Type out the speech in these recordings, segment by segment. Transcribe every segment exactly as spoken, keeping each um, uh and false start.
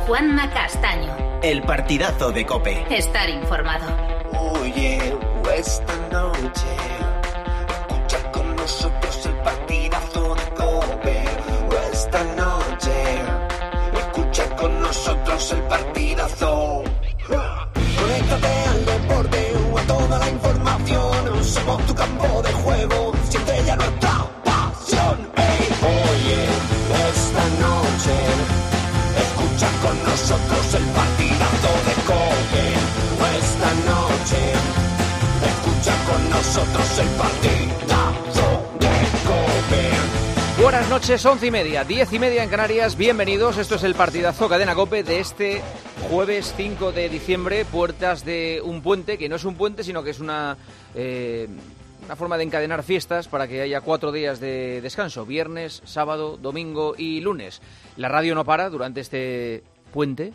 Juanma Castaño. El partidazo de COPE. Estar informado. Oye, esta noche escucha con nosotros el partidazo de COPE. Esta noche escucha con nosotros el partidazo. Conéctate al deporte o a toda la información. Somos tu campo de juego, siente ya nuestra pasión. Hey, oye, esta noche escucha con nosotros el partidazo de COPE. Esta noche escucha con nosotros el partidazo de COPE. Buenas noches, once y media, diez y media en Canarias. Bienvenidos, esto es el partidazo Cadena COPE de este jueves cinco de diciembre, puertas de un puente, que no es un puente, sino que es una, eh, una forma de encadenar fiestas para que haya cuatro días de descanso, viernes, sábado, domingo y lunes. La radio no para durante este puente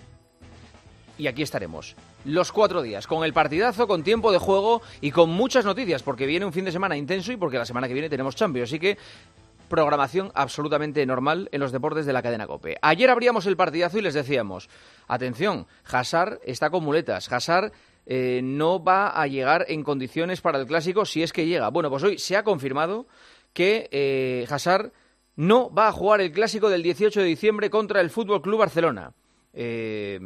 y aquí estaremos los cuatro días, con el partidazo, con tiempo de juego y con muchas noticias, porque viene un fin de semana intenso y porque la semana que viene tenemos Champions, así que programación absolutamente normal en los deportes de la cadena COPE. Ayer abríamos el partidazo y les decíamos, atención, Hazard está con muletas, Hazard eh, no va a llegar en condiciones para el Clásico si es que llega. Bueno, pues hoy se ha confirmado que eh, Hazard no va a jugar el Clásico del dieciocho de diciembre contra el Fútbol Club Barcelona. Eh,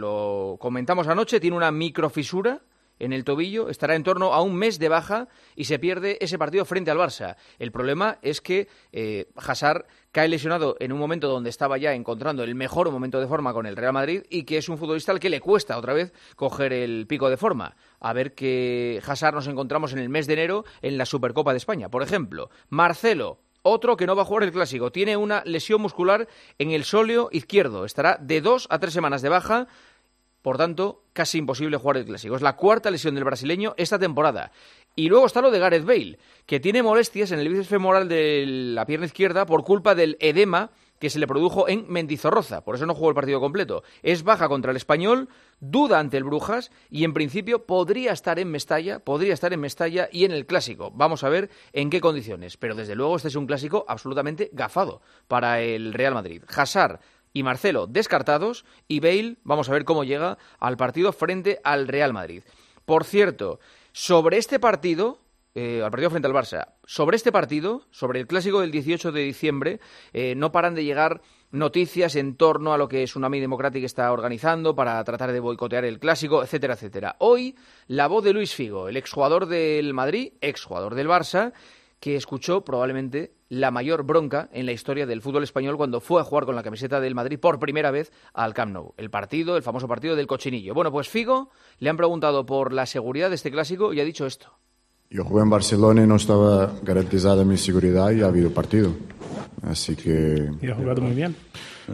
lo comentamos anoche, tiene una microfisura en el tobillo, estará en torno a un mes de baja y se pierde ese partido frente al Barça. El problema es que eh, Hazard cae lesionado en un momento donde estaba ya encontrando el mejor momento de forma con el Real Madrid y que es un futbolista al que le cuesta otra vez coger el pico de forma. A ver qué Hazard nos encontramos en el mes de enero en la Supercopa de España. Por ejemplo, Marcelo, otro que no va a jugar el Clásico, tiene una lesión muscular en el sóleo izquierdo, estará de dos a tres semanas de baja. Por tanto, casi imposible jugar el Clásico. Es la cuarta lesión del brasileño esta temporada. Y luego está lo de Gareth Bale, que tiene molestias en el bíceps femoral de la pierna izquierda por culpa del edema que se le produjo en Mendizorroza. Por eso no jugó el partido completo. Es baja contra el Español, duda ante el Brujas y en principio podría estar en Mestalla, podría estar en Mestalla y en el Clásico. Vamos a ver en qué condiciones. Pero desde luego este es un Clásico absolutamente gafado para el Real Madrid. Hazard y Marcelo descartados y Bale, vamos a ver cómo llega al partido frente al Real Madrid. Por cierto, sobre este partido, eh, al partido frente al Barça, sobre este partido, sobre el Clásico del dieciocho de diciembre, eh, no paran de llegar noticias en torno a lo que Tsunami Democratic está organizando para tratar de boicotear el Clásico, etcétera, etcétera. Hoy, la voz de Luis Figo, el exjugador del Madrid, exjugador del Barça, que escuchó probablemente la mayor bronca en la historia del fútbol español cuando fue a jugar con la camiseta del Madrid por primera vez al Camp Nou. El partido, el famoso partido del cochinillo. Bueno, pues Figo le han preguntado por la seguridad de este Clásico y ha dicho esto. Yo jugué en Barcelona y no estaba garantizada mi seguridad y ha habido partido. Así que... Y ha jugado muy bien.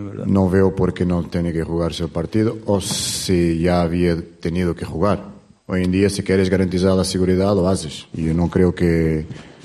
No veo por qué no tiene que jugarse el partido o si ya había tenido que jugar. Hoy en día, si quieres garantizar la seguridad, lo haces. Y yo no creo que...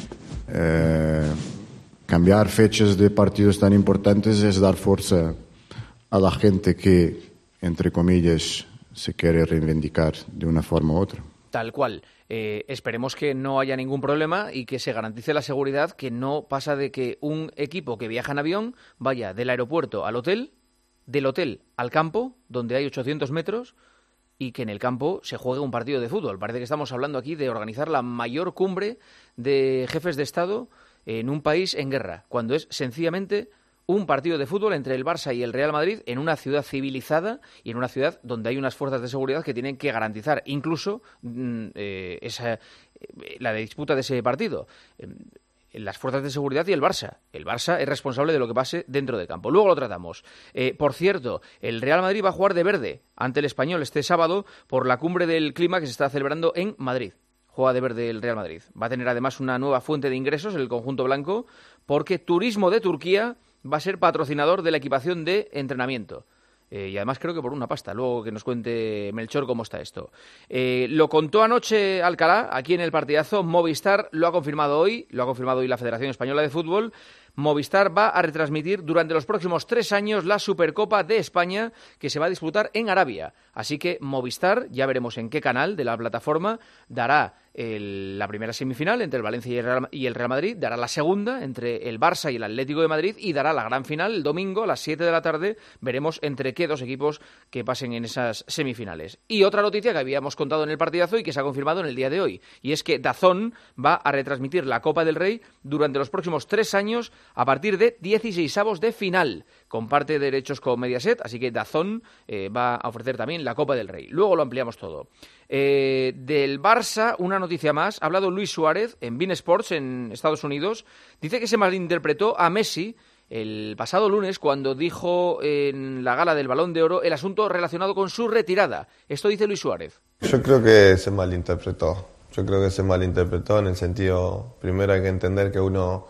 Eh, cambiar fechas de partidos tan importantes es dar fuerza a la gente que, entre comillas, se quiere reivindicar de una forma u otra. Tal cual. Eh, esperemos que no haya ningún problema y que se garantice la seguridad, que no pasa de que un equipo que viaja en avión vaya del aeropuerto al hotel, del hotel al campo, donde hay ochocientos metros, y que en el campo se juegue un partido de fútbol. Parece que estamos hablando aquí de organizar la mayor cumbre de jefes de Estado en un país en guerra, cuando es sencillamente un partido de fútbol entre el Barça y el Real Madrid en una ciudad civilizada y en una ciudad donde hay unas fuerzas de seguridad que tienen que garantizar incluso eh, esa, eh, la disputa de ese partido. Eh, las fuerzas de seguridad y el Barça. El Barça es responsable de lo que pase dentro del campo. Luego lo tratamos. Eh, por cierto, el Real Madrid va a jugar de verde ante el Español este sábado por la cumbre del clima que se está celebrando en Madrid. Juega de verde el Real Madrid. Va a tener además una nueva fuente de ingresos en el conjunto blanco porque Turismo de Turquía va a ser patrocinador de la equipación de entrenamiento. Eh, y además creo que por una pasta. Luego que nos cuente Melchor cómo está esto. Eh, lo contó anoche Alcalá, aquí en el partidazo. Movistar lo ha confirmado hoy, lo ha confirmado hoy la Federación Española de Fútbol. Movistar va a retransmitir durante los próximos tres años la Supercopa de España, que se va a disputar en Arabia. Así que Movistar, ya veremos en qué canal de la plataforma, dará el, la primera semifinal entre el Valencia y el, Real, y el Real Madrid, dará la segunda entre el Barça y el Atlético de Madrid y dará la gran final el domingo a las siete de la tarde. Veremos entre qué dos equipos que pasen en esas semifinales. Y otra noticia que habíamos contado en el partidazo y que se ha confirmado en el día de hoy, y es que DAZN va a retransmitir la Copa del Rey durante los próximos tres años a partir de dieciseisavos de final. Comparte derechos con Mediaset, así que DAZN eh, va a ofrecer también la Copa del Rey. Luego lo ampliamos todo. Eh, del Barça, una noticia más. Ha hablado Luis Suárez en beIN Sports en Estados Unidos. Dice que se malinterpretó a Messi el pasado lunes cuando dijo en la gala del Balón de Oro el asunto relacionado con su retirada. Esto dice Luis Suárez. Yo creo que se malinterpretó. Yo creo que se malinterpretó en el sentido, primero hay que entender que uno,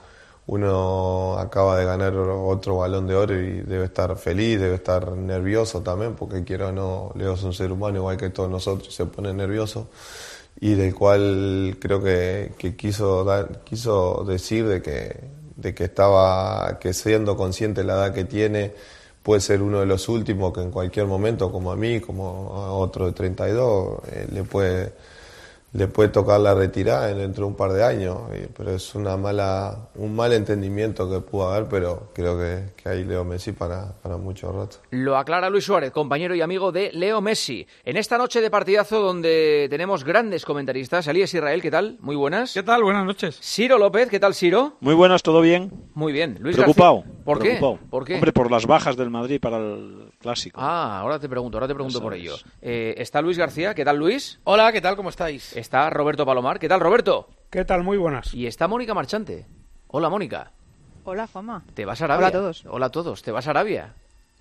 uno acaba de ganar otro Balón de Oro y debe estar feliz, debe estar nervioso también, porque quiero o no, Leo es un ser humano igual que todos nosotros, se pone nervioso, y del cual creo que, que quiso dar, quiso decir de que, de que estaba, que siendo consciente de la edad que tiene, puede ser uno de los últimos que en cualquier momento, como a mí, como a otro de treinta y dos, eh, le puede le puede tocar la retirada dentro de un par de años, pero es una mala un mal entendimiento que pudo haber, pero creo que, que ahí Leo Messi para, para mucho rato. Lo aclara Luis Suárez, compañero y amigo de Leo Messi. En esta noche de partidazo donde tenemos grandes comentaristas, Elías Israel, ¿qué tal? Muy buenas. ¿Qué tal? Buenas noches. Ciro López, ¿qué tal, Ciro? Muy buenas, ¿todo bien? Muy bien. Luis Preocupado. García. ¿Por Preocupado. qué? ¿Por qué? Hombre, por las bajas del Madrid para el Clásico. Ah, ahora te pregunto, ahora te pregunto Eso por es. ello. Eh, está Luis García, ¿qué tal, Luis? Hola, ¿qué tal? ¿Cómo estáis? Está Roberto Palomar, ¿qué tal, Roberto? ¿Qué tal? Muy buenas. Y está Mónica Marchante. Hola, Mónica. Hola, Juanma. ¿Te vas a Arabia? Hola a todos. Hola a todos. ¿Te vas a Arabia?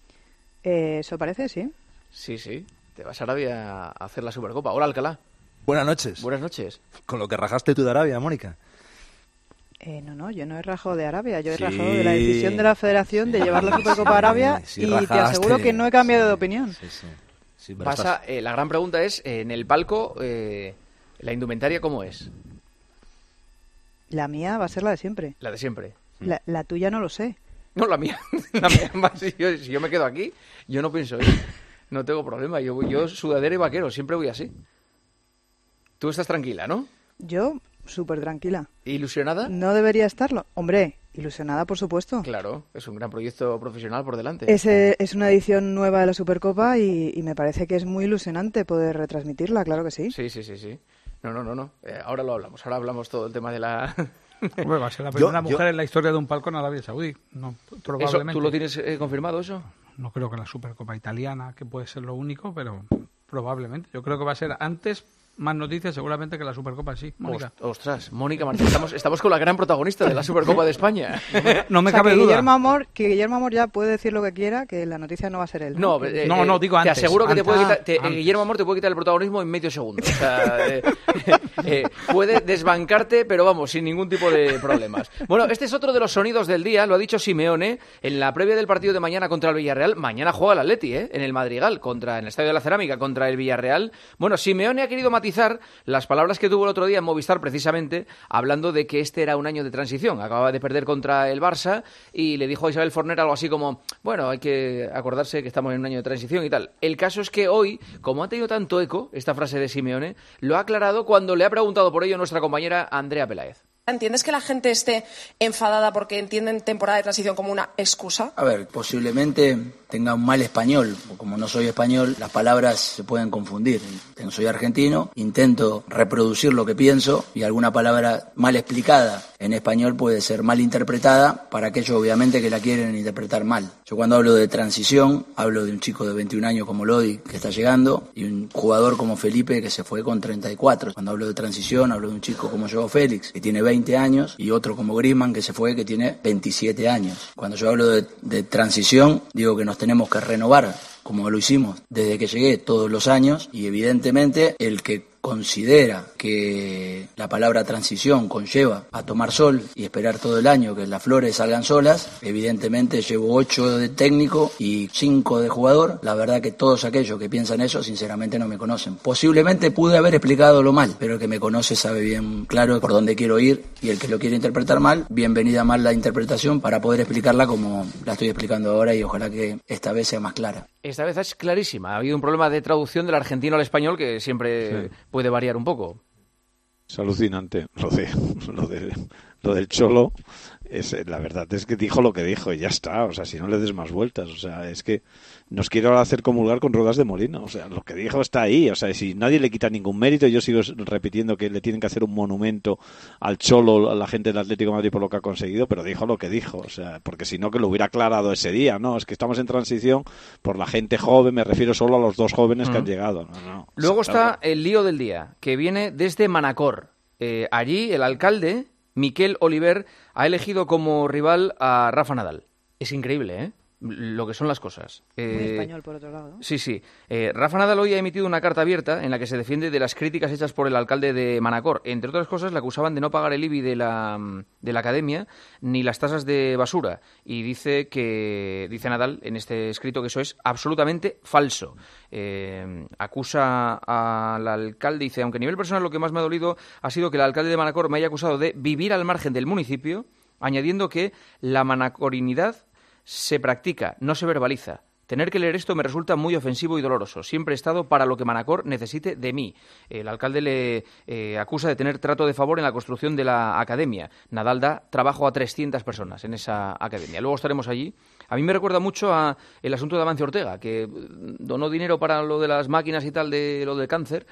Eh, eso parece, sí. Sí, sí. Te vas a Arabia a hacer la Supercopa. Hola, Alcalá. Buenas noches. Buenas noches. Con lo que rajaste tú de Arabia, Mónica. Eh, no, no, yo no he rajado de Arabia, yo he Sí. rajado de la decisión de la Federación de llevar la Supercopa a Arabia Sí, y rajaste. te aseguro que no he cambiado de opinión. Sí, sí. Sí, pero Vas estás- a- eh, la gran pregunta es, eh, en el palco, eh, ¿la indumentaria cómo es? La mía va a ser la de siempre. La de siempre. La, la tuya no lo sé. No, la mía. La mía va- si, yo, si yo me quedo aquí, yo no pienso ir. No tengo problema. Yo, yo sudadera y vaquero, siempre voy así. Tú estás tranquila, ¿no? Yo, súper tranquila. ¿Ilusionada? No debería estarlo. Hombre, ilusionada, por supuesto. Claro, es un gran proyecto profesional por delante. Es, eh, es una edición nueva de la Supercopa y, y me parece que es muy ilusionante poder retransmitirla, claro que sí. Sí, sí, sí, sí. No, no, no, no. Eh, ahora lo hablamos. Ahora hablamos todo el tema de la... Hombre, va a ser la primera Yo- mujer yo- en la historia de un palco en Arabia Saudí. No, ¿Eso, probablemente. ¿Tú lo tienes eh, confirmado, eso? No creo que la Supercopa italiana, que puede ser lo único, pero probablemente. Yo creo que va a ser antes más noticias seguramente que la Supercopa, sí, Mónica. Ost- Ostras, Mónica Martín, estamos, estamos con la gran protagonista de la Supercopa de España. No me O sea, cabe que duda. Guillermo Amor, que Guillermo Amor ya puede decir lo que quiera, que la noticia no va a ser él. No, eh, No, eh, no, digo te antes, aseguro que te antes. puede quitar, te- eh, Antes. Guillermo Amor te puede quitar el protagonismo en medio segundo. O sea, eh, eh, puede desbancarte, pero vamos, sin ningún tipo de problemas. Bueno, este es otro de los sonidos del día, lo ha dicho Simeone en la previa del partido de mañana contra el Villarreal. Mañana juega el Atleti, ¿eh? En el Madrigal, contra, en el Estadio de la Cerámica, contra el Villarreal. Bueno, Simeone ha querido matizar las palabras que tuvo el otro día en Movistar, precisamente, hablando de que este era un año de transición. Acababa de perder contra el Barça y le dijo a Isabel Forner algo así como, bueno, hay que acordarse que estamos en un año de transición y tal. El caso es que hoy, como ha tenido tanto eco esta frase de Simeone, lo ha aclarado cuando le ha preguntado por ello nuestra compañera Andrea Peláez. ¿Entiendes que la gente esté enfadada porque entienden temporada de transición como una excusa? A ver, posiblemente tenga un mal español, o como no soy español, las palabras se pueden confundir. No soy argentino, intento reproducir lo que pienso y alguna palabra mal explicada en español puede ser mal interpretada para aquellos obviamente que la quieren interpretar mal. Yo cuando hablo de transición, hablo de un chico de veintiún años como Lodi que está llegando y un jugador como Felipe que se fue con treinta y cuatro. Cuando hablo de transición, hablo de un chico como Joao Félix que tiene veinte años y otro como Griezmann que se fue que tiene veintisiete años. Cuando yo hablo de, de transición, digo que nos tenemos que renovar como lo hicimos desde que llegué todos los años y evidentemente el que considera que la palabra transición conlleva a tomar sol y esperar todo el año que las flores salgan solas, evidentemente llevo ocho de técnico y cinco de jugador. La verdad que todos aquellos que piensan eso, sinceramente no me conocen. Posiblemente pude haber explicado lo mal, pero el que me conoce sabe bien claro por dónde quiero ir, y el que lo quiere interpretar mal, bienvenida mal la interpretación para poder explicarla como la estoy explicando ahora, y ojalá que esta vez sea más clara. Esta vez es clarísima. Ha habido un problema de traducción del argentino al español que siempre sí. puede variar un poco. Es alucinante lo de lo de lo del Cholo. Es, la verdad es que dijo lo que dijo y ya está. O sea, si no le des más vueltas. O sea, es que nos quiere ahora hacer comulgar con ruedas de molino. O sea, lo que dijo está ahí. O sea, si nadie le quita ningún mérito, yo sigo repitiendo que le tienen que hacer un monumento al Cholo, a la gente del Atlético de Madrid por lo que ha conseguido, pero dijo lo que dijo. O sea, porque si no, que lo hubiera aclarado ese día. No, es que estamos en transición por la gente joven. Me refiero solo a los dos jóvenes mm. que han llegado. No, no. Luego o sea, está el lío del día, que viene desde Manacor. Eh, allí el alcalde, Miquel Oliver, ha elegido como rival a Rafa Nadal. Es increíble, ¿eh? Lo que son las cosas. Eh, Muy español, por otro lado, ¿no? Sí, sí. Eh, Rafa Nadal hoy ha emitido una carta abierta en la que se defiende de las críticas hechas por el alcalde de Manacor. Entre otras cosas, le acusaban de no pagar el I B I de la, de la academia ni las tasas de basura. Y dice que dice Nadal en este escrito que eso es absolutamente falso. Eh, acusa al alcalde, dice, aunque a nivel personal lo que más me ha dolido ha sido que el alcalde de Manacor me haya acusado de vivir al margen del municipio, añadiendo que la manacorinidad se practica, no se verbaliza. Tener que leer esto me resulta muy ofensivo y doloroso. Siempre he estado para lo que Manacor necesite de mí. El alcalde le eh, acusa de tener trato de favor en la construcción de la academia. Nadal da trabajo a trescientas personas en esa academia. Luego estaremos allí. A mí me recuerda mucho a el asunto de Amancio Ortega, que donó dinero para lo de las máquinas y tal, de lo del cáncer,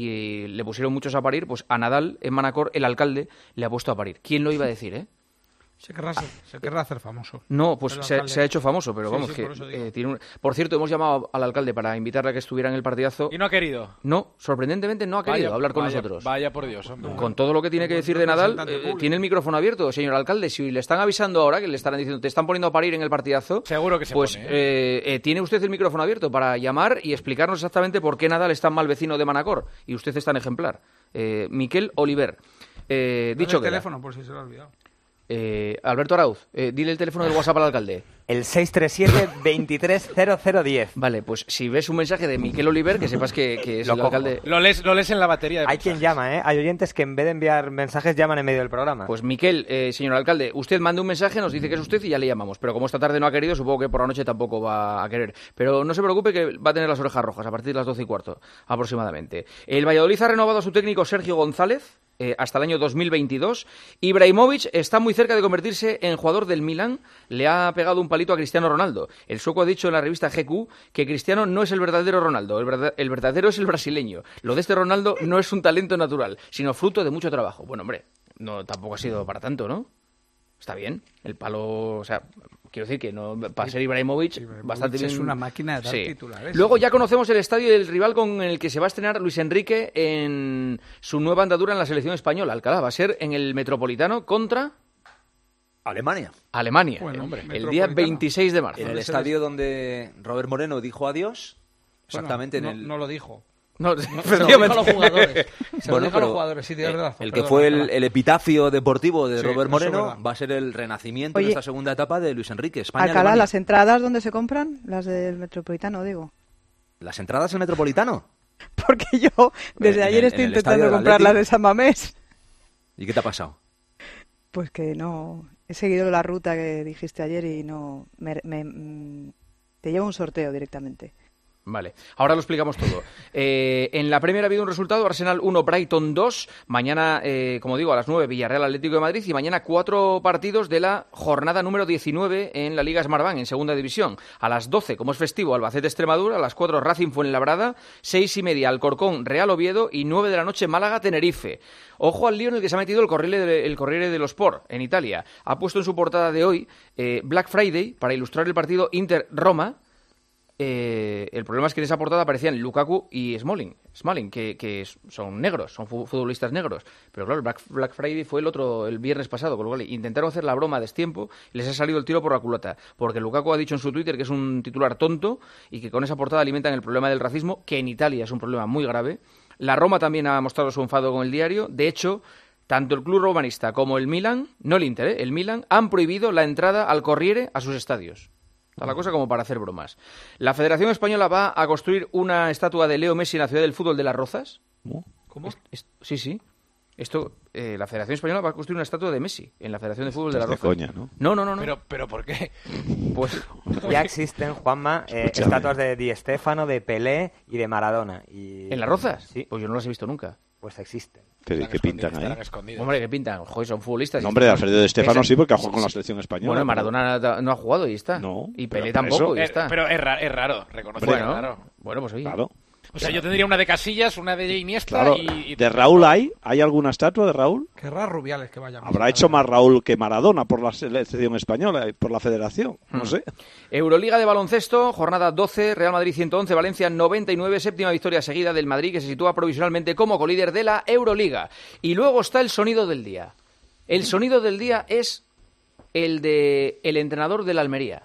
y le pusieron muchos a parir. Pues a Nadal, en Manacor, el alcalde le ha puesto a parir. ¿Quién lo iba a decir, eh? Se querrá, hacer, se querrá hacer famoso. No, pues se, se ha hecho famoso, pero sí, vamos, sí, que eh, tiene un... Por cierto, hemos llamado al alcalde para invitarle a que estuviera en el partidazo. ¿Y no ha querido? No, sorprendentemente no ha querido vaya, hablar con vaya, nosotros. Vaya por Dios, hombre. Con todo lo que tiene que decir de Nadal, eh, tiene el micrófono abierto, señor alcalde. Si le están avisando ahora, que le estarán diciendo, te están poniendo a parir en el partidazo... Seguro que se pues, pone, ¿eh? Eh, eh, tiene usted el micrófono abierto para llamar y explicarnos exactamente por qué Nadal es tan mal vecino de Manacor. Y usted es tan ejemplar. Eh, Miquel Oliver. Eh, dicho el que teléfono, por si se lo ha olvidado. Eh, Alberto Arauz, eh, dile el teléfono del WhatsApp al alcalde. El seis tres siete, veintitrés cero cero diez. Vale, pues si ves un mensaje de Miquel Oliver, que sepas que, que es lo el cojo. alcalde. Lo lees, lo lees en la batería de Hay mensajes. quien llama, ¿eh? Hay oyentes que en vez de enviar mensajes llaman en medio del programa. Pues Miquel, eh, señor alcalde, usted mande un mensaje, nos dice que es usted y ya le llamamos. Pero como esta tarde no ha querido, supongo que por la noche tampoco va a querer. Pero no se preocupe que va a tener las orejas rojas a partir de las doce y cuarto aproximadamente. El Valladolid ha renovado a su técnico Sergio González eh, hasta el año dos mil veintidós. Ibrahimovic está muy cerca de convertirse en jugador del Milan. Le ha pegado un palito a Cristiano Ronaldo. El sueco ha dicho en la revista G Q que Cristiano no es el verdadero Ronaldo, el, verdad, el verdadero es el brasileño. Lo de este Ronaldo no es un talento natural, sino fruto de mucho trabajo. Bueno, hombre, no tampoco ha sido para tanto, ¿no? Está bien, el palo, o sea, quiero decir que no para ser Ibrahimovic, Ibrahimovic bastante bien. Es una máquina de dar sí. titulares. Luego ya conocemos el estadio del rival con el que se va a estrenar Luis Enrique en su nueva andadura en la selección española. Alcalá va a ser en el Metropolitano contra Alemania. Alemania, bueno, hombre, el día veintiséis de marzo. En el estadio donde Robert Moreno dijo adiós, exactamente bueno, en el... No, no lo dijo. No, no, se lo dijo a los jugadores. Se bueno, lo dijo a los jugadores, sí, tienes razón. El que fue el, el epitafio deportivo de sí, Robert Moreno es va a ser el renacimiento Oye, en esta segunda etapa de Luis Enrique. España, Alcalá, Alemania. ¿las entradas dónde se compran? Las del Metropolitano, digo. ¿Las entradas al Metropolitano? Porque yo desde en ayer el, estoy intentando del comprar las de San Mamés. ¿Y qué te ha pasado? Pues que no... He seguido la ruta que dijiste ayer y no... Me, me, te llevo un sorteo directamente. Vale, ahora lo explicamos todo. Eh, en la Premier ha habido un resultado, Arsenal uno, Brighton dos. Mañana, eh, como digo, a las nueve, Villarreal Atlético de Madrid. Y mañana cuatro partidos de la jornada número diecinueve en la Liga Smartbank, en Segunda División. A las doce, como es festivo, Albacete Extremadura. A las cuatro, Racing Fuenlabrada. Seis y media, Alcorcón Real Oviedo. Y nueve de la noche, Málaga Tenerife. Ojo al lío en el que se ha metido el Corriere, de, el Corriere dello Sport, en Italia. Ha puesto en su portada de hoy eh, Black Friday, para ilustrar el partido Inter-Roma. eh, el problema es que en esa portada aparecían Lukaku y Smalling, Smalling que, que son negros, son futbolistas negros. Pero claro, el Black, Black Friday fue el otro, el viernes pasado, con lo cual intentaron hacer la broma a destiempo y les ha salido el tiro por la culata. Porque Lukaku ha dicho en su Twitter que es un titular tonto y que con esa portada alimentan el problema del racismo, que en Italia es un problema muy grave. La Roma también ha mostrado su enfado con el diario. De hecho, tanto el club romanista como el Milan, no el Inter, ¿eh? el Milan, han prohibido la entrada al Corriere a sus estadios. Está la cosa como para hacer bromas. La Federación Española va a construir una estatua de Leo Messi en la ciudad del fútbol de Las Rozas. ¿Cómo? ¿Cómo? Es, es, sí, sí. Esto, eh, la Federación Española va a construir una estatua de Messi en la Federación de Fútbol de Las Rozas. Coña, ¿no? No, no, no, no. Pero, pero ¿por qué? Pues ya existen, Juanma, eh, estatuas de Di Stéfano, de Pelé y de Maradona. Y... ¿En Las Rozas? Sí. Pues yo no las he visto nunca. Pues existen. ¿Pero qué pintan ahí? Hombre, ¿qué pintan? Joder, son futbolistas. No, hombre, de Alfredo de Stéfano sí, porque ha jugado con la selección española. Bueno, Maradona no ha jugado y está. No. Y Pelé pero tampoco eso- y está. Eh, pero es, ra- es raro, reconocer bueno, que es raro. bueno, pues oye. Claro. O sea, yo tendría una de Casillas, una de Iniesta Claro. y... y- ¿De Raúl hay? ¿Hay alguna estatua de Raúl? Querrá Rubiales que vaya. Habrá hecho más Raúl que Maradona por la selección española y por la federación. No Hmm. sé. Euroliga de baloncesto, jornada doce, Real Madrid ciento once, Valencia noventa y nueve, séptima victoria seguida del Madrid que se sitúa provisionalmente como colíder de la Euroliga. Y luego está el sonido del día. El sonido del día es el de el entrenador de la Almería.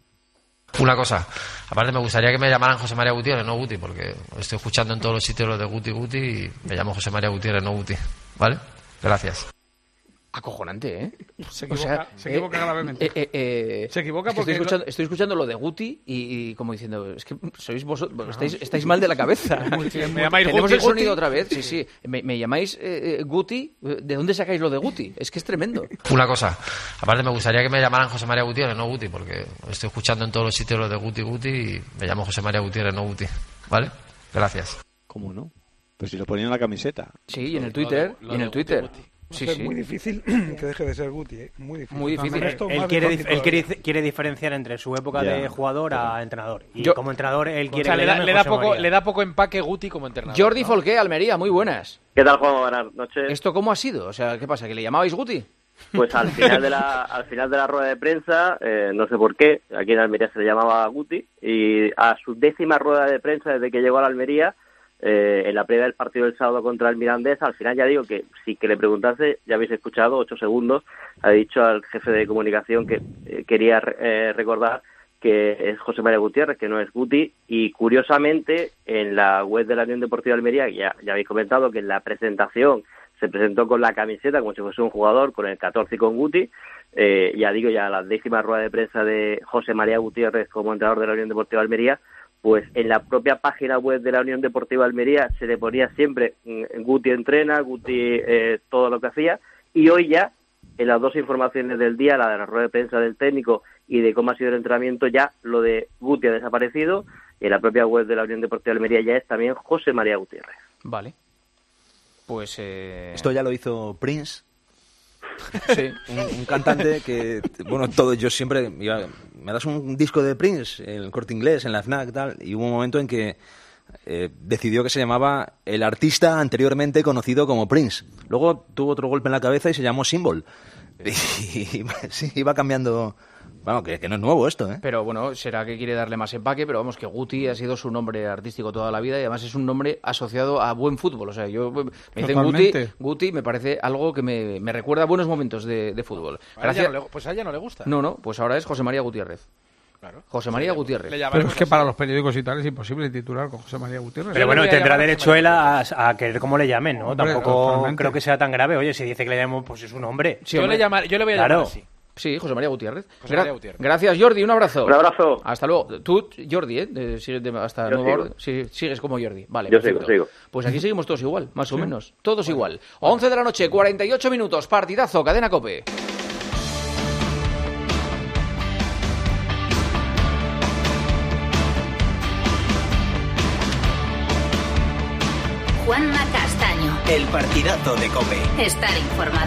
Una cosa, aparte me gustaría que me llamaran José María Gutiérrez, no Guti, porque estoy escuchando en todos los sitios lo de Guti Guti y me llamo José María Gutiérrez, no Guti. ¿Vale? Gracias. Acojonante, ¿eh? Se O equivoca, sea, se eh, equivoca gravemente. eh, eh, eh, Se equivoca es que porque estoy escuchando, lo- estoy escuchando lo de Guti y, y como diciendo, es que sois vosotros, estáis, estáis mal de la cabeza. ¿Me llamáis Tenemos Guti, el sonido Guti? otra vez, sí, sí. Me, me llamáis eh, eh, Guti, ¿de dónde sacáis lo de Guti? Es que es tremendo. Una cosa, aparte me gustaría que me llamaran José María Gutiérrez, no Guti, porque estoy escuchando en todos los sitios lo de Guti Guti y me llamo José María Gutiérrez, no Guti. ¿Vale? Gracias. ¿Cómo no? Pues si lo ponían en la camiseta. Sí, y en el Twitter, y en el Twitter. Sí, es sí. muy difícil que deje de ser Guti, ¿eh? Muy difícil. Muy difícil. Con esto Él más quiere, difícil dif- él quiere, todavía. quiere diferenciar entre su época Ya. de jugador a entrenador. Y Yo- como entrenador, él O quiere sea, que le da, llamen le, da José poco, María. le da poco empaque Guti como entrenador. Jordi ¿no? Folqué, Almería, muy buenas. ¿Qué tal, Juan? Buenas noches. ¿Esto cómo ha sido? O sea, ¿qué pasa? ¿Que le llamabais Guti? Pues al final de la al final de la rueda de prensa, eh, no sé por qué, aquí en Almería se le llamaba Guti, y a su décima rueda de prensa desde que llegó a la Almería, eh, en la previa del partido del sábado contra el Mirandés, al final ya digo que si que le preguntase, ya habéis escuchado, ocho segundos, ha dicho al jefe de comunicación que eh, quería eh, recordar que es José María Gutiérrez, que no es Guti, y curiosamente en la web de la Unión Deportiva de Almería, ya, ya habéis comentado que en la presentación se presentó con la camiseta como si fuese un jugador, con el catorce y con Guti, eh, ya digo, ya la décima rueda de prensa de José María Gutiérrez como entrenador de la Unión Deportiva de Almería, pues en la propia página web de la Unión Deportiva de Almería se le ponía siempre mm, Guti entrena, Guti eh, todo lo que hacía, y hoy ya, en las dos informaciones del día, la de la rueda de prensa del técnico y de cómo ha sido el entrenamiento, ya lo de Guti ha desaparecido, y en la propia web de la Unión Deportiva de Almería ya es también José María Gutiérrez. Vale. Pues... Eh... Esto ya lo hizo Prince. Sí. un, un cantante que, bueno, todo, yo siempre iba, me das un disco de Prince, en el Corte Inglés, en la FNAC, tal, y hubo un momento en que eh, decidió que se llamaba el artista anteriormente conocido como Prince. Luego tuvo otro golpe en la cabeza y se llamó Symbol. Y, y, sí, iba cambiando. Bueno, que, que no es nuevo esto, ¿eh? Pero bueno, será que quiere darle más empaque, pero vamos, que Guti ha sido su nombre artístico toda la vida y además es un nombre asociado a buen fútbol. O sea, yo me dicen Guti, Totalmente. Guti me parece algo que me, me recuerda a buenos momentos de, de fútbol. A ella no le- pues a ella no le gusta. No, no, pues ahora es José María Gutiérrez. Claro. José María Gutiérrez. Le Pero llamaremos es que así. para los periódicos y tal es imposible titular con José María Gutiérrez. Pero Yo bueno, le voy a tendrá llamar derecho José él María a, a querer cómo le llamen, ¿no? Hombre, Tampoco totalmente. creo que sea tan grave. Oye, si dice que le llamo, pues es un hombre. Sí, yo, hombre. le llamar, yo le voy a Claro. llamar así. Sí, José María Gutiérrez. José Gra- María Gutiérrez. Gracias, Jordi. Un abrazo. Un abrazo. Hasta luego. Tú, Jordi, ¿eh? De- sigue de- hasta Yo nueva sigo. orden. Sí, sigues como Jordi. Vale, Yo perfecto. sigo, sigo. Pues aquí seguimos todos igual, más o menos. Todos igual. once de la noche, cuarenta y ocho minutos. Partidazo, Cadena COPE. Juanma Castaño. El partidazo de COPE. Estar informado.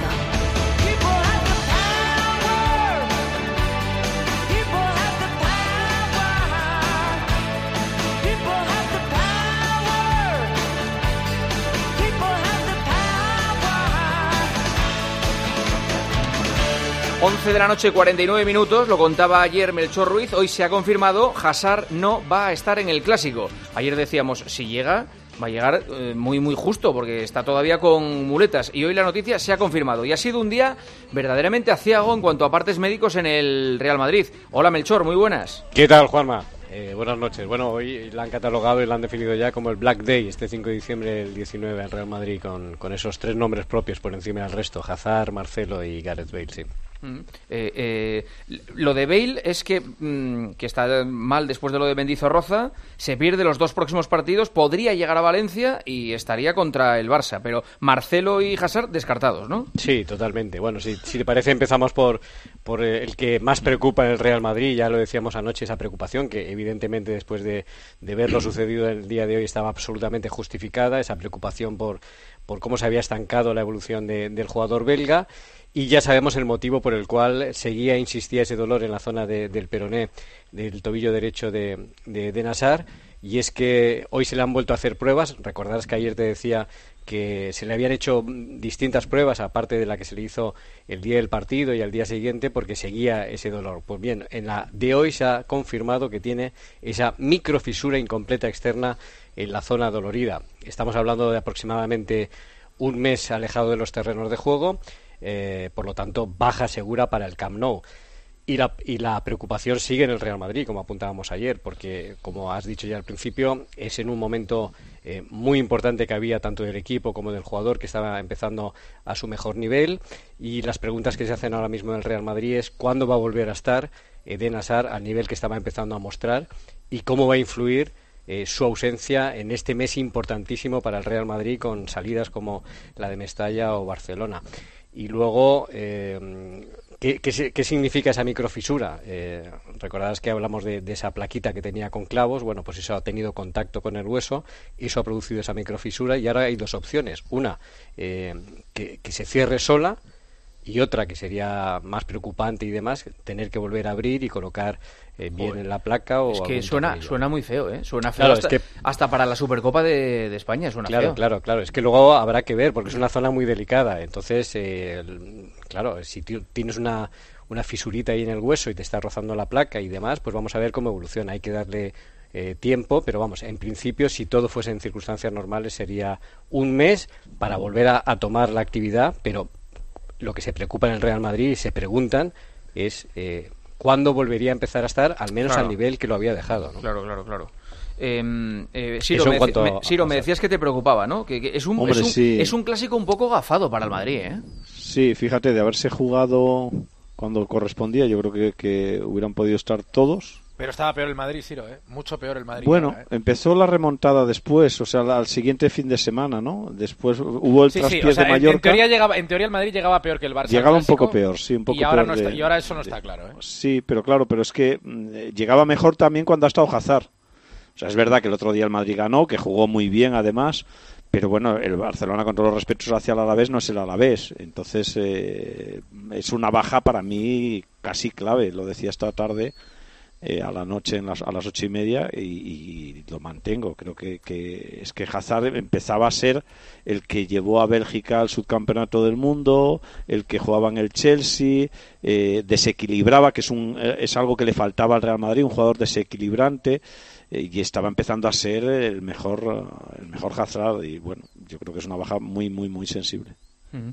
once de la noche, cuarenta y nueve minutos, lo contaba ayer Melchor Ruiz, hoy se ha confirmado, Hazard no va a estar en el Clásico. Ayer decíamos, si llega, va a llegar eh, muy muy justo, porque está todavía con muletas, y hoy la noticia se ha confirmado, y ha sido un día verdaderamente aciago en cuanto a partes médicos en el Real Madrid. Hola Melchor, muy buenas. ¿Qué tal, Juanma? Eh, buenas noches. Bueno, hoy la han catalogado y la han definido ya como el Black Day, este cinco de diciembre del diecinueve en Real Madrid, con, con esos tres nombres propios por encima del resto, Hazard, Marcelo y Gareth Bale, sí. Mm. Eh, eh, lo de Bale es que, mm, que está mal después de lo de Mendizorroza, se pierde los dos próximos partidos, podría llegar a Valencia y estaría contra el Barça, pero Marcelo y Hazard descartados, ¿no? Sí, totalmente. Bueno, si, si te parece empezamos por, por el que más preocupa en el Real Madrid, ya lo decíamos anoche, esa preocupación que evidentemente después de, de ver lo sucedido el día de hoy estaba absolutamente justificada, esa preocupación por, por cómo se había estancado la evolución de, del jugador belga. Y ya sabemos el motivo por el cual seguía e insistía ese dolor en la zona de, del peroné, del tobillo derecho de, de, de Hazard, y es que hoy se le han vuelto a hacer pruebas. Recordarás que ayer te decía que se le habían hecho distintas pruebas, aparte de la que se le hizo el día del partido y al día siguiente, porque seguía ese dolor. Pues bien, en la de hoy se ha confirmado que tiene esa microfisura incompleta externa en la zona dolorida. Estamos hablando de aproximadamente un mes alejado de los terrenos de juego. Eh, por lo tanto, baja segura para el Camp Nou. Y la, y la preocupación sigue en el Real Madrid, como apuntábamos ayer, porque, como has dicho ya al principio, es en un momento eh, muy importante que había tanto del equipo como del jugador, que estaba empezando a su mejor nivel, y las preguntas que se hacen ahora mismo en el Real Madrid es cuándo va a volver a estar Eden Hazard al nivel que estaba empezando a mostrar y cómo va a influir Eh, su ausencia en este mes importantísimo para el Real Madrid, con salidas como la de Mestalla o Barcelona. Y luego, eh, ¿qué, qué, ¿qué significa esa microfisura? Eh, recordarás que hablamos de, de esa plaquita que tenía con clavos. Bueno, pues eso ha tenido contacto con el hueso, eso ha producido esa microfisura, y ahora hay dos opciones. Una, eh, que, que se cierre sola, y otra, que sería más preocupante y demás, tener que volver a abrir y colocar eh, bien Joder. en la placa. O es que suena suena muy feo, ¿eh? Suena feo, claro, hasta, es que... hasta para la Supercopa de, de España suena claro, feo. Claro, claro, es que luego habrá que ver, porque es una zona muy delicada. Entonces, eh, claro, si tienes una, una fisurita ahí en el hueso y te está rozando la placa y demás, pues vamos a ver cómo evoluciona. Hay que darle eh, tiempo, pero vamos, en principio, si todo fuese en circunstancias normales, sería un mes para volver a, a tomar la actividad, pero lo que se preocupa en el Real Madrid y se preguntan es eh, cuándo volvería a empezar a estar al menos claro. al nivel que lo había dejado, ¿no? Claro, claro, claro. Eh, eh, Siro, me, deci- me, Siro me decías que te preocupaba, ¿no? Que, que es, un, Hombre, es, un, sí. es un clásico un poco gafado para el Madrid, ¿eh? Sí, fíjate, de haberse jugado cuando correspondía, yo creo que, que hubieran podido estar todos. Pero estaba peor el Madrid, Siro, ¿eh? Mucho peor el Madrid. Bueno, ahora, ¿eh? empezó la remontada después, o sea, al siguiente fin de semana, ¿no? Después hubo el sí, traspiés sí, o sea, de en, Mallorca. en, teoría llegaba, en teoría el Madrid llegaba peor que el Barça. Llegaba el un poco peor, sí, un poco y ahora peor. No de, está, y ahora eso no de, está claro, ¿eh? Sí, pero claro, pero es que mm, llegaba mejor también cuando ha estado Hazard. O sea, es verdad que el otro día el Madrid ganó, que jugó muy bien además, pero bueno, el Barcelona, con todos los respetos hacia el Alavés, no es el Alavés. Entonces, eh, es una baja para mí casi clave, lo decía esta tarde. Eh, a la noche en las, a las ocho y media y, y lo mantengo. Creo que, que es que Hazard empezaba a ser el que llevó a Bélgica al subcampeonato del mundo, el que jugaba en el Chelsea, eh, desequilibraba, que es un es algo que le faltaba al Real Madrid, un jugador desequilibrante, eh, y estaba empezando a ser el mejor el mejor Hazard, y bueno, yo creo que es una baja muy muy muy sensible. Uh-huh.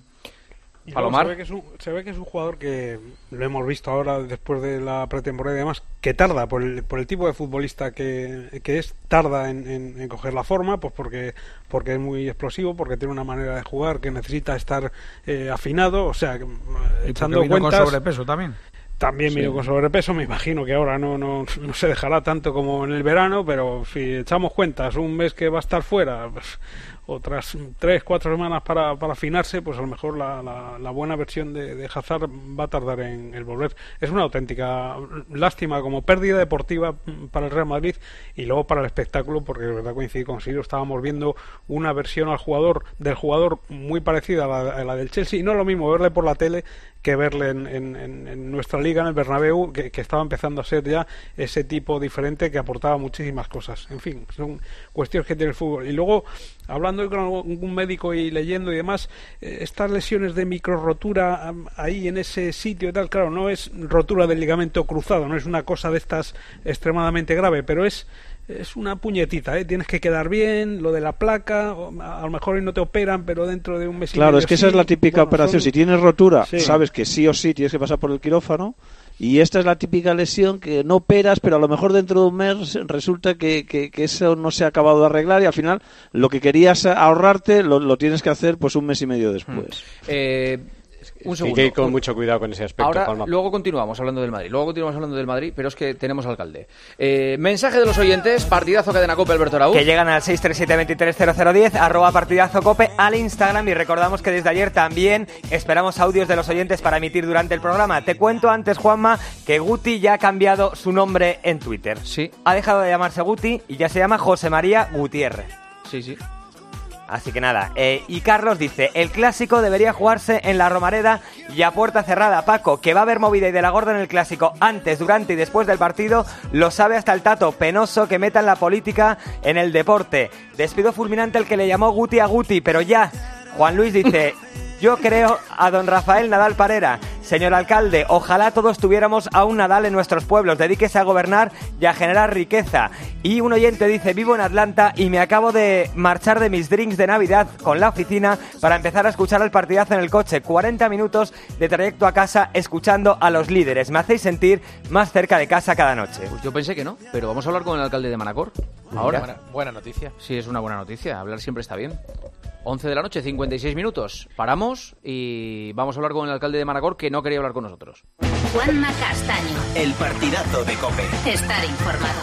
Y se ve, que es un, se ve que es un jugador que lo hemos visto ahora después de la pretemporada y demás, que tarda por el, por el tipo de futbolista que, que es, tarda en, en, en coger la forma, pues porque porque es muy explosivo, porque tiene una manera de jugar que necesita estar eh, afinado, o sea, y echando vino cuentas. Con sobrepeso también. También sí. Vino con sobrepeso, me imagino que ahora no, no, no se dejará tanto como en el verano, pero si echamos cuentas, un mes que va a estar fuera, pues, otras tres, cuatro semanas para, para afinarse, pues a lo mejor la, la, la buena versión de, de Hazard va a tardar en, en volver. Es una auténtica lástima como pérdida deportiva para el Real Madrid y luego para el espectáculo, porque de verdad coincidí con Siro, estábamos viendo una versión al jugador del jugador muy parecida a la, a la del Chelsea, y no es lo mismo verle por la tele que verle en, en, en nuestra liga, en el Bernabéu, que, que estaba empezando a ser ya ese tipo diferente que aportaba muchísimas cosas. En fin, son cuestiones que tiene el fútbol. Y luego hablando con algún médico y leyendo y demás, eh, estas lesiones de microrotura um, ahí en ese sitio y tal, claro, no es rotura del ligamento cruzado, no es una cosa de estas extremadamente grave, pero es es una puñetita, ¿eh? Tienes que quedar bien, lo de la placa, a lo mejor hoy no te operan, pero dentro de un mes y Claro, medio es que sí. esa es la típica Bueno, operación. son... Si tienes rotura, Sí. sabes que sí o sí tienes que pasar por el quirófano. Y esta es la típica lesión que no operas, pero a lo mejor dentro de un mes resulta que, que, que eso no se ha acabado de arreglar y al final lo que querías ahorrarte lo, lo tienes que hacer pues un mes y medio después. Hmm. Eh, un segundo. Hay que ir con mucho cuidado con ese aspecto, Ahora, Palma. luego continuamos hablando del Madrid. Luego continuamos hablando del Madrid, pero es que tenemos alcalde. Eh, mensaje de los oyentes, partidazo Cadena Cope, Alberto Araúz. Que llegan al seis tres siete, dos tres cero cero uno cero, arroba partidazo cope, al Instagram. Y recordamos que desde ayer también esperamos audios de los oyentes para emitir durante el programa. Te cuento antes, Juanma, que Guti ya ha cambiado su nombre en Twitter. Sí. Ha dejado de llamarse Guti y ya se llama José María Gutiérrez. Sí, sí. Así que nada, eh, y Carlos dice, el clásico debería jugarse en la Romareda y a puerta cerrada. Paco, que va a haber movida y de la gorda en el clásico antes, durante y después del partido, lo sabe hasta el Tato. Penoso que metan la política en el deporte. Despido fulminante el que le llamó Guti a Guti, pero ya. Juan Luis dice, yo creo a don Rafael Nadal Parera. Señor alcalde, ojalá todos tuviéramos a un Nadal en nuestros pueblos. Dedíquese a gobernar y a generar riqueza. Y un oyente dice, vivo en Atlanta y me acabo de marchar de mis drinks de Navidad con la oficina para empezar a escuchar el partidazo en el coche. cuarenta minutos de trayecto a casa escuchando a los líderes. Me hacéis sentir más cerca de casa cada noche. Pues yo pensé que no, pero vamos a hablar con el alcalde de Manacor. Ahora. Buena, buena noticia. Sí, es una buena noticia. Hablar siempre está bien. once de la noche, cincuenta y seis minutos. Paramos y vamos a hablar con el alcalde de Manacor, que no quería hablar con nosotros. Juanma Castaño. El partidazo de COPE. Estar informado.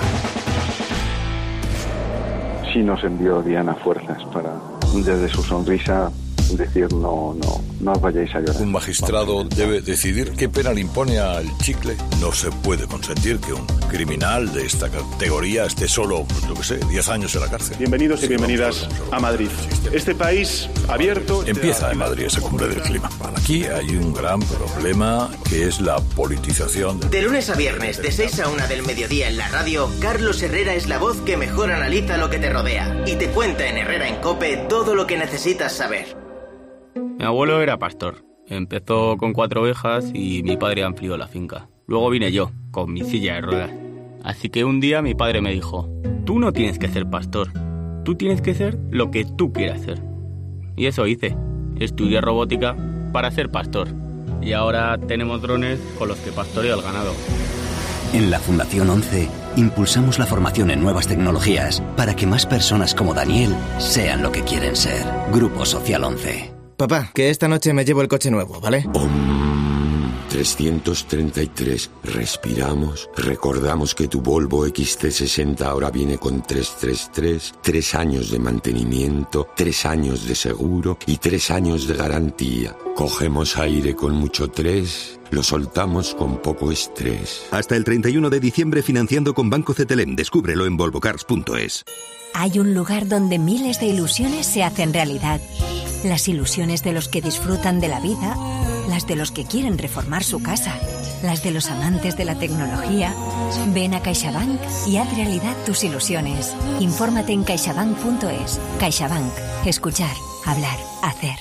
Sí nos envió Diana fuerzas para, desde su sonrisa, decir no, no, no os vayáis a llorar. Un magistrado debe decidir qué pena le impone al chicle. No se puede consentir que un criminal de esta categoría esté solo, pues, yo qué sé, diez años en la cárcel. Bienvenidos y bienvenidas a Madrid. Este país abierto... Empieza en Madrid esa cumbre del clima. Aquí hay un gran problema que es la politización. De lunes a viernes, de seis a una del mediodía en la radio, Carlos Herrera es la voz que mejor analiza lo que te rodea y te cuenta en Herrera en COPE todo lo que necesitas saber. Mi abuelo era pastor. Empezó con cuatro ovejas y mi padre amplió la finca. Luego vine yo, con mi silla de ruedas. Así que un día mi padre me dijo, tú no tienes que ser pastor, tú tienes que ser lo que tú quieras ser. Y eso hice. Estudié robótica para ser pastor. Y ahora tenemos drones con los que pastoreo el ganado. En la Fundación once impulsamos la formación en nuevas tecnologías para que más personas como Daniel sean lo que quieren ser. Grupo Social once. Papá, que esta noche me llevo el coche nuevo, ¿vale? Om trescientos treinta y tres. Respiramos. Recordamos que tu Volvo X C sesenta ahora viene con trescientos treinta y tres, tres años de mantenimiento, tres años de seguro y tres años de garantía. Cogemos aire con mucho tres, lo soltamos con poco estrés. Hasta el treinta y uno de diciembre financiando con Banco Cetelem. Descúbrelo en volvocars punto es. Hay un lugar donde miles de ilusiones se hacen realidad. Las ilusiones de los que disfrutan de la vida, las de los que quieren reformar su casa, las de los amantes de la tecnología. Ven a CaixaBank y haz realidad tus ilusiones. Infórmate en caixabank punto es. CaixaBank. Escuchar, hablar, hacer.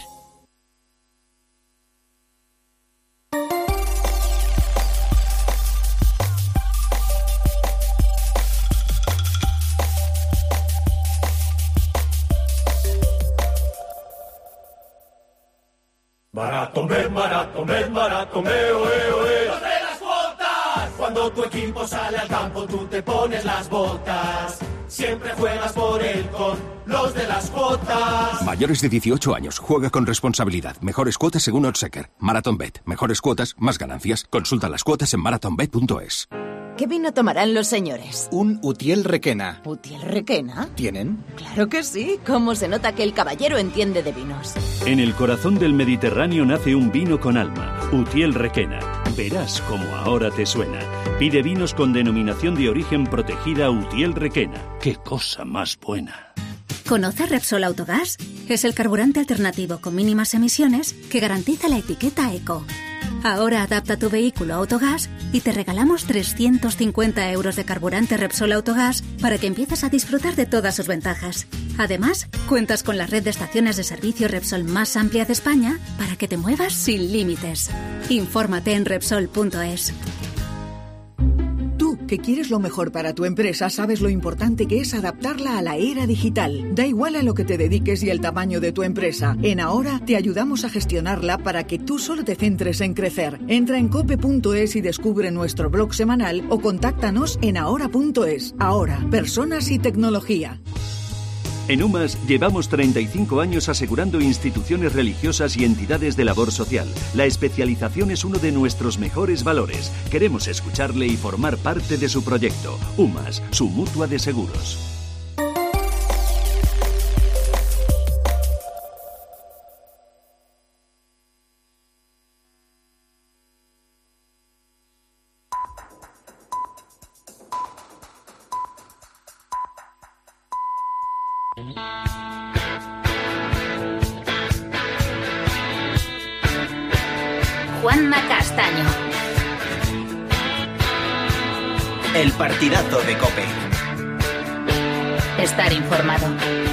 Maratomer, Maratomer, Maratomeo, oe, oe. ¡Los de las cuotas! Cuando tu equipo sale al campo, tú te pones las botas. Siempre juegas por él con los de las cuotas. Mayores de dieciocho años, juega con responsabilidad. Mejores cuotas según Oddschecker. Marathonbet. Mejores cuotas, más ganancias. Consulta las cuotas en marathonbet punto es. ¿Qué vino tomarán los señores? Un Utiel Requena. ¿Utiel Requena? ¿Tienen? Claro que sí. ¿Cómo se nota que el caballero entiende de vinos? En el corazón del Mediterráneo nace un vino con alma. Utiel Requena. Verás cómo ahora te suena. Pide vinos con denominación de origen protegida Utiel Requena. ¡Qué cosa más buena! ¿Conoce Repsol Autogás? Es el carburante alternativo con mínimas emisiones que garantiza la etiqueta Eco. Ahora adapta tu vehículo a Autogás y te regalamos trescientos cincuenta euros de carburante Repsol Autogás para que empieces a disfrutar de todas sus ventajas. Además, cuentas con la red de estaciones de servicio Repsol más amplia de España para que te muevas sin límites. Infórmate en Repsol punto es. Tú, que quieres lo mejor para tu empresa, sabes lo importante que es adaptarla a la era digital. Da igual a lo que te dediques y el tamaño de tu empresa. En Ahora te ayudamos a gestionarla para que tú solo te centres en crecer. Entra en cope punto es y descubre nuestro blog semanal o contáctanos en ahora punto es. Ahora, personas y tecnología. En UMAS llevamos treinta y cinco años asegurando instituciones religiosas y entidades de labor social. La especialización es uno de nuestros mejores valores. Queremos escucharle y formar parte de su proyecto. UMAS, su mutua de seguros. Juanma Castaño. El partidazo de COPE. Estar informado.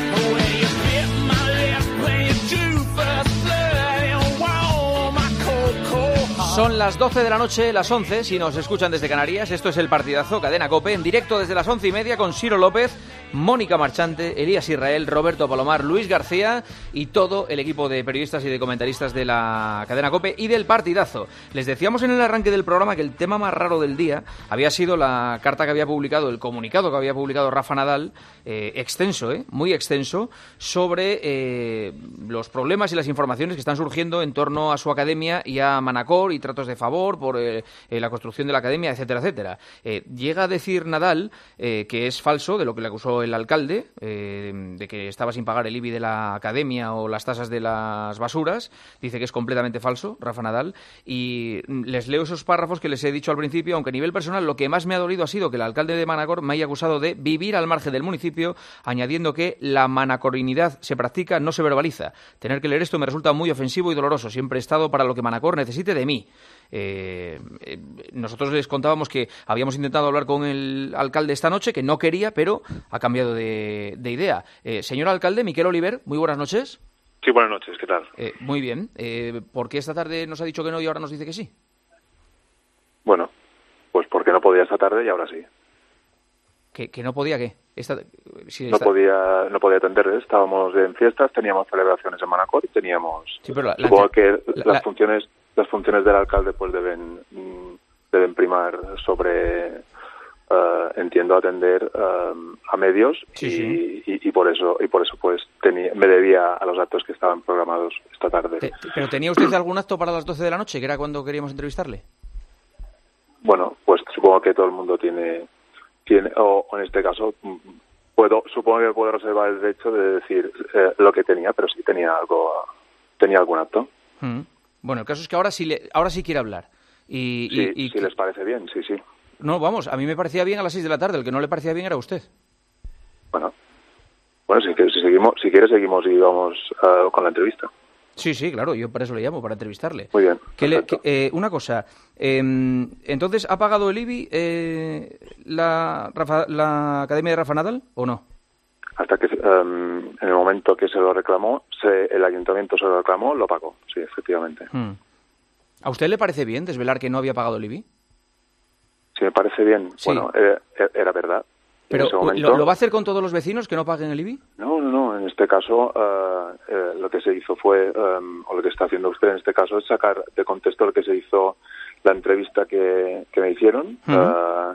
Son las doce de la noche, las once, si nos escuchan desde Canarias. Esto es el partidazo, Cadena COPE, en directo desde las once y media con Ciro López, Mónica Marchante, Elías Israel, Roberto Palomar, Luis García y todo el equipo de periodistas y de comentaristas de la Cadena COPE y del partidazo. Les decíamos en el arranque del programa que el tema más raro del día había sido la carta que había publicado, el comunicado que había publicado Rafa Nadal, eh, extenso, eh, muy extenso, sobre eh, los problemas y las informaciones que están surgiendo en torno a su academia y a Manacor y tratos de favor por eh, eh, la construcción de la academia, etcétera, etcétera. Eh, llega a decir Nadal eh, que es falso de lo que le acusó el alcalde, eh, de que estaba sin pagar el I B I de la academia o las tasas de las basuras. Dice que es completamente falso, Rafa Nadal, y les leo esos párrafos que les he dicho al principio, aunque a nivel personal lo que más me ha dolido ha sido que el alcalde de Manacor me haya acusado de vivir al margen del municipio, añadiendo que la manacorinidad se practica, no se verbaliza. Tener que leer esto me resulta muy ofensivo y doloroso. Siempre he estado para lo que Manacor necesite de mí. Eh, eh, nosotros les contábamos que habíamos intentado hablar con el alcalde esta noche, que no quería, pero ha cambiado de, de idea. Eh, señor alcalde, Miquel Oliver, muy buenas noches. Sí, buenas noches, ¿qué tal? Eh, muy bien. Eh, ¿Por qué esta tarde nos ha dicho que no y ahora nos dice que sí? Bueno, pues porque no podía esta tarde y ahora sí. ¿Que, que no podía qué? Esta, si no esta... podía no podía atender, estábamos en fiestas, teníamos celebraciones en Manacor y teníamos... Sí, pero la, supongo la, que la, las la... funciones las funciones del alcalde pues deben deben primar sobre, uh, entiendo, atender uh, a medios sí, y, sí. Y, y por eso y por eso pues tenía, me debía a los actos que estaban programados esta tarde. Te, ¿Pero tenía usted algún acto para las doce de la noche, que era cuando queríamos entrevistarle? Bueno, pues supongo que todo el mundo tiene, tiene o en este caso puedo supongo que puedo reservar el derecho de decir eh, lo que tenía, pero sí tenía algo, tenía algún acto. Mm. Bueno, el caso es que ahora sí, le, ahora sí quiere hablar. Y, sí, y, y... si les parece bien, sí, sí. No, vamos, a mí me parecía bien a las seis de la tarde. El que no le parecía bien era usted. Bueno, bueno, si, si seguimos, si quiere seguimos y vamos uh, con la entrevista. Sí, sí, claro, yo para eso le llamo, para entrevistarle. Muy bien. Que le, que, eh, una cosa, eh, entonces, ¿ha pagado el I B I eh, la, Rafa, la Academia de Rafa Nadal o no? Hasta que um, en el momento que se lo reclamó, se, el ayuntamiento se lo reclamó, lo pagó, sí, efectivamente. Hmm. ¿A usted le parece bien desvelar que no había pagado el I B I? Sí, me parece bien. Sí. Bueno, era, era verdad. ¿Pero en ese momento... ¿lo, ¿lo va a hacer con todos los vecinos que no paguen el I B I? No, no, no. En este caso, uh, eh, lo que se hizo fue, um, o lo que está haciendo usted en este caso, es sacar de contexto lo que se hizo, la entrevista que, que me hicieron, uh-huh. uh,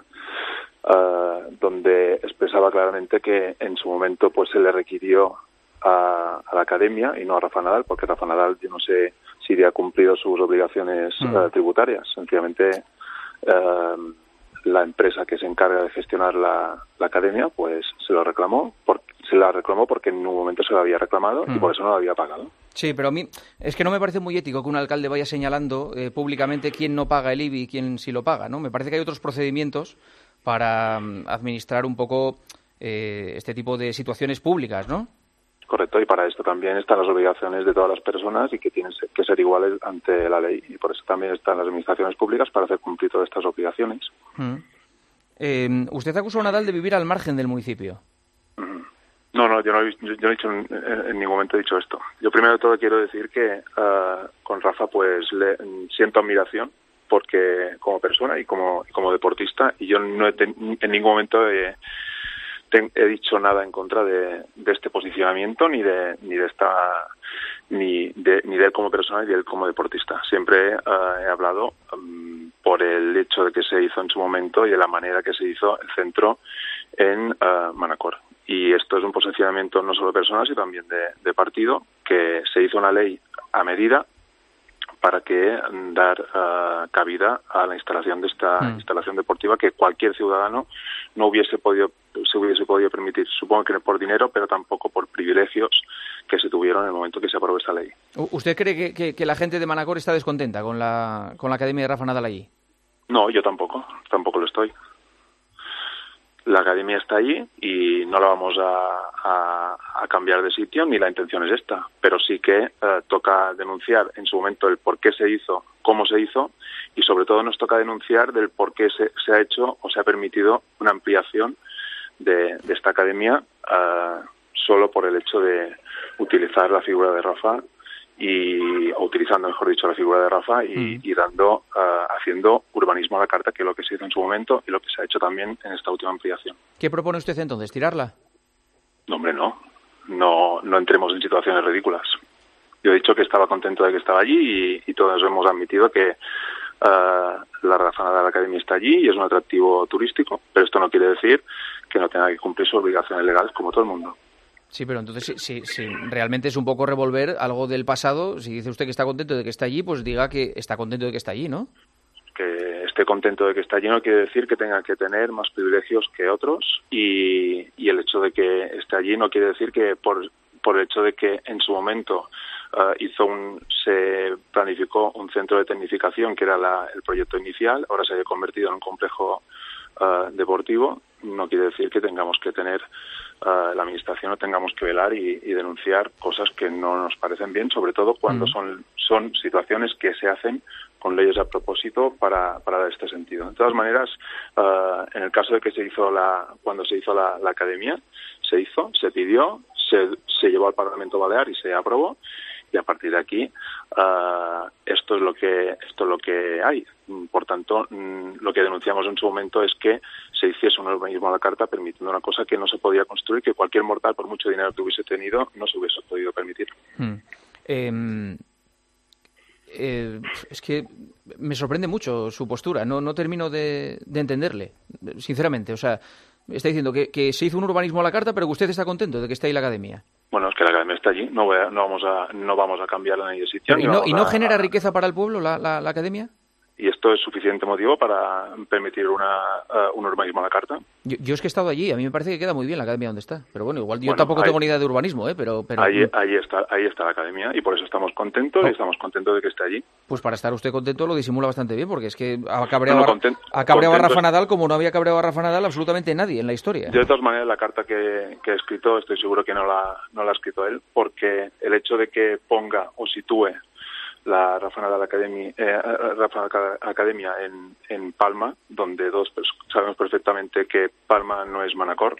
uh, donde expresaba claramente que en su momento pues se le requirió a, a la academia y no a Rafa Nadal, porque Rafa Nadal, yo no sé si había cumplido sus obligaciones uh-huh. uh, tributarias. Sencillamente, uh, la empresa que se encarga de gestionar la, la academia, pues se lo reclamó, por, se la reclamó porque en un momento se lo había reclamado mm. y por eso no lo había pagado. Sí, pero a mí es que no me parece muy ético que un alcalde vaya señalando eh, públicamente quién no paga el I B I y quién sí lo paga, ¿no? Me parece que hay otros procedimientos para um, administrar un poco eh, este tipo de situaciones públicas, ¿no? Correcto, y para esto también están las obligaciones de todas las personas y que tienen que ser iguales ante la ley. Y por eso también están las administraciones públicas para hacer cumplir todas estas obligaciones. Mm. Eh, usted acusó a Nadal de vivir al margen del municipio. Mm. No, no, yo no he, yo no he dicho en, en ningún momento he dicho esto. Yo primero de todo quiero decir que uh, con Rafa pues le siento admiración porque como persona y como como deportista, y yo no he ten, en ningún momento he, ten, he dicho nada en contra de, de este posicionamiento ni de ni de esta ni de ni de él como persona ni de él como deportista. Siempre uh, he hablado um, por el hecho de que se hizo en su momento y de la manera que se hizo el centro en uh, Manacor. Y esto es un posicionamiento no solo personal, sino también de, de partido, que se hizo una ley a medida para que dar uh, cabida a la instalación de esta mm. instalación deportiva que cualquier ciudadano no hubiese podido se hubiese podido permitir. Supongo que no por dinero, pero tampoco por privilegios que se tuvieron en el momento que se aprobó esta ley. ¿Usted cree que, que, que la gente de Manacor está descontenta con la con la Academia de Rafa Nadal allí? No, yo tampoco, tampoco lo estoy. La academia está allí y no la vamos a, a, a cambiar de sitio, ni la intención es esta. Pero sí que eh, toca denunciar en su momento el por qué se hizo, cómo se hizo, y sobre todo nos toca denunciar del por qué se, se ha hecho o se ha permitido una ampliación de, de esta academia eh, solo por el hecho de utilizar la figura de Rafa y o utilizando, mejor dicho, la figura de Rafa y, mm. y dando, uh, haciendo urbanismo a la carta, que es lo que se hizo en su momento y lo que se ha hecho también en esta última ampliación. ¿Qué propone usted entonces? ¿Tirarla? No, hombre, no. No, no entremos en situaciones ridículas. Yo he dicho que estaba contento de que estaba allí y, y todos hemos admitido que uh, la Rafa Nadal Academy está allí y es un atractivo turístico, pero esto no quiere decir que no tenga que cumplir sus obligaciones legales como todo el mundo. Sí, pero entonces, si, si, si realmente es un poco revolver algo del pasado, si dice usted que está contento de que está allí, pues diga que está contento de que está allí, ¿no? Que esté contento de que está allí no quiere decir que tenga que tener más privilegios que otros y, y el hecho de que esté allí no quiere decir que por, por el hecho de que en su momento uh, hizo un, se planificó un centro de tecnificación que era la, el proyecto inicial, ahora se haya convertido en un complejo uh, deportivo, no quiere decir que tengamos que tener Uh, la administración no tengamos que velar y, y denunciar cosas que no nos parecen bien, sobre todo cuando uh-huh. son son situaciones que se hacen con leyes a propósito para para dar este sentido. De todas maneras, uh, en el caso de que se hizo la cuando se hizo la, la academia, se hizo, se pidió, se, se llevó al Parlamento Balear y se aprobó. Y a partir de aquí uh, esto es lo que esto es lo que hay. Por tanto, mm, lo que denunciamos en su momento es que se hiciese un urbanismo a la carta permitiendo una cosa que no se podía construir, que cualquier mortal, por mucho dinero que hubiese tenido, no se hubiese podido permitir. Hmm. Eh, eh, es que me sorprende mucho su postura. No, no termino de, de entenderle, sinceramente. O sea, está diciendo que, que se hizo un urbanismo a la carta, pero que usted está contento de que esté ahí la academia. Bueno, es que la academia está allí, no, voy a, no vamos a no vamos a cambiarla ni de sitio. ¿Y no, no, ¿y no a, genera riqueza para el pueblo la, la, la academia? Y esto es suficiente motivo para permitir una, uh, un urbanismo a la carta. Yo, yo es que he estado allí, a mí me parece que queda muy bien la academia donde está. Pero bueno, igual yo bueno, tampoco ahí, tengo ni idea de urbanismo, ¿eh? Pero, pero... Ahí, ahí, está, ahí está la academia y por eso estamos contentos oh. y estamos contentos de que esté allí. Pues para estar usted contento lo disimula bastante bien, porque es que ha cabreado, no, no, a, content, ha cabreado a Rafa Nadal como no había cabreado a Rafa Nadal absolutamente nadie en la historia. Yo de todas maneras la carta que, que he escrito estoy seguro que no la, no la ha escrito él, porque el hecho de que ponga o sitúe la Rafa Nadal Academy, eh, Rafa Academia en, en Palma, donde todos sabemos perfectamente que Palma no es Manacor,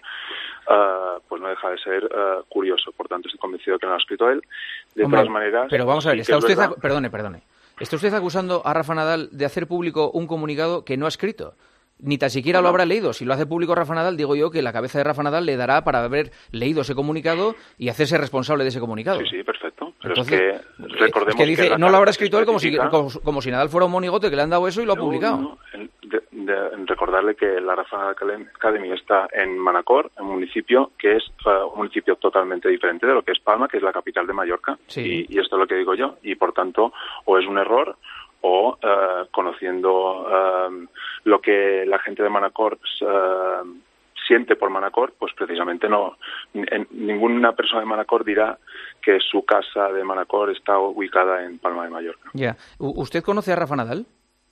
uh, pues no deja de ser uh, curioso. Por tanto, estoy convencido que no lo ha escrito él. De Hombre, todas maneras... Pero vamos a ver, sí está usted... verdad... A... Perdone, perdone. ¿Está usted acusando a Rafa Nadal de hacer público un comunicado que no ha escrito? Ni tan siquiera bueno. lo habrá leído. Si lo hace público Rafa Nadal, digo yo que la cabeza de Rafa Nadal le dará para haber leído ese comunicado y hacerse responsable de ese comunicado. Sí, sí, perfecto. Pero Entonces, es que recordemos es que dice, que no lo habrá escrito él como si, como, como si Nadal fuera un monigote que le han dado eso y lo ha no, publicado. No, de, de, recordarle que la Rafa Nadal Academy está en Manacor, un municipio que es uh, un municipio totalmente diferente de lo que es Palma, que es la capital de Mallorca. Sí. Y, y esto es lo que digo yo. Y por tanto, o es un error o uh, conociendo uh, lo que la gente de Manacor uh, siente por Manacor, pues precisamente no en, ninguna persona de Manacor dirá que su casa de Manacor está ubicada en Palma de Mallorca. Ya. ¿Usted conoce a Rafa Nadal?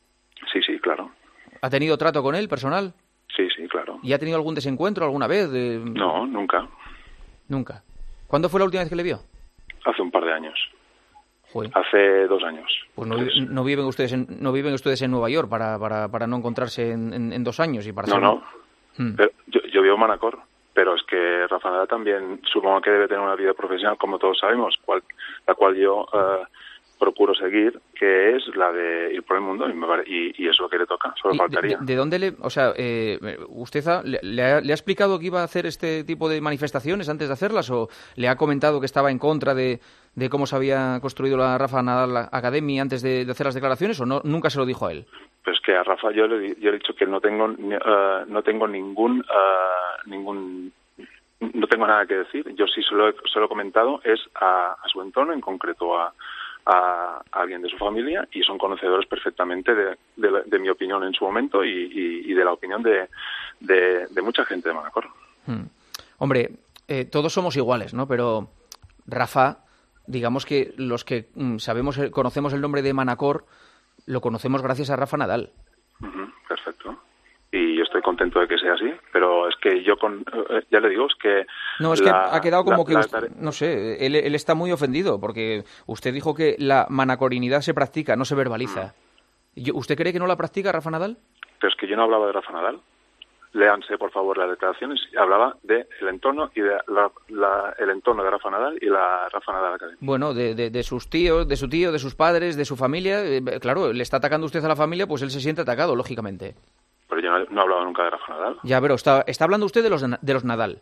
Sí, sí, claro. ¿Ha tenido trato con él, personal? Sí, sí, claro. ¿Y ha tenido algún desencuentro alguna vez? De... No, nunca. ¿Nunca? ¿Cuándo fue la última vez que le vio? Hace un par de años. Joder. Hace dos años. Pues no, no viven ustedes en, no viven ustedes en Nueva York para, para, para no encontrarse en, en, en dos años y para no ser... no hmm. Pero yo, yo vivo en Manacor pero es que Rafa Nadal también supongo que debe tener una vida profesional, como todos sabemos, cual, la cual yo uh, procuro seguir, que es la de ir por el mundo, y, me pare, y, y eso es lo que le toca, solo faltaría. De, de dónde le, o sea, eh, usted ha, le, le, ha, le ha explicado que iba a hacer este tipo de manifestaciones antes de hacerlas, o le ha comentado que estaba en contra de, de cómo se había construido la Rafa Nadal Academy antes de, de hacer las declaraciones, o no, nunca se lo dijo a él? Pues que a Rafa yo le, yo le he dicho que no tengo uh, no tengo ningún uh, ningún no tengo nada que decir. Yo sí se lo, se lo he comentado es a, a su entorno, en concreto a, a, a alguien de su familia, y son conocedores perfectamente de, de, de mi opinión en su momento y, y, y de la opinión de, de, de mucha gente de Manacor. Hmm. Hombre, eh, todos somos iguales, ¿no? Pero Rafa, digamos que los que mm, sabemos, conocemos el nombre de Manacor, lo conocemos gracias a Rafa Nadal. Uh-huh, perfecto. Y yo estoy contento de que sea así, pero es que yo, con, eh, ya le digo, es que... No, es la, que ha quedado como la, que, la, usted, no sé, él, él está muy ofendido, porque usted dijo que la manacorinidad se practica, no se verbaliza. Uh-huh. ¿Usted cree que no la practica Rafa Nadal? Pero es que yo no hablaba de Rafa Nadal. Léanse, por favor, las declaraciones. Hablaba del entorno y de la, la, el entorno de Rafa Nadal y la Rafa Nadal Academy. Bueno, de, de, de sus tíos, de su tío, de sus padres, de su familia. Eh, claro, le está atacando usted a la familia, pues él se siente atacado, lógicamente. Pero yo no, no he hablado nunca de Rafa Nadal. Ya, pero está, está hablando usted de los, de los Nadal.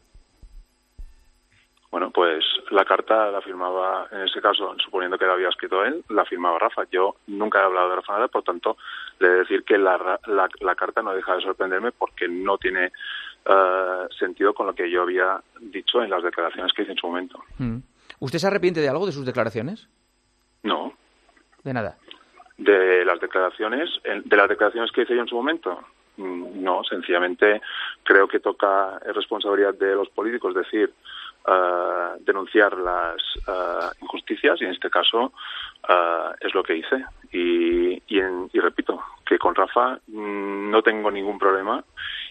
Bueno, pues la carta la firmaba, en ese caso, suponiendo que la había escrito él, la firmaba Rafa. Yo nunca he hablado de Rafa Nadal, por tanto, le he de decir que la, la, la carta no deja de sorprenderme porque no tiene uh, sentido con lo que yo había dicho en las declaraciones que hice en su momento. Mm. ¿Usted se arrepiente de algo de sus declaraciones? No. ¿De nada? De las declaraciones, de las declaraciones que hice yo en su momento. No, sencillamente creo que toca es responsabilidad de los políticos decir, uh, denunciar las uh, injusticias, y en este caso uh, es lo que hice. Y, y, en, y repito, que con Rafa mmm, no tengo ningún problema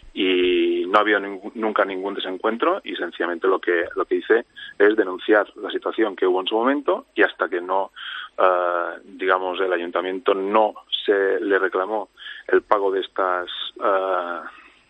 y no ha habido ningún, nunca ningún desencuentro, y sencillamente lo que lo que hice es denunciar la situación que hubo en su momento, y hasta que no, uh, digamos, el ayuntamiento no se le reclamó el pago de estas uh,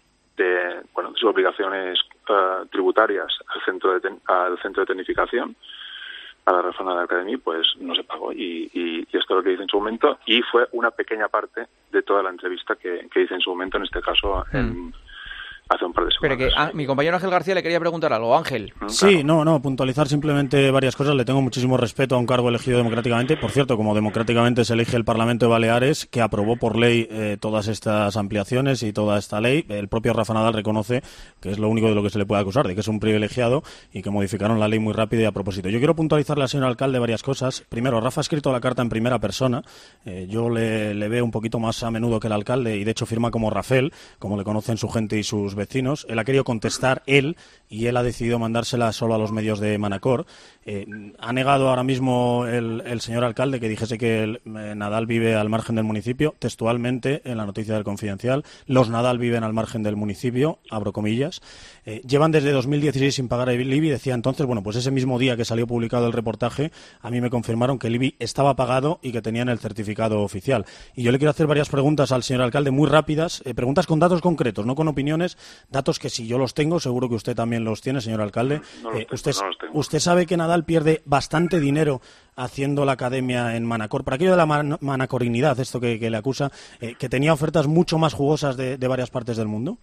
de bueno de sus obligaciones uh, tributarias al centro de ten, al centro de tecnificación, a la Rafa Nadal Academy, pues no se pagó, y, y, y esto es lo que hice en su momento, y fue una pequeña parte de toda la entrevista que, que hice en su momento, en este caso en, mm. hace un par de semanas. Pero que a, mi compañero Ángel García le quería preguntar algo. Ángel. Sí, no, no, puntualizar simplemente varias cosas. Le tengo muchísimo respeto a un cargo elegido democráticamente. Por cierto, como democráticamente se elige el Parlamento de Baleares, que aprobó por ley eh, todas estas ampliaciones y toda esta ley, el propio Rafa Nadal reconoce que es lo único de lo que se le puede acusar, de que es un privilegiado y que modificaron la ley muy rápido y a propósito. Yo quiero puntualizarle al señor alcalde varias cosas. Primero, Rafa ha escrito la carta en primera persona. Eh, yo le, le veo un poquito más a menudo que el alcalde, y de hecho firma como Rafael, como le conocen su gente y sus vecinos. Él ha querido contestar él, y él ha decidido mandársela solo a los medios de Manacor. Eh, ha negado ahora mismo el, el señor alcalde que dijese que el, eh, Nadal vive al margen del municipio. Textualmente, en la noticia del Confidencial, los Nadal viven al margen del municipio, abro comillas. Eh, llevan desde dos mil dieciséis sin pagar el I B I, decía entonces. Bueno, pues ese mismo día que salió publicado el reportaje, a mí me confirmaron que el I B I estaba pagado y que tenían el certificado oficial. Y yo le quiero hacer varias preguntas al señor alcalde, muy rápidas, eh, preguntas con datos concretos, no con opiniones, datos que si yo los tengo, seguro que usted también los tiene, señor alcalde. No los eh, tengo, usted, no los tengo. usted sabe que Nadal pierde bastante dinero haciendo la academia en Manacor, por aquello de la man manacorinidad, esto que, que le acusa, eh, que tenía ofertas mucho más jugosas de, de varias partes del mundo.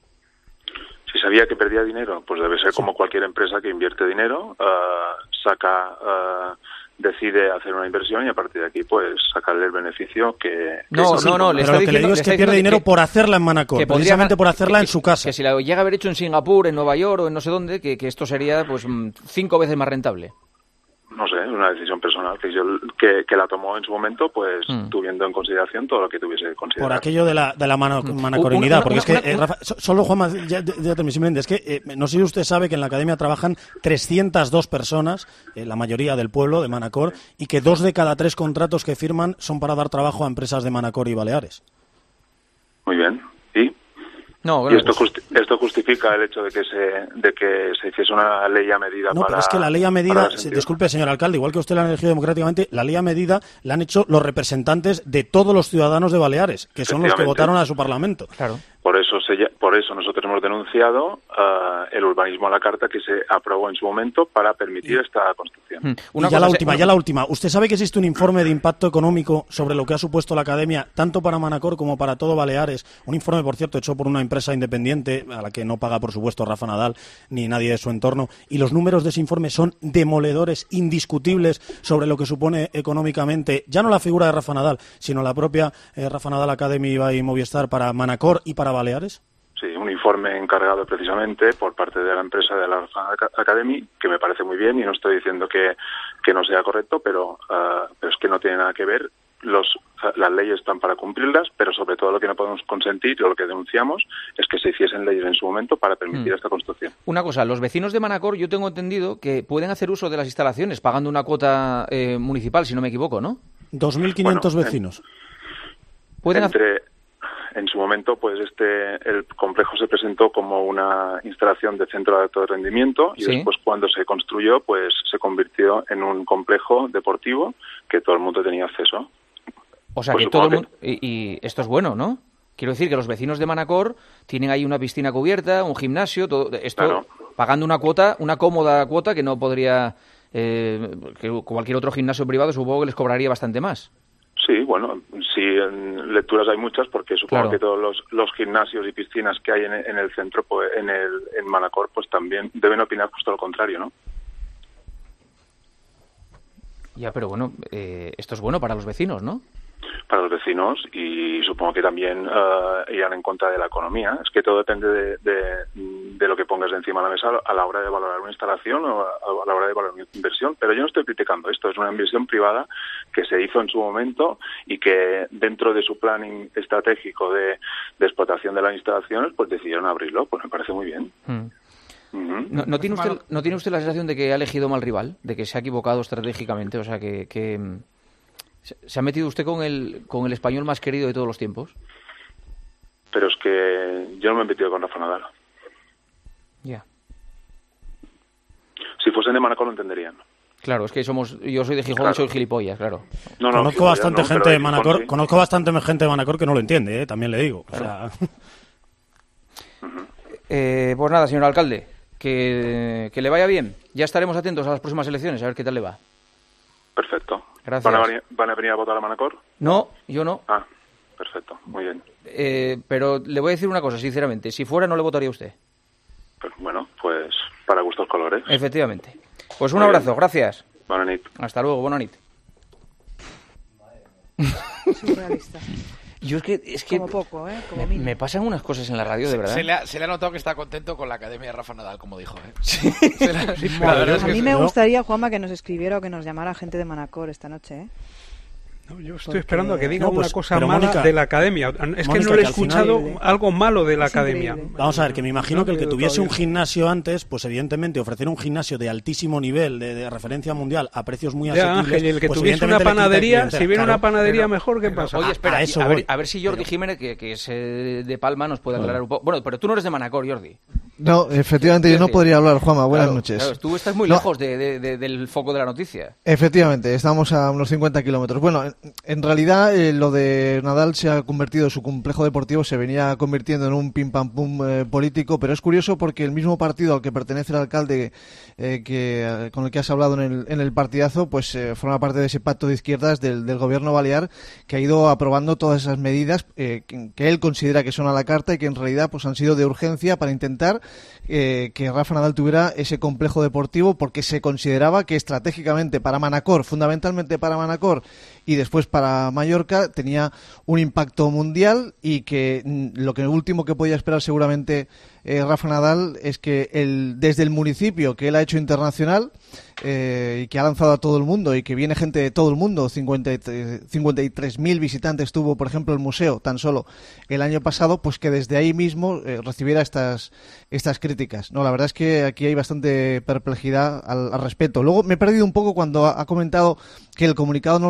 Si sabía que perdía dinero, pues debe ser sí. como cualquier empresa que invierte dinero, uh, saca, uh, decide hacer una inversión y a partir de aquí, pues, sacarle el beneficio que... que no, no, no, le pero lo que le digo es que pierde dinero que, por hacerla en Manacor, que precisamente por hacerla que, en su casa. Que si la llega a haber hecho en Singapur, en Nueva York o en no sé dónde, que, que esto sería, pues, cinco veces más rentable. No sé, una decisión personal que yo que, que la tomó en su momento, pues mm. tuviendo en consideración todo lo que tuviese que considerar. Por aquello de la de la mano, manacorinidad, una, una, porque una, es que, una, eh, Rafa, solo Juanma, ya, ya termino, simplemente, es que eh, no sé si usted sabe que en la academia trabajan trescientas dos personas, eh, la mayoría del pueblo de Manacor, y que dos de cada tres contratos que firman son para dar trabajo a empresas de Manacor y Baleares. Muy bien, ¿y? No, bueno, y esto, pues... justi esto justifica el hecho de que se de que se hiciese una ley a medida no, para... No, pero es que la ley a medida, disculpe señor alcalde, igual que usted la han elegido democráticamente, la ley a medida la han hecho los representantes de todos los ciudadanos de Baleares, que son los que votaron a su parlamento. Claro. Por eso eso se, por eso nosotros hemos denunciado uh, el urbanismo a la carta que se aprobó en su momento para permitir esta construcción. Hmm. Una y ya la última, ya la última. ¿Usted sabe que existe un informe de impacto económico sobre lo que ha supuesto la academia, tanto para Manacor como para todo Baleares? Un informe, por cierto, hecho por una empresa independiente a la que no paga, por supuesto, Rafa Nadal ni nadie de su entorno. Y los números de ese informe son demoledores, indiscutibles sobre lo que supone económicamente, ya no la figura de Rafa Nadal, sino la propia eh, Rafa Nadal Academy y Movistar para Manacor y para Baleares. Sí, un informe encargado precisamente por parte de la empresa de la Academy, que me parece muy bien y no estoy diciendo que, que no sea correcto, pero, uh, pero es que no tiene nada que ver. Los, las leyes están para cumplirlas, pero sobre todo lo que no podemos consentir o lo que denunciamos es que se hiciesen leyes en su momento para permitir mm. esta construcción. Una cosa, los vecinos de Manacor, yo tengo entendido que pueden hacer uso de las instalaciones pagando una cuota eh, municipal, si no me equivoco, ¿no? dos mil quinientos bueno, vecinos. ¿Pueden entre... hacer... En su momento, pues este el complejo se presentó como una instalación de centro de alto rendimiento y ¿sí? después, cuando se construyó, pues se convirtió en un complejo deportivo que todo el mundo tenía acceso. O sea, pues que todo el mundo... Que... Y, y esto es bueno, ¿no? Quiero decir que los vecinos de Manacor tienen ahí una piscina cubierta, un gimnasio, todo esto claro. pagando una cuota, una cómoda cuota que no podría... Eh, que cualquier otro gimnasio privado supongo que les cobraría bastante más. Sí, bueno, sí, en lecturas hay muchas porque supongo claro. que todos los, los gimnasios y piscinas que hay en, en el centro, pues, en el en Manacor, pues también deben opinar justo lo contrario, ¿no? Ya, pero bueno, eh, esto es bueno para los vecinos, ¿no? Para los vecinos y supongo que también uh, irán en contra de la economía. Es que todo depende de, de, de lo que pongas de encima de la mesa a la hora de valorar una instalación o a, a la hora de valorar una inversión. Pero yo no estoy criticando esto, es una inversión privada que se hizo en su momento y que dentro de su planning estratégico de, de explotación de las instalaciones, pues decidieron abrirlo. Pues me parece muy bien. Hmm. Uh-huh. ¿No, no, tiene usted, ¿No tiene usted la sensación de que ha elegido mal rival? ¿De que se ha equivocado estratégicamente? O sea, que... que... ¿Se ha metido usted con el con el español más querido de todos los tiempos? Pero es que yo no me he metido con Rafa Nadal. Ya. Yeah. Si fuesen de Manacor lo entenderían. Claro, es que somos yo soy de Gijón claro. y soy gilipollas, claro. No, no, conozco bastante no, gente de Manacor, Gijón, sí. conozco bastante gente de Manacor que no lo entiende, ¿eh? También le digo. Claro. O sea... uh-huh. eh, pues nada, señor alcalde, que, que le vaya bien. Ya estaremos atentos a las próximas elecciones, a ver qué tal le va. Perfecto. Gracias. ¿Van a, venir, ¿Van a venir a votar a Manacor? No, yo no. Ah, perfecto, muy bien. Eh, pero le voy a decir una cosa, sinceramente. Si fuera, no le votaría a usted. Pues, bueno, pues para gustos colores. Efectivamente. Pues un muy abrazo, bien. Gracias. Buena nit. Hasta luego, buena nit. Surrealista. Yo es que, es que como poco, ¿eh? Como me, me pasan unas cosas en la radio, de verdad. Se le, ha, se le ha notado que está contento con la Academia de Rafa Nadal, como dijo, ¿eh? Sí. La, sí a es mí que me ¿no? gustaría, Juanma, que nos escribiera o que nos llamara gente de Manacor esta noche, ¿eh? No, yo estoy Porque... esperando a que diga no, pues, una cosa mala Mónica, de la Academia. Es Mónica, que no le he escuchado final... algo malo de la es Academia. Increíble. Vamos a ver, que me imagino que el que tuviese un gimnasio antes, pues evidentemente ofrecer un gimnasio de altísimo nivel, de, de referencia mundial, a precios muy ya, asequibles... Ángel, y el que pues tuviese una panadería, si viene claro, una panadería pero, mejor, ¿qué pero, pasa? Oye, espera, a, a, a, ver, a ver si Jordi pero... Jiménez, que, que es eh, de Palma, nos puede aclarar bueno. un poco... Bueno, pero tú no eres de Manacor, Jordi. No, efectivamente, yo no podría hablar, Juanma. Buenas claro, noches. Claro, tú estás muy no. lejos de, de, de, del foco de la noticia. Efectivamente, estamos a unos cincuenta kilómetros. Bueno, en, en realidad eh, lo de Nadal se ha convertido, su complejo deportivo se venía convirtiendo en un pim pam pum eh, político, pero es curioso porque el mismo partido al que pertenece el alcalde eh, que eh, con el que has hablado en el, en el partidazo, pues eh, forma parte de ese pacto de izquierdas del, del gobierno balear que ha ido aprobando todas esas medidas eh, que, que él considera que son a la carta y que en realidad pues han sido de urgencia para intentar eh, que Rafa Nadal tuviera ese complejo deportivo porque se consideraba que estratégicamente para Manacor, fundamentalmente para Manacor y después para Mallorca, tenía un impacto mundial y que lo que último que podía esperar seguramente eh, Rafa Nadal es que el, desde el municipio que él ha hecho internacional eh, y que ha lanzado a todo el mundo y que viene gente de todo el mundo, cincuenta y tres mil visitantes tuvo, por ejemplo, el museo tan solo el año pasado, pues que desde ahí mismo eh, recibiera estas estas críticas. No, la verdad es que aquí hay bastante perplejidad al, al respecto. Luego me he perdido un poco cuando ha, ha comentado que el comunicado no lo había hecho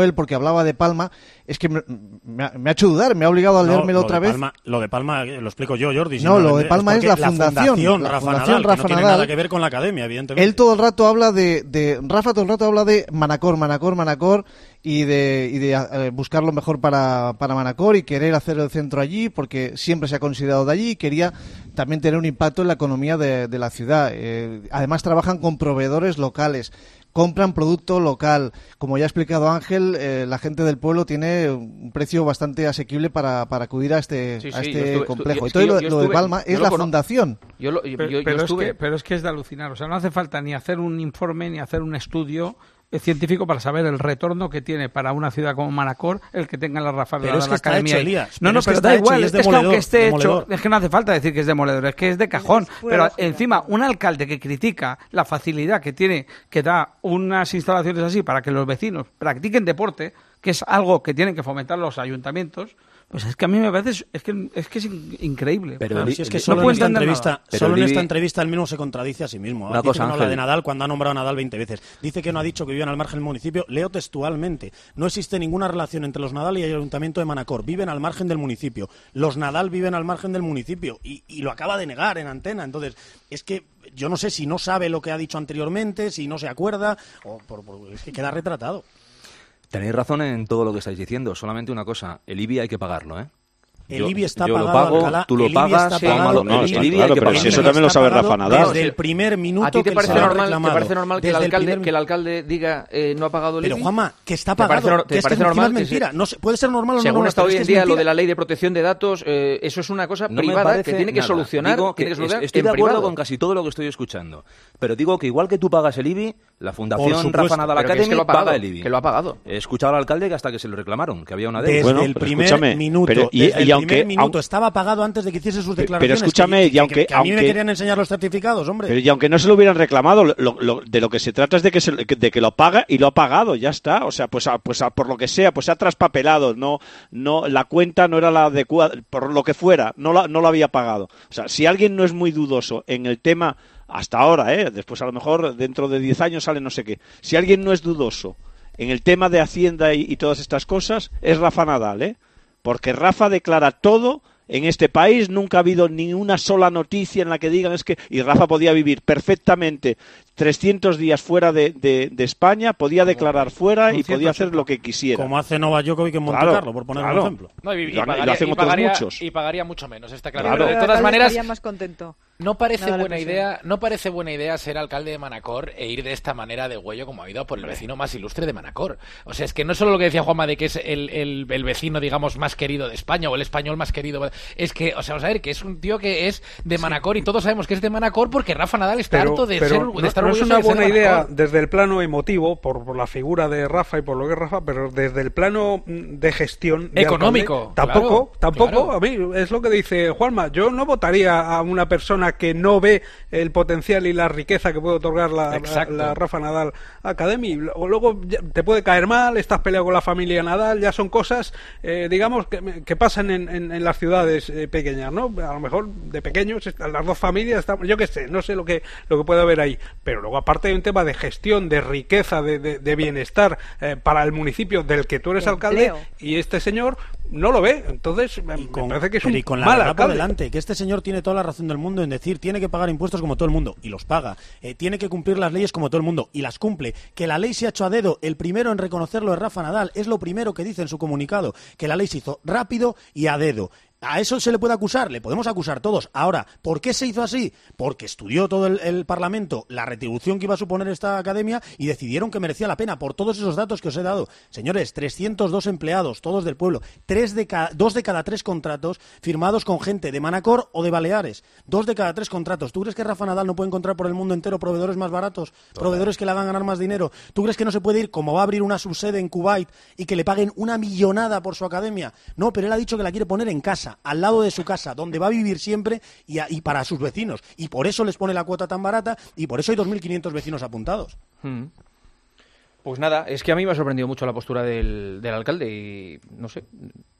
dicho él porque hablaba de Palma, es que me, me, ha, me ha hecho dudar, me ha obligado a leérmelo no, otra vez. Palma, lo de Palma lo explico yo, Jordi. No, lo de Palma es, es la, la fundación, fundación la Rafa fundación Nadal, Rafa que no tiene Nadal, nada que ver con la academia, evidentemente. Él todo el rato habla de, de Rafa todo el rato habla de Manacor, Manacor, Manacor y de, y de eh, buscar lo mejor para, para Manacor y querer hacer el centro allí porque siempre se ha considerado de allí y quería también tener un impacto en la economía de, de la ciudad. Eh, además trabajan con proveedores locales, compran producto local. Como ya ha explicado Ángel, eh, la gente del pueblo tiene un precio bastante asequible para, para acudir a este, sí, sí, a este estuve, complejo. estuve, y todo yo, lo, lo de Palma es la lo fundación. Yo lo, yo, pero, yo, pero, yo estuve... es que, pero es que es de alucinar. O sea, no hace falta ni hacer un informe ni hacer un estudio científico para saber el retorno que tiene para una ciudad como Manacor el que tenga la Rafa Nadal es que la está academia. Hecho, Elías, no, no, es pero que da igual, es, es que aunque esté demoledor. hecho, es que no hace falta decir que es demoledor, es que es de cajón. Pero encima, un alcalde que critica la facilidad que tiene, que da unas instalaciones así para que los vecinos practiquen deporte, que es algo que tienen que fomentar los ayuntamientos, pues es que a mí me parece es que es que es increíble. Pero claro, si es que solo, no en esta, entrevista, solo en esta entrevista él mismo se contradice a sí mismo. Una dice cosa, que no Ángel. habla de Nadal cuando ha nombrado a Nadal veinte veces. Dice que no ha dicho que viven al margen del municipio. Leo textualmente. No existe ninguna relación entre los Nadal y el Ayuntamiento de Manacor. Viven al margen del municipio. Los Nadal viven al margen del municipio. Y, y lo acaba de negar en antena. Entonces, es que yo no sé si no sabe lo que ha dicho anteriormente, si no se acuerda, o por, por, es que queda retratado. Tenéis razón en todo lo que estáis diciendo. Solamente una cosa. El I B I hay que pagarlo, ¿eh? El yo, I B I está yo pagado, lo pago, Alcalá, tú lo el I B I pagas, está pagado, no, el está I B I claro, pero si eso también lo sabe Rafa Nadal. Desde el primer minuto ¿A ti te que parece el normal, reclamado, te parece normal que el, alcalde, primer... que el alcalde diga eh, no ha pagado el I B I? Pero Juanma, que está ¿Te pagado, parece, que es que encima es mentira. Se... No se... puede ser normal o no. Según no, está hoy en es día es lo de la ley de protección de datos, eh, eso es una cosa no privada que tiene que nada. solucionar. Digo que tiene que solucionar estoy en de acuerdo privado. con casi todo lo que estoy escuchando. Pero digo que igual que tú pagas el I B I, la Fundación supuesto, Rafa Nadal Academy es que lo ha pagado, paga el I B I. Que lo ha pagado. He escuchado al alcalde que hasta que se lo reclamaron, que había una deuda. Desde bueno, el primer escúchame, minuto, pero, y, desde y, el y aunque, primer minuto aunque, estaba pagado antes de que hiciese sus declaraciones. Pero escúchame, que, y aunque, que, que a mí aunque, me querían enseñar los certificados, hombre. Pero y aunque no se lo hubieran reclamado, lo, lo, de lo que se trata es de que, se, de que lo paga y lo ha pagado, ya está. O sea, pues, a, pues a, por lo que sea, pues se ha traspapelado, no, no, la cuenta no era la adecuada, por lo que fuera, no la, no lo había pagado. O sea, si alguien no es muy dudoso en el tema, hasta ahora, ¿eh? Después a lo mejor dentro de diez años sale no sé qué. Si alguien no es dudoso en el tema de Hacienda y, y todas estas cosas, es Rafa Nadal, ¿eh? Porque Rafa declara todo. En este país nunca ha habido ni una sola noticia en la que digan es que... Y Rafa podía vivir perfectamente trescientos días fuera de, de, de España, podía declarar fuera y podía hacer lo que quisiera. Como hace Novak Djokovic en Monte claro, Carlo, por poner claro. un ejemplo. No, y, y, lo, pagaría, lo hacen y, otros pagaría, muchos. y pagaría mucho menos, está claro. Sí, Pero pero de todas maneras, estaría más contento. no parece Nada buena de idea, no parece buena idea ser alcalde de Manacor e ir de esta manera de huello como ha ido por el vecino más ilustre de Manacor. O sea, es que no es solo lo que decía Juanma de que es el, el, el vecino, digamos, más querido de España o el español más querido. Es que, o sea, vamos a ver, que es un tío que es de Manacor y todos sabemos que es de Manacor porque Rafa Nadal está pero, harto de, pero ser, no, de estar no orgulloso es una de ser buena de idea Manacor. desde el plano emotivo, por, por la figura de Rafa y por lo que es Rafa, pero desde el plano de gestión de económico. Alcalde, tampoco, claro, tampoco, claro. A mí es lo que dice Juanma. Yo no votaría a una persona que no ve el potencial y la riqueza que puede otorgar la, la, la Rafa Nadal Academy. O luego te puede caer mal, estás peleado con la familia Nadal, ya son cosas, eh, digamos, que, que pasan en, en, en las ciudades eh, pequeñas, ¿no? A lo mejor de pequeños, las dos familias, están, yo qué sé, no sé lo que, lo que puede haber ahí. Pero luego, aparte hay un tema de gestión, de riqueza, de, de, de bienestar eh, para el municipio del que tú eres alcalde, empleo. Y este señor no lo ve. Entonces, me, con, me parece que es un y con la mal verdad alcalde. por delante, que este señor tiene toda la razón del mundo en decir, tiene que pagar impuestos como todo el mundo, y los paga. Eh, tiene que cumplir las leyes como todo el mundo, y las cumple. Que la ley se ha hecho a dedo, el primero en reconocerlo es Rafa Nadal, es lo primero que dice en su comunicado, que la ley se hizo rápido y a dedo. ¿A eso se le puede acusar? Le podemos acusar todos. Ahora, ¿por qué se hizo así? Porque estudió todo el, el Parlamento la retribución que iba a suponer esta academia y decidieron que merecía la pena por todos esos datos que os he dado. Señores, trescientos dos empleados, todos del pueblo, tres de cada, dos de cada tres contratos firmados con gente de Manacor o de Baleares. Dos de cada tres contratos. ¿Tú crees que Rafa Nadal no puede encontrar por el mundo entero proveedores más baratos? Total. Proveedores que le hagan ganar más dinero. ¿Tú crees que no se puede ir, como va a abrir una subsede en Kuwait, y que le paguen una millonada por su academia? No, pero él ha dicho que la quiere poner en casa, al lado de su casa, donde va a vivir siempre y, a, y para sus vecinos. Y por eso les pone la cuota tan barata y por eso hay dos mil quinientos vecinos apuntados. Hmm. Pues nada, es que a mí me ha sorprendido mucho la postura del, del alcalde y no sé...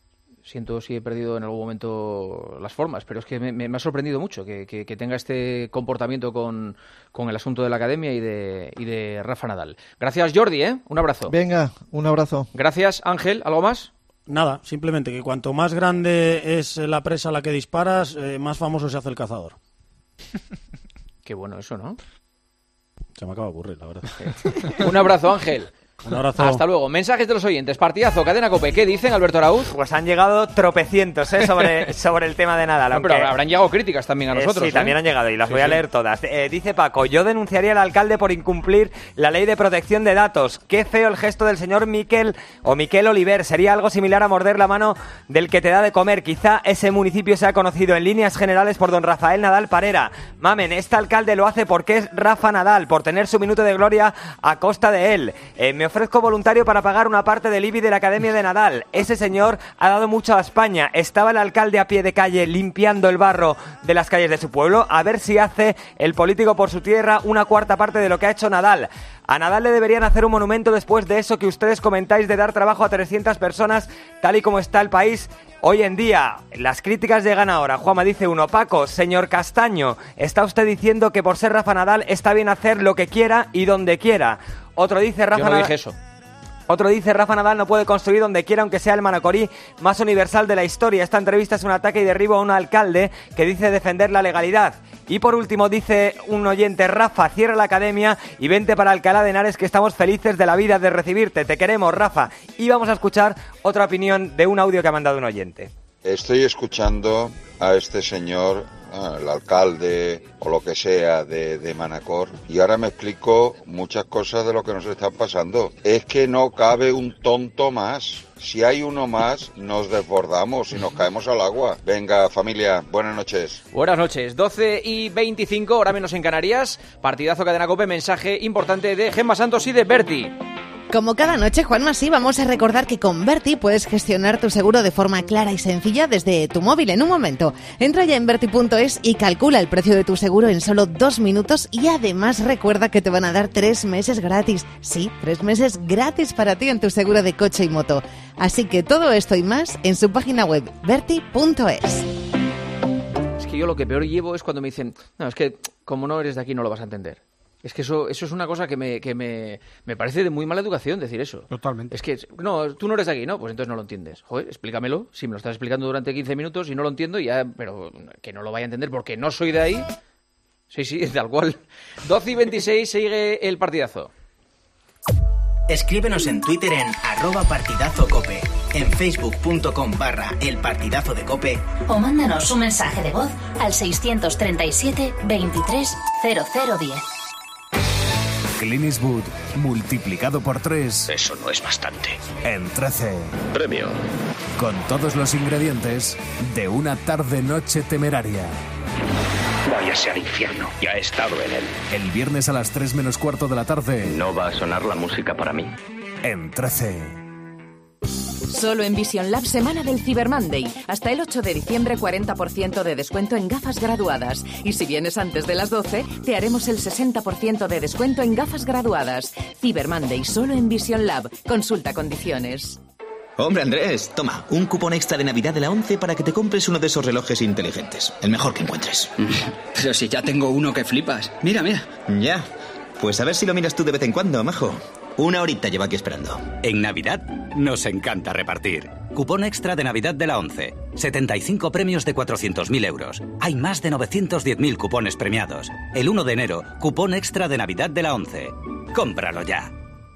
siento si he perdido en algún momento las formas, pero es que me, me ha sorprendido mucho que, que, que tenga este comportamiento con, con el asunto de la academia y de, y de Rafa Nadal. Gracias, Jordi, ¿eh? Un abrazo. Venga, un abrazo. Gracias, Ángel. ¿Algo más? Nada, simplemente que cuanto más grande es la presa a la que disparas, eh, más famoso se hace el cazador. Qué bueno eso, ¿no? Se me acaba de aburrir, la verdad. Un abrazo, Ángel. Un abrazo. Hasta luego. Mensajes de los oyentes. Partidazo, Cadena COPE. ¿Qué dicen, Alberto Arauz? Pues han llegado tropecientos ¿eh? sobre, sobre el tema de Nadal. No, aunque... pero habrán llegado críticas también a nosotros. Eh, sí, ¿eh? también han llegado y las sí, voy a sí. leer todas. Eh, dice Paco, yo denunciaría al alcalde por incumplir la ley de protección de datos. Qué feo el gesto del señor Miquel o Miquel Oliver. Sería algo similar a morder la mano del que te da de comer. Quizá ese municipio sea conocido en líneas generales por don Rafael Nadal Parera. Mamen, este alcalde lo hace porque es Rafa Nadal, por tener su minuto de gloria a costa de él. Eh, me ofrezco voluntario para para pagar una parte del I B I de la Academia de Nadal. Ese señor ha dado mucho a España. Estaba el alcalde a pie de calle limpiando el barro de las calles de su pueblo. A ver si hace el político por su tierra una cuarta parte de lo que ha hecho Nadal. A Nadal le deberían hacer un monumento después de eso que ustedes comentáis de dar trabajo a trescientas personas, tal y como está el país hoy en día. Las críticas llegan ahora. Juanma dice uno, Paco, señor Castaño, está usted diciendo que por ser Rafa Nadal está bien hacer lo que quiera y donde quiera. Otro dice Rafa Yo no Nadal... dije eso. Otro dice, Rafa Nadal no puede construir donde quiera, aunque sea el Manacorí más universal de la historia. Esta entrevista es un ataque y derribo a un alcalde que dice defender la legalidad. Y por último dice un oyente, Rafa, cierra la academia y vente para Alcalá de Henares, que estamos felices de la vida de recibirte. Te queremos, Rafa. Y vamos a escuchar otra opinión de un audio que ha mandado un oyente. Estoy escuchando a este señor, el alcalde o lo que sea de, de Manacor, y ahora me explico muchas cosas de lo que nos están pasando. Es que no cabe un tonto más. Si hay uno más, nos desbordamos y nos caemos al agua. Venga, familia, buenas noches. Buenas noches, doce y veinticinco, hora menos en Canarias. Partidazo Cadena COPE, mensaje importante de Gemma Santos y de Berti. Como cada noche, Juanma, sí, vamos a recordar que con Berti puedes gestionar tu seguro de forma clara y sencilla desde tu móvil en un momento. Entra ya en berti punto es y calcula el precio de tu seguro en solo dos minutos y además recuerda que te van a dar tres meses gratis. Sí, tres meses gratis para ti en tu seguro de coche y moto. Así que todo esto y más en su página web, berti punto es. Es que yo lo que peor llevo es cuando me dicen, no, es que como no eres de aquí no lo vas a entender. Es que eso eso es una cosa que me que me, me parece de muy mala educación decir eso. Totalmente. Es que, no, tú no eres de aquí, ¿no? Pues entonces no lo entiendes. Joder, explícamelo. Si me lo estás explicando durante quince minutos y no lo entiendo, ya, pero que no lo vaya a entender porque no soy de ahí. Sí, sí, tal cual. doce y veintiséis, sigue el partidazo. Escríbenos en Twitter en arroba partidazocope, en facebook punto com barra el partidazo de cope o mándanos un mensaje de voz al seiscientos treinta y siete veintitrés cero cero diez. Clint Eastwood multiplicado por tres. Eso no es bastante. En trece. Premio. Con todos los ingredientes de una tarde-noche temeraria. Váyase al infierno. Ya he estado en él. El viernes a las tres menos cuarto de la tarde. No va a sonar la música para mí. En trece. Solo en Vision Lab, semana del Cyber Monday. Hasta el ocho de diciembre, cuarenta por ciento de descuento en gafas graduadas. Y si vienes antes de las doce, te haremos el sesenta por ciento de descuento en gafas graduadas. Cyber Monday, solo en Vision Lab. Consulta condiciones. Hombre, Andrés, toma, un cupón extra de Navidad de la ONCE para que te compres uno de esos relojes inteligentes. El mejor que encuentres. Pero si ya tengo uno que flipas. Mira, mira. Ya. Pues a ver si lo miras tú de vez en cuando, majo. Una horita lleva aquí esperando. En Navidad nos encanta repartir. Cupón extra de Navidad de la ONCE. setenta y cinco premios de cuatrocientos mil euros. Hay más de novecientos diez mil cupones premiados. El uno de enero, cupón extra de Navidad de la ONCE. Cómpralo ya.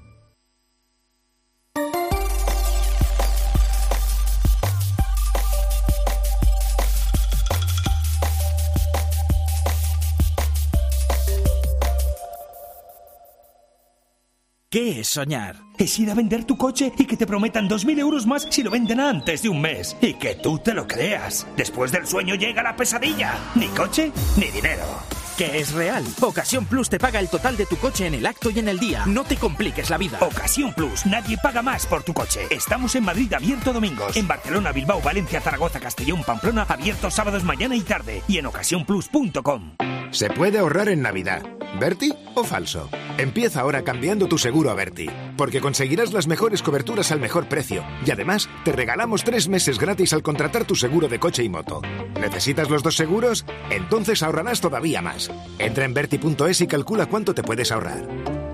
¿Qué es soñar? Es ir a vender tu coche y que te prometan dos mil euros más si lo venden antes de un mes. Y que tú te lo creas. Después del sueño llega la pesadilla. Ni coche, ni dinero. ¿Qué es real? Ocasión Plus te paga el total de tu coche en el acto y en el día. No te compliques la vida. Ocasión Plus. Nadie paga más por tu coche. Estamos en Madrid abierto domingos. En Barcelona, Bilbao, Valencia, Zaragoza, Castellón, Pamplona abierto sábados mañana y tarde. Y en ocasión plus punto com. Se puede ahorrar en Navidad. ¿Berti o falso? Empieza ahora cambiando tu seguro a Berti, porque conseguirás las mejores coberturas al mejor precio. Y además, te regalamos tres meses gratis al contratar tu seguro de coche y moto. ¿Necesitas los dos seguros? Entonces ahorrarás todavía más. Entra en Berti punto es y calcula cuánto te puedes ahorrar.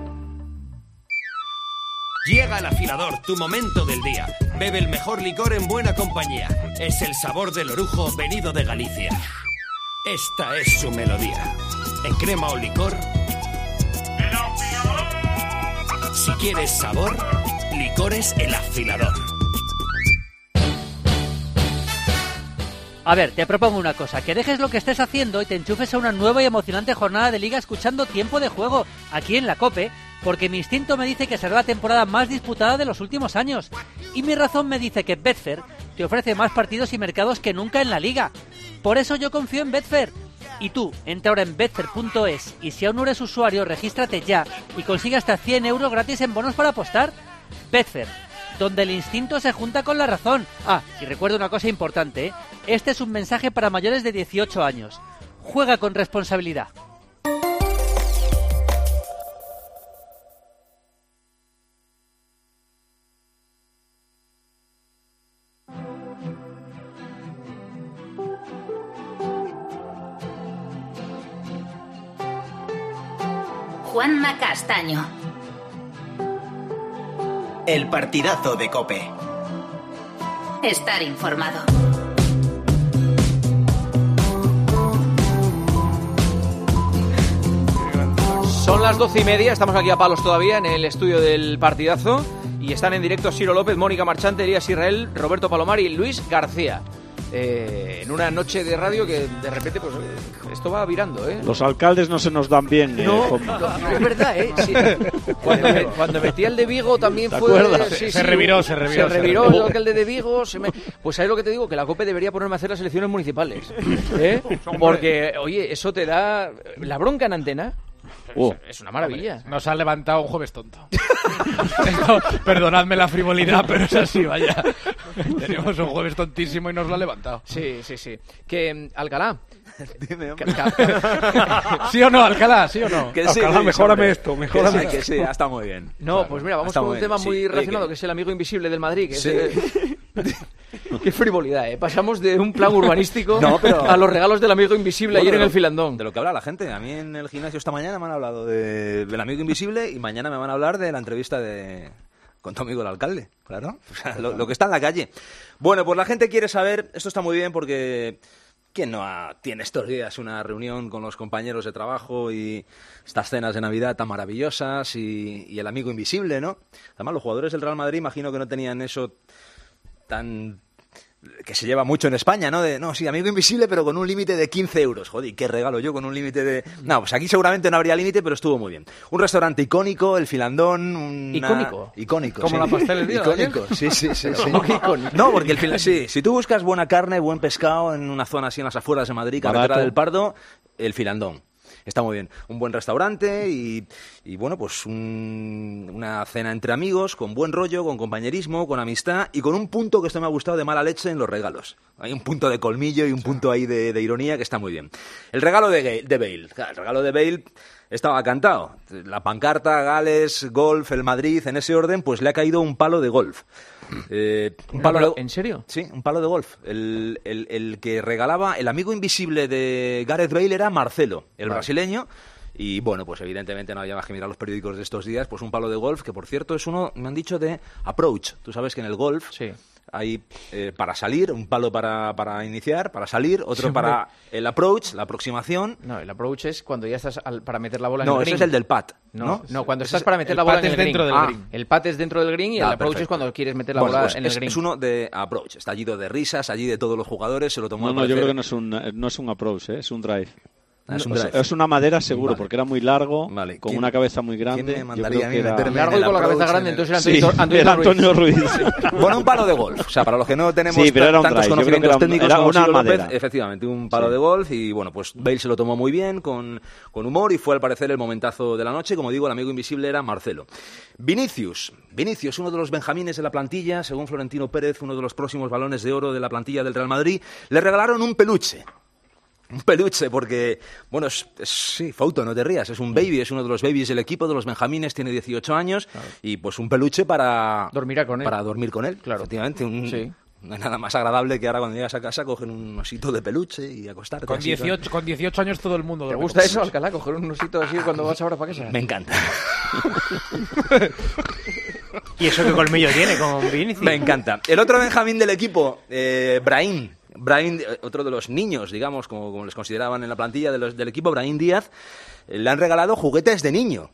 Llega el afilador, tu momento del día. Bebe el mejor licor en buena compañía. Es el sabor del orujo venido de Galicia. Esta es su melodía. En crema o licor. Si quieres sabor, licores El Afilador. A ver, te propongo una cosa, que dejes lo que estés haciendo y te enchufes a una nueva y emocionante jornada de liga escuchando Tiempo de Juego, aquí en la COPE, porque mi instinto me dice que será la temporada más disputada de los últimos años. Y mi razón me dice que Betfair te ofrece más partidos y mercados que nunca en la liga. Por eso yo confío en Betfair. Y tú, entra ahora en betfair punto es y si aún no eres usuario, regístrate ya y consigue hasta cien euros gratis en bonos para apostar. Betfair, donde el instinto se junta con la razón. Ah, y recuerda una cosa importante, ¿eh? Este es un mensaje para mayores de dieciocho años. Juega con responsabilidad. Juanma Castaño. El partidazo de COPE. Estar informado. Son las doce y media, estamos aquí a palos todavía en el estudio del partidazo y están en directo Ciro López, Mónica Marchante, Elías Israel, Roberto Palomar y Luis García. Eh, en una noche de radio que de repente pues esto va virando, ¿eh? Los alcaldes no se nos dan bien. No, eh, no, no es verdad, ¿eh? Sí. Cuando, me, cuando metí el de Vigo también ¿Te fue... acuerdas? Sí, Se sí, reviró, se reviró. Se reviró el alcalde de Vigo. Se me... Pues ¿sabes lo que te digo? Que la COPE debería ponerme a hacer las elecciones municipales. ¿Eh? Porque, oye, eso te da... La bronca en antena... Oh. Es una maravilla. Hombre, nos ha levantado un jueves tonto. No, perdonadme la frivolidad, pero es así, vaya. Tenemos un jueves tontísimo y nos lo ha levantado. Sí, sí, sí. Que, Alcalá... Dime, hombre. ¿Sí o no, Alcalá? ¿Sí o no? Que sí, Alcalá, sí, mejórame hombre. esto, mejórame que sí, que sí, ha estado muy bien. No, Claro, pues mira, vamos está con un muy tema bien. muy Sí, relacionado, oye, que es el amigo invisible del Madrid. Que Sí. es, eh, Qué frivolidad, ¿eh? Pasamos de un plan urbanístico No, pero- a los regalos del amigo invisible Bueno, ayer en de el lo- filandón. De lo que habla la gente. A mí en el gimnasio esta mañana me han hablado de, del amigo invisible y mañana me van a hablar de la entrevista de con tu amigo el alcalde. Claro. O sea, lo, lo que está en la calle. Bueno, pues la gente quiere saber, esto está muy bien porque... ¿Quién no ha- tiene estos días una reunión con los compañeros de trabajo y estas cenas de Navidad tan maravillosas y, y el amigo invisible, ¿no? Además, los jugadores del Real Madrid imagino que no tenían eso tan... que se lleva mucho en España, ¿no? De, no, sí, amigo invisible, pero con un límite de quince euros. Joder, qué regalo yo con un límite de... No, pues aquí seguramente no habría límite, pero estuvo muy bien. Un restaurante icónico, el Filandón... Una... ¿Icónico? Icónico, ¿Como sí. la pastelería de Icónico, ayer? sí, sí, sí. sí. ¿Cómo que icónico? No, porque el Filandón... Sí, si tú buscas buena carne, buen pescado en una zona así en las afueras de Madrid, carretera Barato. del Pardo, el Filandón. Está muy bien. Un buen restaurante y, y bueno, pues un- una cena entre amigos, con buen rollo, con compañerismo, con amistad y con un punto que esto me ha gustado de mala leche en los regalos. Hay un punto de colmillo y un punto ahí de, de ironía que está muy bien. El regalo de, Ga- de Bale. Claro, el regalo de Bale estaba cantado. La pancarta, Gales, golf, el Madrid, en ese orden, pues le ha caído un palo de golf. Eh, un Una palo pala- de- ¿En serio? Sí, un palo de golf. El, el- el que regalaba, el amigo invisible de Gareth Bale era Marcelo, el Vale. brasileño. Y bueno, pues evidentemente no había más que mirar los periódicos de estos días, pues un palo de golf, que por cierto es uno, me han dicho, de approach. Tú sabes que en el golf Sí. hay eh, para salir, un palo para, para iniciar, para salir, otro Sí, hombre. para el approach, la aproximación. No, el approach es cuando ya estás al- para meter la bola en No, el ese green. es el del pat. No, No, no, cuando Ese estás es- para meter el la bola pat en es el dentro green. del Ah, green. el pat es dentro del green y Ah, el approach perfecto. es cuando quieres meter la Bueno, bola pues en el es, green. es uno de approach, está allí de risas, allí de todos los jugadores, se lo tomó No, al no, yo parecer- creo que no es un, no es un approach, ¿eh? Es un drive. Ah, es un O sea, drive. es una madera seguro, Vale. porque era muy largo, Vale. con ¿Quién- una cabeza muy grande. quién me Yo mandaría creo a que mí era- meterme Largo en y con la el cabeza approach, grande, en el- entonces era Sí, Antonio, Antonio era Ruiz. Antonio Ruiz. Bueno, un palo de golf. O sea, para los que no tenemos Sí, pero era un tantos drive. Yo creo que conocimientos era un- técnicos era como una Ciro López, madera. efectivamente, un palo Sí. de golf y bueno, pues Bale se lo tomó muy bien, con, con humor y fue al parecer el momentazo de la noche. Como digo, el amigo invisible era Marcelo. Vinicius. Vinicius, uno de los benjamines de la plantilla, según Florentino Pérez, uno de los próximos balones de oro de la plantilla del Real Madrid, le regalaron un peluche. Un peluche, porque, bueno, es, es, sí, Fouto, no te rías, es un baby, es uno de los babies del equipo, de los benjamines, tiene dieciocho años, claro. Y pues un peluche para... Dormirá con él. Para dormir con él, claro. Efectivamente, un... Sí. No hay nada más agradable que ahora cuando llegas a casa cogen un osito de peluche y acostarte. Con dieciocho, con dieciocho años todo el mundo. ¿Te gusta eso, Alcalá? Coger un osito así cuando vas ahora para casa. Me encanta. ¿Y eso qué colmillo tiene con Vinicius? Me encanta. El otro Benjamín del equipo, eh, Brahim. Brahim, otro de los niños, digamos, como, como les consideraban en la plantilla de los, del equipo, Brahim Díaz, eh, le han regalado juguetes de niño.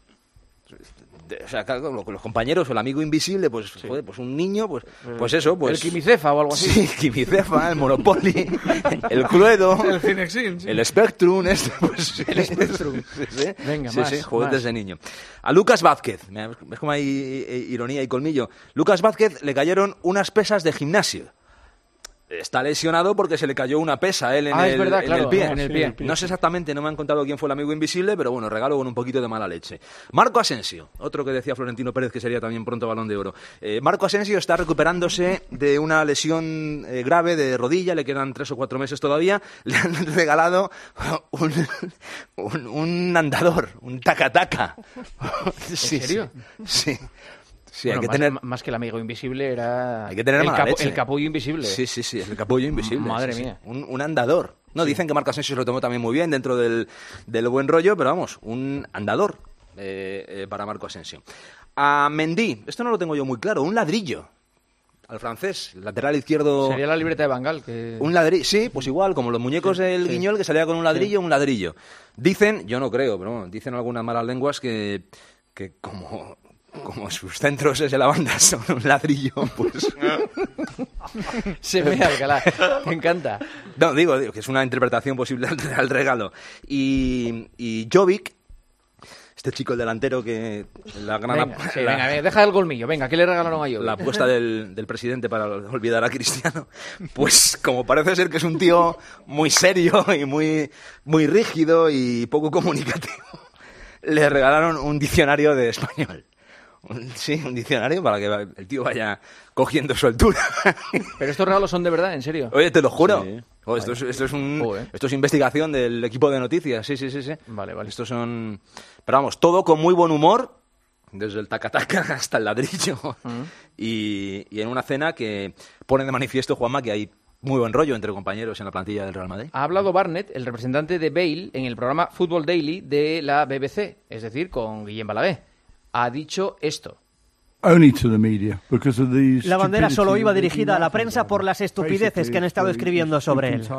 O sea, claro, los compañeros o el amigo invisible, pues, sí. Joder, pues un niño, pues, pues eso, pues... El quimicefa o algo así. Sí, quimicefa, el Monopoly, el Cluedo, el Cinexin, sí. El Spectrum, este, pues... Sí. El Spectrum. Sí, sí. Venga, sí, más, sí, juguetes más. de niño. A Lucas Vázquez, es como hay ironía y colmillo. Lucas Vázquez le cayeron unas pesas de gimnasio. Está lesionado porque se le cayó una pesa a él en, ah, el, es verdad, en claro, el pie. en el pie. No sé exactamente, no me han contado quién fue el amigo invisible, pero bueno, regalo con un poquito de mala leche. Marco Asensio, otro que decía Florentino Pérez que sería también pronto Balón de Oro. Eh, Marco Asensio está recuperándose de una lesión eh, grave de rodilla, le quedan tres o cuatro meses todavía. Le han regalado un, un, un andador, un taca-taca. ¿En sí, serio? Sí. Sí, bueno, hay que más, tener... más que el amigo invisible era hay que tener el, mala capo, leche. el capullo invisible. Sí, sí, sí, el capullo invisible. Madre sí, mía. Sí. Un, un andador. No, sí. Dicen que Marco Asensio se lo tomó también muy bien dentro del, del buen rollo, pero vamos, un andador eh, eh, para Marco Asensio. A Mendy, esto no lo tengo yo muy claro, un ladrillo. Al francés, el lateral izquierdo... Sería la libreta de Bangal. Que... Un ladrillo, sí, pues igual, como los muñecos sí, del sí. Guiñol, que salía con un ladrillo, sí. Un ladrillo. Dicen, yo no creo, pero bueno, dicen algunas malas lenguas que, que como... como sus centros es de la banda son un ladrillo, pues... Se me Alcalá, me encanta. No, digo, digo, que es una interpretación posible al regalo. Y, y Jovic, este chico, el delantero que... La gran venga, la, sí, venga, venga, deja el colmillo, venga, ¿qué le regalaron a Jovic? La apuesta del, del presidente para olvidar a Cristiano, pues como parece ser que es un tío muy serio y muy, muy rígido y poco comunicativo, le regalaron un diccionario de español. Un, sí, un diccionario para que el tío vaya cogiendo su altura. Pero estos regalos son de verdad, ¿en serio? Oye, te lo juro. Sí. Oh, esto, es, esto, es un, oh, eh. esto es investigación del equipo de noticias. Sí, sí, sí, sí. Vale, vale. Estos son... Pero vamos, todo con muy buen humor, desde el taca-taca hasta el ladrillo. Uh-huh. y, y en una cena que pone de manifiesto, Juanma, que hay muy buen rollo entre compañeros en la plantilla del Real Madrid. Ha hablado Barnett, el representante de Bale, en el programa Football Daily de la B B C, es decir, con Guillem Balabé. Ha dicho esto. La bandera solo iba dirigida a la prensa por las estupideces que han estado escribiendo sobre él.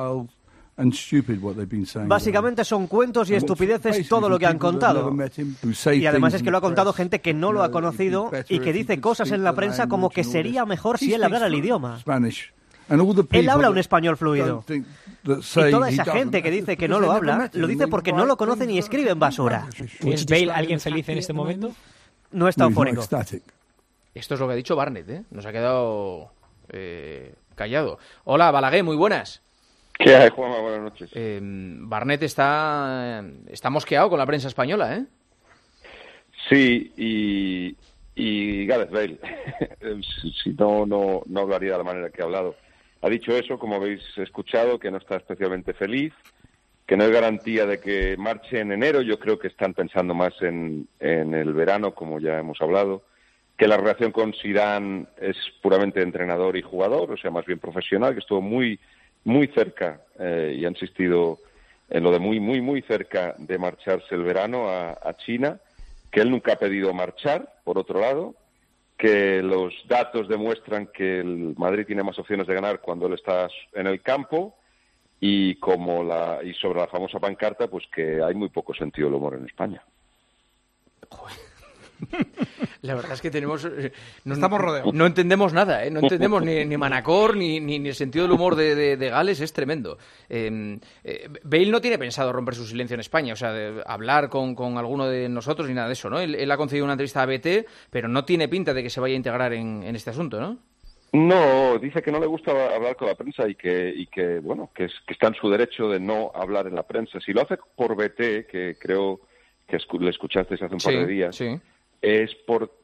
Básicamente son cuentos y estupideces todo lo que han contado. Y además es que lo ha contado gente que no lo ha conocido y que dice cosas en la prensa como que sería mejor si él hablara el idioma. Él habla un español fluido. Y toda esa gente que dice que no lo habla, lo dice porque no lo conoce ni escribe en basura. ¿Es Bale alguien feliz en este momento? No está eufórico. Esto es lo que ha dicho Barnett, ¿eh? Nos ha quedado eh, callado. Hola, Balaguer, muy buenas. ¿Qué hay, Juanma? Buenas noches. Eh, Barnett está, está mosqueado con la prensa española, ¿eh? Sí, y, y Gareth Bale, si no, no, no hablaría de la manera que ha hablado. Ha dicho eso, como habéis escuchado, que no está especialmente feliz, que no hay garantía de que marche en enero. Yo creo que están pensando más en, en el verano, como ya hemos hablado, que la relación con Zidane es puramente entrenador y jugador, o sea, más bien profesional, que estuvo muy, muy cerca, eh, y ha insistido en lo de muy, muy, muy cerca de marcharse el verano a, a China, que él nunca ha pedido marchar, por otro lado, que los datos demuestran que el Madrid tiene más opciones de ganar cuando él está en el campo, y como la y sobre la famosa pancarta, pues que hay muy poco sentido del humor en España. Joder. La verdad es que tenemos... Eh, no, Estamos rodeados. No entendemos nada, ¿eh? No entendemos ni, ni Manacor, ni, ni, ni el sentido del humor de, de, de Gales, es tremendo. Eh, eh, Bale no tiene pensado romper su silencio en España, o sea, de hablar con, con alguno de nosotros ni nada de eso, ¿no? Él, él ha concedido una entrevista a B T, pero no tiene pinta de que se vaya a integrar en, en este asunto, ¿no? No, dice que no le gusta hablar con la prensa y que, y que bueno, que, es, que está en su derecho de no hablar en la prensa. Si lo hace por B T, que creo que escu- le escuchasteis hace un sí, par de días... Sí. es por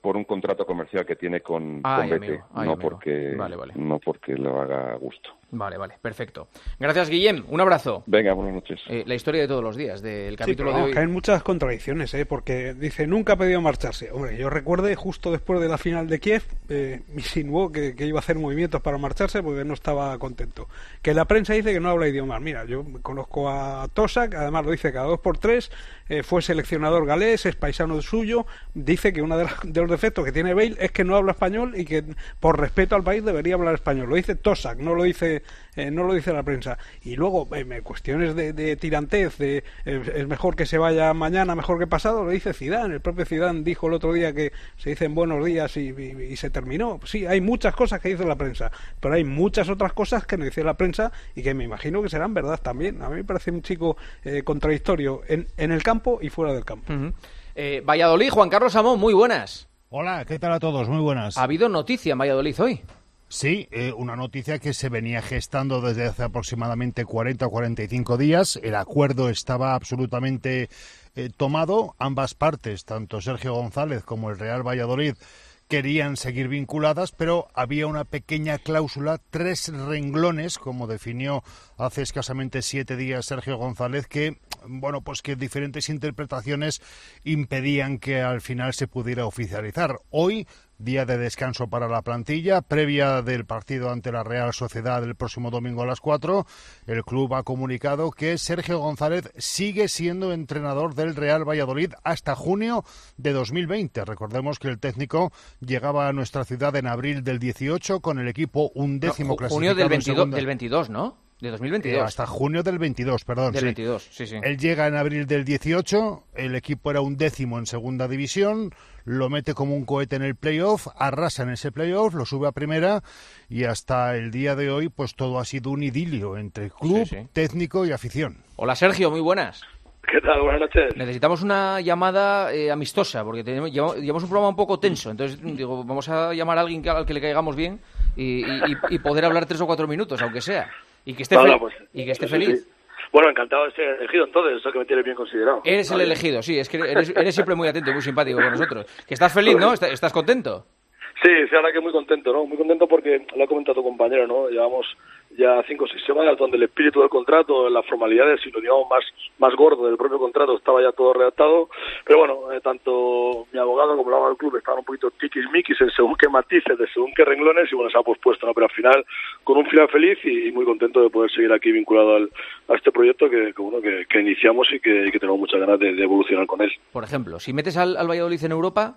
por un contrato comercial que tiene con, ay, con B T, amigo, ay, no amigo. porque vale, vale. no porque lo haga a gusto. Vale, vale, perfecto. Gracias, Guillem. Un abrazo. Venga, buenas noches. Eh, la historia de todos los días, del capítulo sí, pero de hoy. Que hay muchas contradicciones, ¿eh? Porque dice, nunca ha pedido marcharse. Hombre, yo recuerdo justo después de la final de Kiev, eh, insinuó que, que iba a hacer movimientos para marcharse porque no estaba contento. Que la prensa dice que no habla idiomas. Mira, yo conozco a Tosak, además lo dice cada dos por tres, eh, fue seleccionador galés, es paisano suyo, dice que uno de, de los defectos que tiene Bale es que no habla español y que por respeto al país debería hablar español. Lo dice Tosak, no lo dice eh, no lo dice la prensa. Y luego, eh, cuestiones de, de tirantez, de eh, es mejor que se vaya mañana, mejor que pasado, lo dice Zidane. El propio Zidane dijo el otro día que se dicen buenos días y, y, y se terminó. Sí, hay muchas cosas que dice la prensa, pero hay muchas otras cosas que no dice la prensa y que me imagino que serán verdad también. A mí me parece un chico eh, contradictorio en, en el campo y fuera del campo. Uh-huh. eh, Valladolid, Juan Carlos Amón, muy buenas. Hola, ¿qué tal a todos? Muy buenas. ¿Ha habido noticia en Valladolid hoy? Sí, eh, una noticia que se venía gestando desde hace aproximadamente cuarenta o cuarenta y cinco días. El acuerdo estaba absolutamente eh, tomado. Ambas partes, tanto Sergio González como el Real Valladolid, querían seguir vinculadas, pero había una pequeña cláusula, tres renglones, como definió hace escasamente siete días Sergio González, que, bueno, pues que diferentes interpretaciones impedían que al final se pudiera oficializar. Hoy, día de descanso para la plantilla, previa del partido ante la Real Sociedad el próximo domingo a las cuatro, el club ha comunicado que Sergio González sigue siendo entrenador del Real Valladolid hasta junio de dos mil veinte. Recordemos que el técnico llegaba a nuestra ciudad en abril del dieciocho con el equipo undécimo no, ju- clasificado junio del, en segunda. del veintidós, ¿no? De dos mil veintidós. Eh, hasta junio del veintidós, perdón. Del sí. veintidós, sí, sí. Él llega en abril del dieciocho, el equipo era un décimo en segunda división, lo mete como un cohete en el playoff, arrasa en ese playoff, lo sube a primera y hasta el día de hoy pues todo ha sido un idilio entre club, sí, sí. técnico y afición. Hola Sergio, muy buenas. ¿Qué tal? Buenas noches. Necesitamos una llamada eh, amistosa, porque tenemos, llevamos, llevamos un programa un poco tenso. Entonces, digo, vamos a llamar a alguien que, al que le caigamos bien y, y, y poder hablar tres o cuatro minutos, aunque sea. Y que esté, no, fe- no, pues, y que esté sí, feliz. Sí. Bueno, encantado de ser elegido entonces, eso que me tiene bien considerado. Eres el elegido, sí, es que eres, eres siempre muy atento y muy simpático con nosotros. Que estás feliz, ¿no? ¿Estás contento? Sí, sí, ahora que muy contento, ¿no? Muy contento porque lo ha comentado tu compañero, ¿no? Llevamos ya cinco o seis semanas donde el espíritu del contrato, las formalidades y lo digamos más, más gordo del propio contrato estaba ya todo redactado, pero bueno, eh, tanto mi abogado como el abogado del club estaban un poquito tiquismiquis en según qué matices, de según qué renglones y bueno, se ha pospuesto, ¿no? Pero al final con un final feliz y, y muy contento de poder seguir aquí vinculado al, a este proyecto que, que bueno que, que iniciamos y que, y que tenemos muchas ganas de, de evolucionar con él. Por ejemplo, si metes al, al Valladolid en Europa,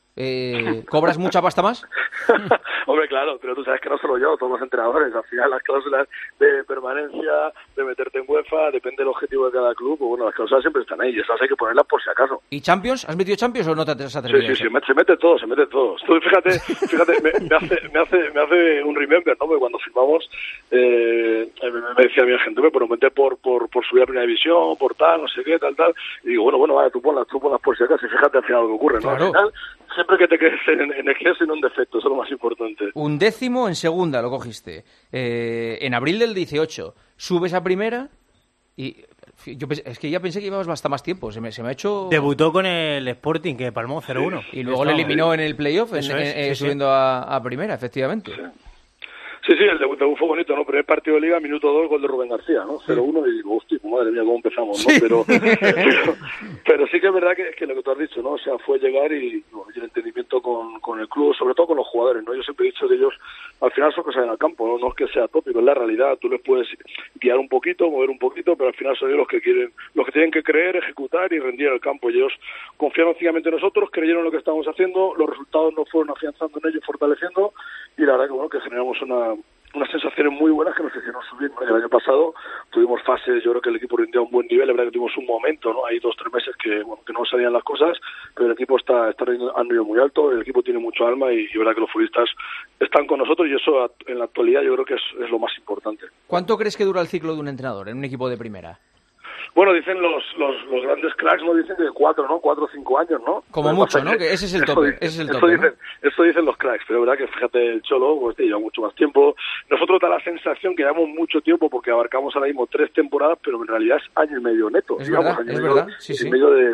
Eh, ¿cobras mucha pasta más? Hombre, claro, pero tú sabes que no solo yo, todos los entrenadores. Al final las cláusulas de permanencia, de meterte en UEFA, depende del objetivo de cada club. Pues bueno, las cláusulas siempre están ahí y esas hay que ponerlas por si acaso. ¿Y Champions? ¿Has metido Champions o no te has atrevido? Sí, sí, sí, se mete todo, se mete todo. Tú, fíjate, fíjate, me, me, hace, me, hace, me hace un remember, ¿no? Porque cuando firmamos, eh, me decía mi agente, me prometé por, por, por subir a primera división, por tal, no sé qué, tal, tal. Y digo, bueno, bueno, vale, tú ponlas, tú ponlas por si acaso y fíjate al final lo que ocurre, ¿no? Claro. Al final, siempre que te quedes en, en exceso y no en defecto, eso es lo más importante. Un décimo en segunda lo cogiste. Eh, en abril del dieciocho. Subes a primera y... Yo pensé, es que ya pensé que llevabas bastante más tiempo. Se me, se me ha hecho... Debutó con el Sporting, que palmó cero uno. Sí. Y luego le eliminó en el playoff, en, es, en, sí, eh, sí. subiendo a, a primera, efectivamente. Sí. Sí, sí, el debut, debut fue bonito, ¿no? Primer partido de Liga, minuto dos, gol de Rubén García, ¿no? cero uno, y digo, hostia, madre mía, cómo empezamos, ¿no? Sí. Pero, pero, pero sí que es verdad que, que lo que tú has dicho, ¿no? O sea, fue llegar y, bueno, y el entendimiento con, con el club, sobre todo con los jugadores, ¿no? Yo siempre he dicho que ellos, al final son cosas en el campo, ¿no? No es que sea tópico, es la realidad, tú les puedes guiar un poquito, mover un poquito, pero al final son ellos los que quieren, los que tienen que creer, ejecutar y rendir en el campo, y ellos confiaron ciegamente en nosotros, creyeron en lo que estábamos haciendo, los resultados nos fueron afianzando en ellos, fortaleciendo, y la verdad que, bueno, que generamos una unas sensaciones muy buenas que nos hicieron subir, ¿no? El año pasado tuvimos fases, yo creo que el equipo rindió a un buen nivel, la verdad que tuvimos un momento, ¿no? Hay dos, tres meses que, bueno, que no salían las cosas, pero el equipo está, está a un nivel muy alto, el equipo tiene mucho alma y, y verdad que los futbolistas están con nosotros y eso en la actualidad yo creo que es, es lo más importante. ¿Cuánto crees que dura el ciclo de un entrenador en un equipo de primera? Bueno, dicen los, los, los grandes cracks, ¿no? Dicen que cuatro, ¿no? Cuatro o cinco años, ¿no? Como pero mucho, ¿no? Que ese es el tope, ese es el eso tope, dicen, ¿no? Eso dicen los cracks, pero es verdad que fíjate, el Cholo, pues lleva mucho más tiempo. Nosotros da la sensación que llevamos mucho tiempo porque abarcamos ahora mismo tres temporadas, pero en realidad es año y medio neto. Es digamos, verdad, año es medio, verdad, sí, sí. En medio de,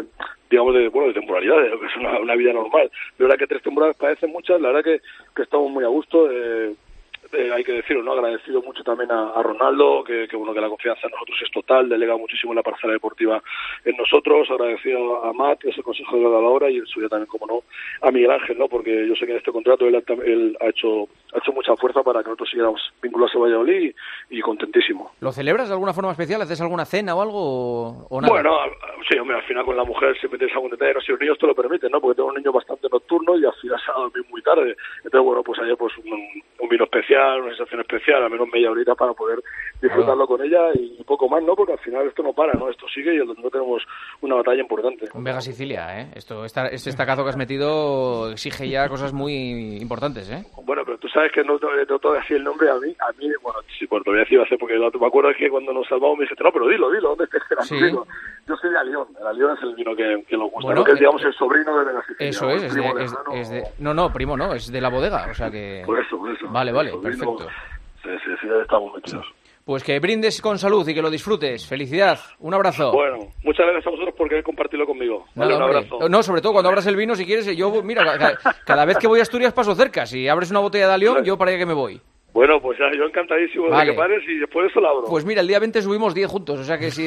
digamos, de, bueno, de temporalidad, de lo que es una, una vida normal. La verdad que tres temporadas parecen muchas, la verdad que, que estamos muy a gusto. Eh, Eh, hay que decirlo, ¿no? Agradecido mucho también a, a Ronaldo, que, que bueno, que la confianza en nosotros es total, delega muchísimo la parcela deportiva en nosotros. Agradecido a Matt, que es el consejero de la hora, y en su día también, como no, a Miguel Ángel, ¿no? Porque yo sé que en este contrato él, él ha hecho ha hecho mucha fuerza para que nosotros siguiéramos vinculados a Valladolid, y, y contentísimo. ¿Lo celebras de alguna forma especial? ¿Haces alguna cena o algo o, o nada? Bueno, sí, hombre, al final con la mujer siempre tienes algún detalle, no sé si los niños te lo permiten, ¿no? Porque tengo un niño bastante nocturno y al final se va a dormir muy tarde. Entonces, bueno, pues ayer pues un, un vino especial, una sensación especial, al menos media horita para poder disfrutarlo con ella y poco más, ¿no? Porque al final esto no para, ¿no? Esto sigue y el domingo tenemos una batalla importante. Un Vega Sicilia, ¿eh? Esto, esta, este estacazo que has metido exige ya cosas muy importantes, ¿eh? Bueno, pero tú sabes que no, no, no te voy a decir el nombre a mí, a mí, bueno, sí, bueno, te voy a decir, hace porque me acuerdo que cuando nos salvamos me dijiste, no, pero dilo, dilo, ¿dónde estás? Sí. Digo, yo soy de Alión, el Alión es el vino que, que nos gusta, bueno, ¿no? Que es, eh, digamos, el sobrino de Vega Sicilia. Eso es, es de, es, es de... No, no, primo no, es de la bodega, o sea que... Por eso, por eso. Vale, vale, perfecto. Sí, sí, sí, ya estamos metidos. Pues que brindes con salud y que lo disfrutes. Felicidad. Un abrazo. Bueno, muchas gracias a vosotros por querer compartirlo conmigo. Vale, Nada, un abrazo. No, sobre todo cuando abras el vino, si quieres, yo, mira, cada, cada vez que voy a Asturias paso cerca. Si abres una botella de Alión, yo para allá que me voy. Bueno, pues ya, yo encantadísimo vale. de que pares y después de eso la abro. Pues mira, el día veinte subimos diez juntos, o sea que sí,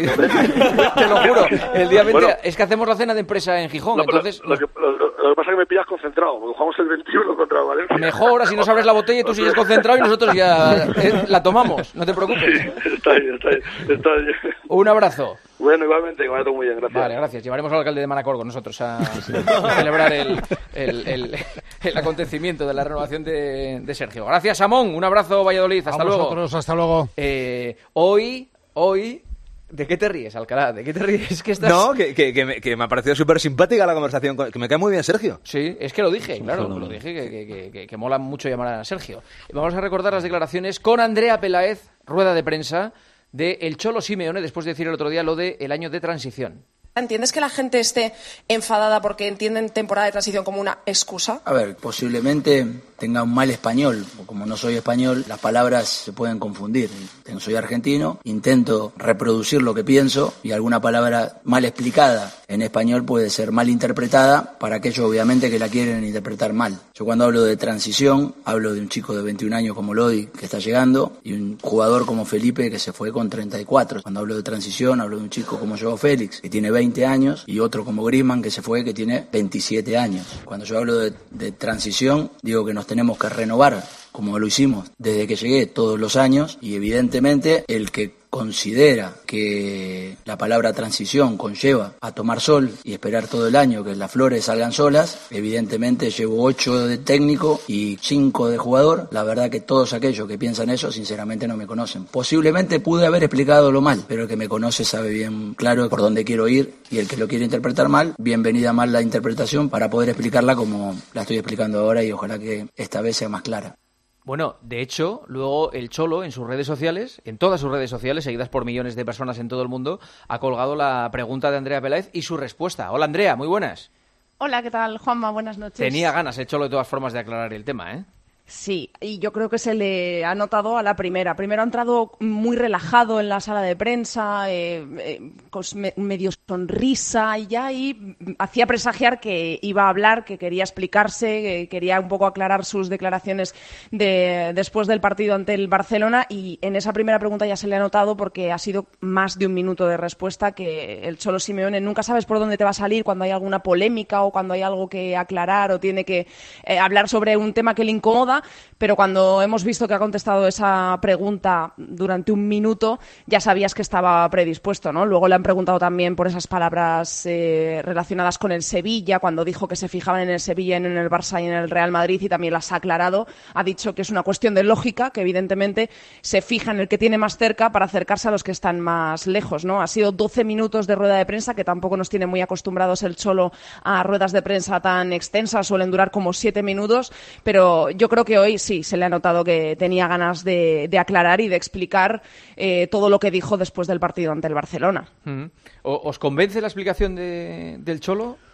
te lo juro. El día veinte bueno, es que hacemos la cena de empresa en Gijón, no, entonces... Lo, lo, que, lo, lo que pasa es que me pillas concentrado, porque jugamos el veintiuno contra Valencia. Mejor, así nos abres la botella y tú sigues concentrado y nosotros ya eh, la tomamos, no te preocupes. Sí, está bien, está bien, está bien. Un abrazo. Bueno, igualmente, que vaya todo muy bien, gracias. Vale, gracias. Llevaremos al alcalde de Manacor con nosotros a, a celebrar el, el, el, el acontecimiento de la renovación de, de Sergio. Gracias, Amón. Un abrazo, Valladolid. Hasta a luego. Vosotros, hasta luego. Eh, hoy, hoy... ¿De qué te ríes, Alcalá? ¿De qué te ríes? ¿Que estás... No, que, que, que, me, que me ha parecido súper simpática la conversación, que me cae muy bien Sergio. Sí, es que lo dije, claro, lo dije, que, que, que, que mola mucho llamar a Sergio. Vamos a recordar las declaraciones con Andrea Peláez, rueda de prensa, de el Cholo Simeone, después de decir el otro día lo de el año de transición. ¿Entiendes que la gente esté enfadada porque entienden temporada de transición como una excusa? A ver, posiblemente tenga un mal español, o como no soy español, las palabras se pueden confundir. Soy argentino, intento reproducir lo que pienso y alguna palabra mal explicada en español puede ser mal interpretada para aquellos obviamente que la quieren interpretar mal. Yo cuando hablo de transición, hablo de un chico de veintiún años como Lodi que está llegando y un jugador como Felipe que se fue con treinta y cuatro. Cuando hablo de transición, hablo de un chico como Joao Félix que tiene veinte años y otro como Griezmann que se fue que tiene veintisiete años. Cuando yo hablo de, de transición, digo que nos tenemos que renovar como lo hicimos desde que llegué todos los años y evidentemente el que considera que la palabra transición conlleva a tomar sol y esperar todo el año que las flores salgan solas, evidentemente llevo ocho de técnico y cinco de jugador. La verdad que todos aquellos que piensan eso sinceramente no me conocen. Posiblemente pude haber explicado lo mal, pero el que me conoce sabe bien claro por dónde quiero ir y el que lo quiere interpretar mal, bienvenida mal la interpretación para poder explicarla como la estoy explicando ahora y ojalá que esta vez sea más clara. Bueno, de hecho, luego el Cholo en sus redes sociales, en todas sus redes sociales, seguidas por millones de personas en todo el mundo, ha colgado la pregunta de Andrea Peláez y su respuesta. Hola, Andrea, muy buenas. Hola, ¿qué tal, Juanma? Buenas noches. Tenía ganas el Cholo de todas formas de aclarar el tema, ¿eh? Sí, y yo creo que se le ha notado a la primera. Primero ha entrado muy relajado en la sala de prensa, eh, eh, con me, medio sonrisa y ya ahí hacía presagiar que iba a hablar, que quería explicarse, que quería un poco aclarar sus declaraciones de, después del partido ante el Barcelona y en esa primera pregunta ya se le ha notado porque ha sido más de un minuto de respuesta que el Cholo Simeone nunca sabes por dónde te va a salir cuando hay alguna polémica o cuando hay algo que aclarar o tiene que eh, hablar sobre un tema que le incomoda. Pero cuando hemos visto que ha contestado esa pregunta durante un minuto, ya sabías que estaba predispuesto, ¿no? Luego le han preguntado también por esas palabras eh, relacionadas con el Sevilla, cuando dijo que se fijaban en el Sevilla, en el Barça y en el Real Madrid, y también las ha aclarado. Ha dicho que es una cuestión de lógica, que evidentemente se fija en el que tiene más cerca para acercarse a los que están más lejos, ¿no? Ha sido doce minutos de rueda de prensa, que tampoco nos tiene muy acostumbrados el Cholo a ruedas de prensa tan extensas, suelen durar como siete minutos, pero yo creo que hoy sí se le ha notado que tenía ganas de, de aclarar y de explicar eh, todo lo que dijo después del partido ante el Barcelona. Mm-hmm. ¿Os convence la explicación de, del Cholo?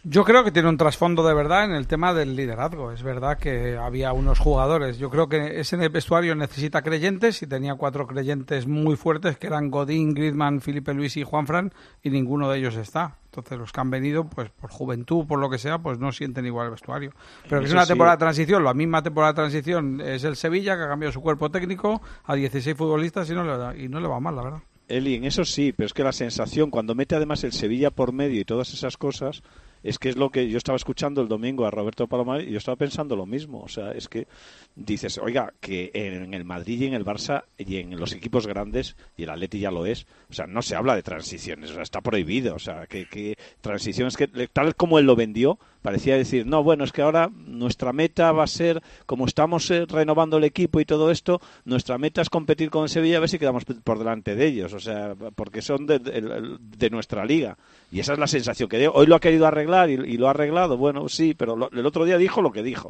Yo creo que tiene un trasfondo de verdad en el tema del liderazgo. Es verdad que había unos jugadores. Yo creo que ese vestuario necesita creyentes y tenía cuatro creyentes muy fuertes que eran Godín, Griezmann, Felipe Luis y Juanfran, y ninguno de ellos está. Entonces los que han venido, pues por juventud, por lo que sea, pues no sienten igual el vestuario. Pero que es una temporada de transición. La misma temporada de transición es el Sevilla, que ha cambiado su cuerpo técnico a dieciséis futbolistas y no le da, y no le va mal, la verdad. Eli, en eso sí, pero es que la sensación, cuando mete además el Sevilla por medio y todas esas cosas, es que es lo que yo estaba escuchando el domingo a Roberto Palomar y yo estaba pensando lo mismo. O sea, es que dices, oiga, que en el Madrid y en el Barça y en los equipos grandes, y el Atleti ya lo es, o sea, no se habla de transiciones, o sea, está prohibido. O sea, que, que transiciones que, tal como él lo vendió, parecía decir, no, bueno, es que ahora nuestra meta va a ser, como estamos eh, renovando el equipo y todo esto, nuestra meta es competir con el Sevilla a ver si quedamos por delante de ellos, o sea, porque son de, de, de nuestra liga. Y esa es la sensación que dio. Hoy lo ha querido arreglar y, y lo ha arreglado, bueno, sí, pero lo, el otro día dijo lo que dijo.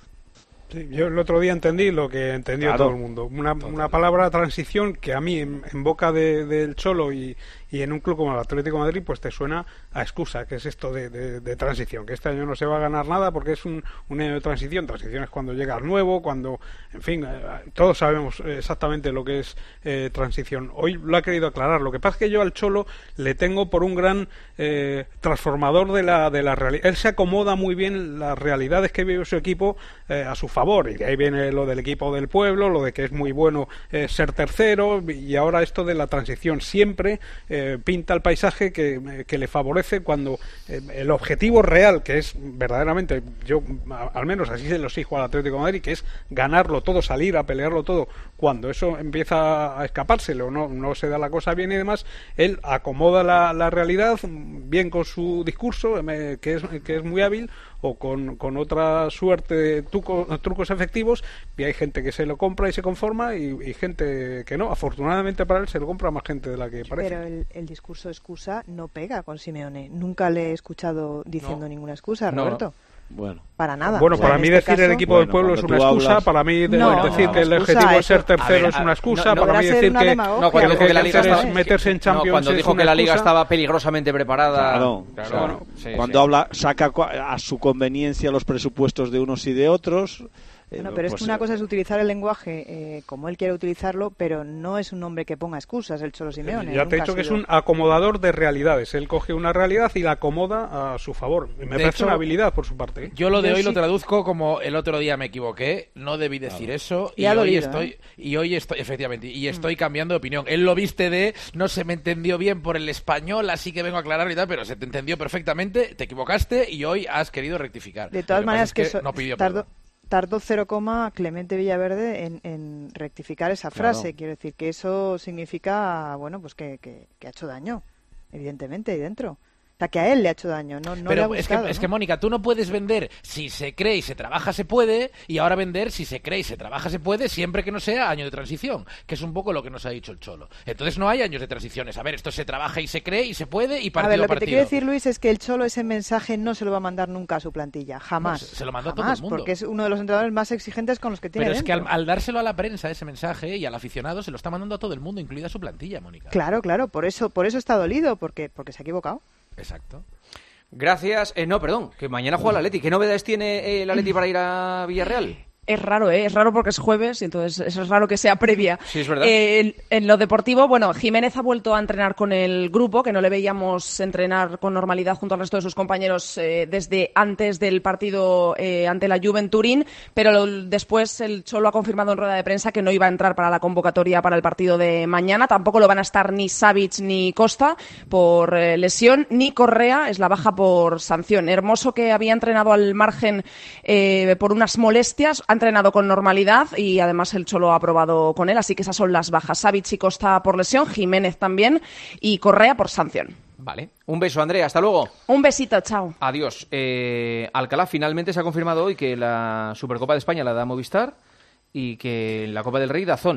Sí, yo el otro día entendí lo que entendió claro. todo el mundo. Una, una palabra transición que a mí, en, en boca de, del Cholo y, y en un club como el Atlético de Madrid, pues te suena a excusa, que es esto de, de, de transición, que este año no se va a ganar nada porque es un, un año de transición. Transición es cuando llega el nuevo, cuando, en fin, eh, todos sabemos exactamente lo que es eh, transición. Hoy lo ha querido aclarar. Lo que pasa es que yo al Cholo le tengo por un gran eh, transformador de la, de la realidad. Él se acomoda muy bien las realidades que vive su equipo eh, a su favor. Y de ahí viene lo del equipo del pueblo, lo de que es muy bueno eh, ser tercero, y ahora esto de la transición. Siempre eh, pinta el paisaje que, que le favorece cuando eh, el objetivo real, que es verdaderamente, yo al menos así se lo exijo al Atlético de Madrid, que es ganarlo todo, salir a pelearlo todo, cuando eso empieza a escapársele o no, no se da la cosa bien y demás, él acomoda la, la realidad bien con su discurso, eh, que es, que es muy hábil, o con, con otra suerte de truco, trucos efectivos, y hay gente que se lo compra y se conforma y, y gente que no. Afortunadamente para él se lo compra más gente de la que parece. Pero el, el discurso de excusa no pega con Simeone. Nunca le he escuchado diciendo no. ninguna excusa, Roberto. No. Bueno. Para nada. Bueno, o sea, para mí este decir caso... el equipo bueno, del pueblo es una excusa, hablas... para mí de, no, decir no, que el objetivo es ser tercero es una excusa, no, no, para mí decir que, no, que el que la liga está... es meterse en Champions. No, cuando es dijo que la liga excusa. estaba peligrosamente preparada. Claro, claro. claro. Bueno, sí, cuando sí. habla, saca a su conveniencia los presupuestos de unos y de otros. Bueno, pero pues, es que una cosa es utilizar el lenguaje eh, como él quiere utilizarlo, pero no es un hombre que ponga excusas, el Cholo Simeone. Ya te he dicho que es un acomodador de realidades. Él coge una realidad y la acomoda a su favor. Me parece hecho, una habilidad por su parte. ¿eh? Yo lo de yo hoy sí. lo traduzco como el otro día me equivoqué, no debí decir claro. eso y, y hoy dolido, estoy ¿eh? y hoy estoy efectivamente y estoy mm. cambiando de opinión. Él lo viste de no se me entendió bien por el español, así que vengo a aclarar y tal, pero se te entendió perfectamente, te equivocaste y hoy has querido rectificar. De todas maneras es que, que so no pidió tardo, perdón. Tardó cero coma Clemente Villaverde en, en rectificar esa frase. Claro. Quiero decir que eso significa, bueno, pues que, que, que ha hecho daño, evidentemente, ahí dentro. O sea, que a él le ha hecho daño, no, no Pero le ha gustado, es que, ¿no? es que, Mónica, tú no puedes vender si se cree y se trabaja se puede, y ahora vender si se cree y se trabaja se puede, siempre que no sea año de transición, que es un poco lo que nos ha dicho el Cholo. Entonces no hay años de transiciones. A ver, esto se trabaja y se cree y se puede y partido a ver, lo que partido. te quiero decir, Luis, es que el Cholo ese mensaje no se lo va a mandar nunca a su plantilla, jamás. No, se, se lo mandó jamás, a todo el mundo. Porque es uno de los entrenadores más exigentes con los que tiene Pero es dentro. que al, al dárselo a la prensa ese mensaje y al aficionado se lo está mandando a todo el mundo, incluida su plantilla, Mónica. Claro, claro, por eso, por eso está dolido, porque, porque se ha equivocado. Exacto. Gracias. Eh, no, perdón, que mañana juega el Atleti. ¿Qué novedades tiene eh, el Atleti para ir a Villarreal? Es raro, ¿eh? Es raro porque es jueves y entonces es raro que sea previa. Sí, es verdad. Eh, en, en lo deportivo, bueno, Jiménez ha vuelto a entrenar con el grupo, que no le veíamos entrenar con normalidad junto al resto de sus compañeros eh, desde antes del partido eh, ante la Juve en Turín, pero lo, después el Cholo ha confirmado en rueda de prensa que no iba a entrar para la convocatoria para el partido de mañana. Tampoco lo van a estar ni Savic ni Costa por eh, lesión, ni Correa, es la baja por sanción. Hermoso, que había entrenado al margen eh, por unas molestias, ha entrenado con normalidad y además el Cholo ha aprobado con él, así que esas son las bajas. Savic y Costa por lesión, Jiménez también y Correa por sanción. Vale. Un beso, Andrea. Hasta luego. Un besito, chao. Adiós. Eh, Alcalá, finalmente se ha confirmado hoy que la Supercopa de España la da Movistar y que la Copa del Rey da D A Z N.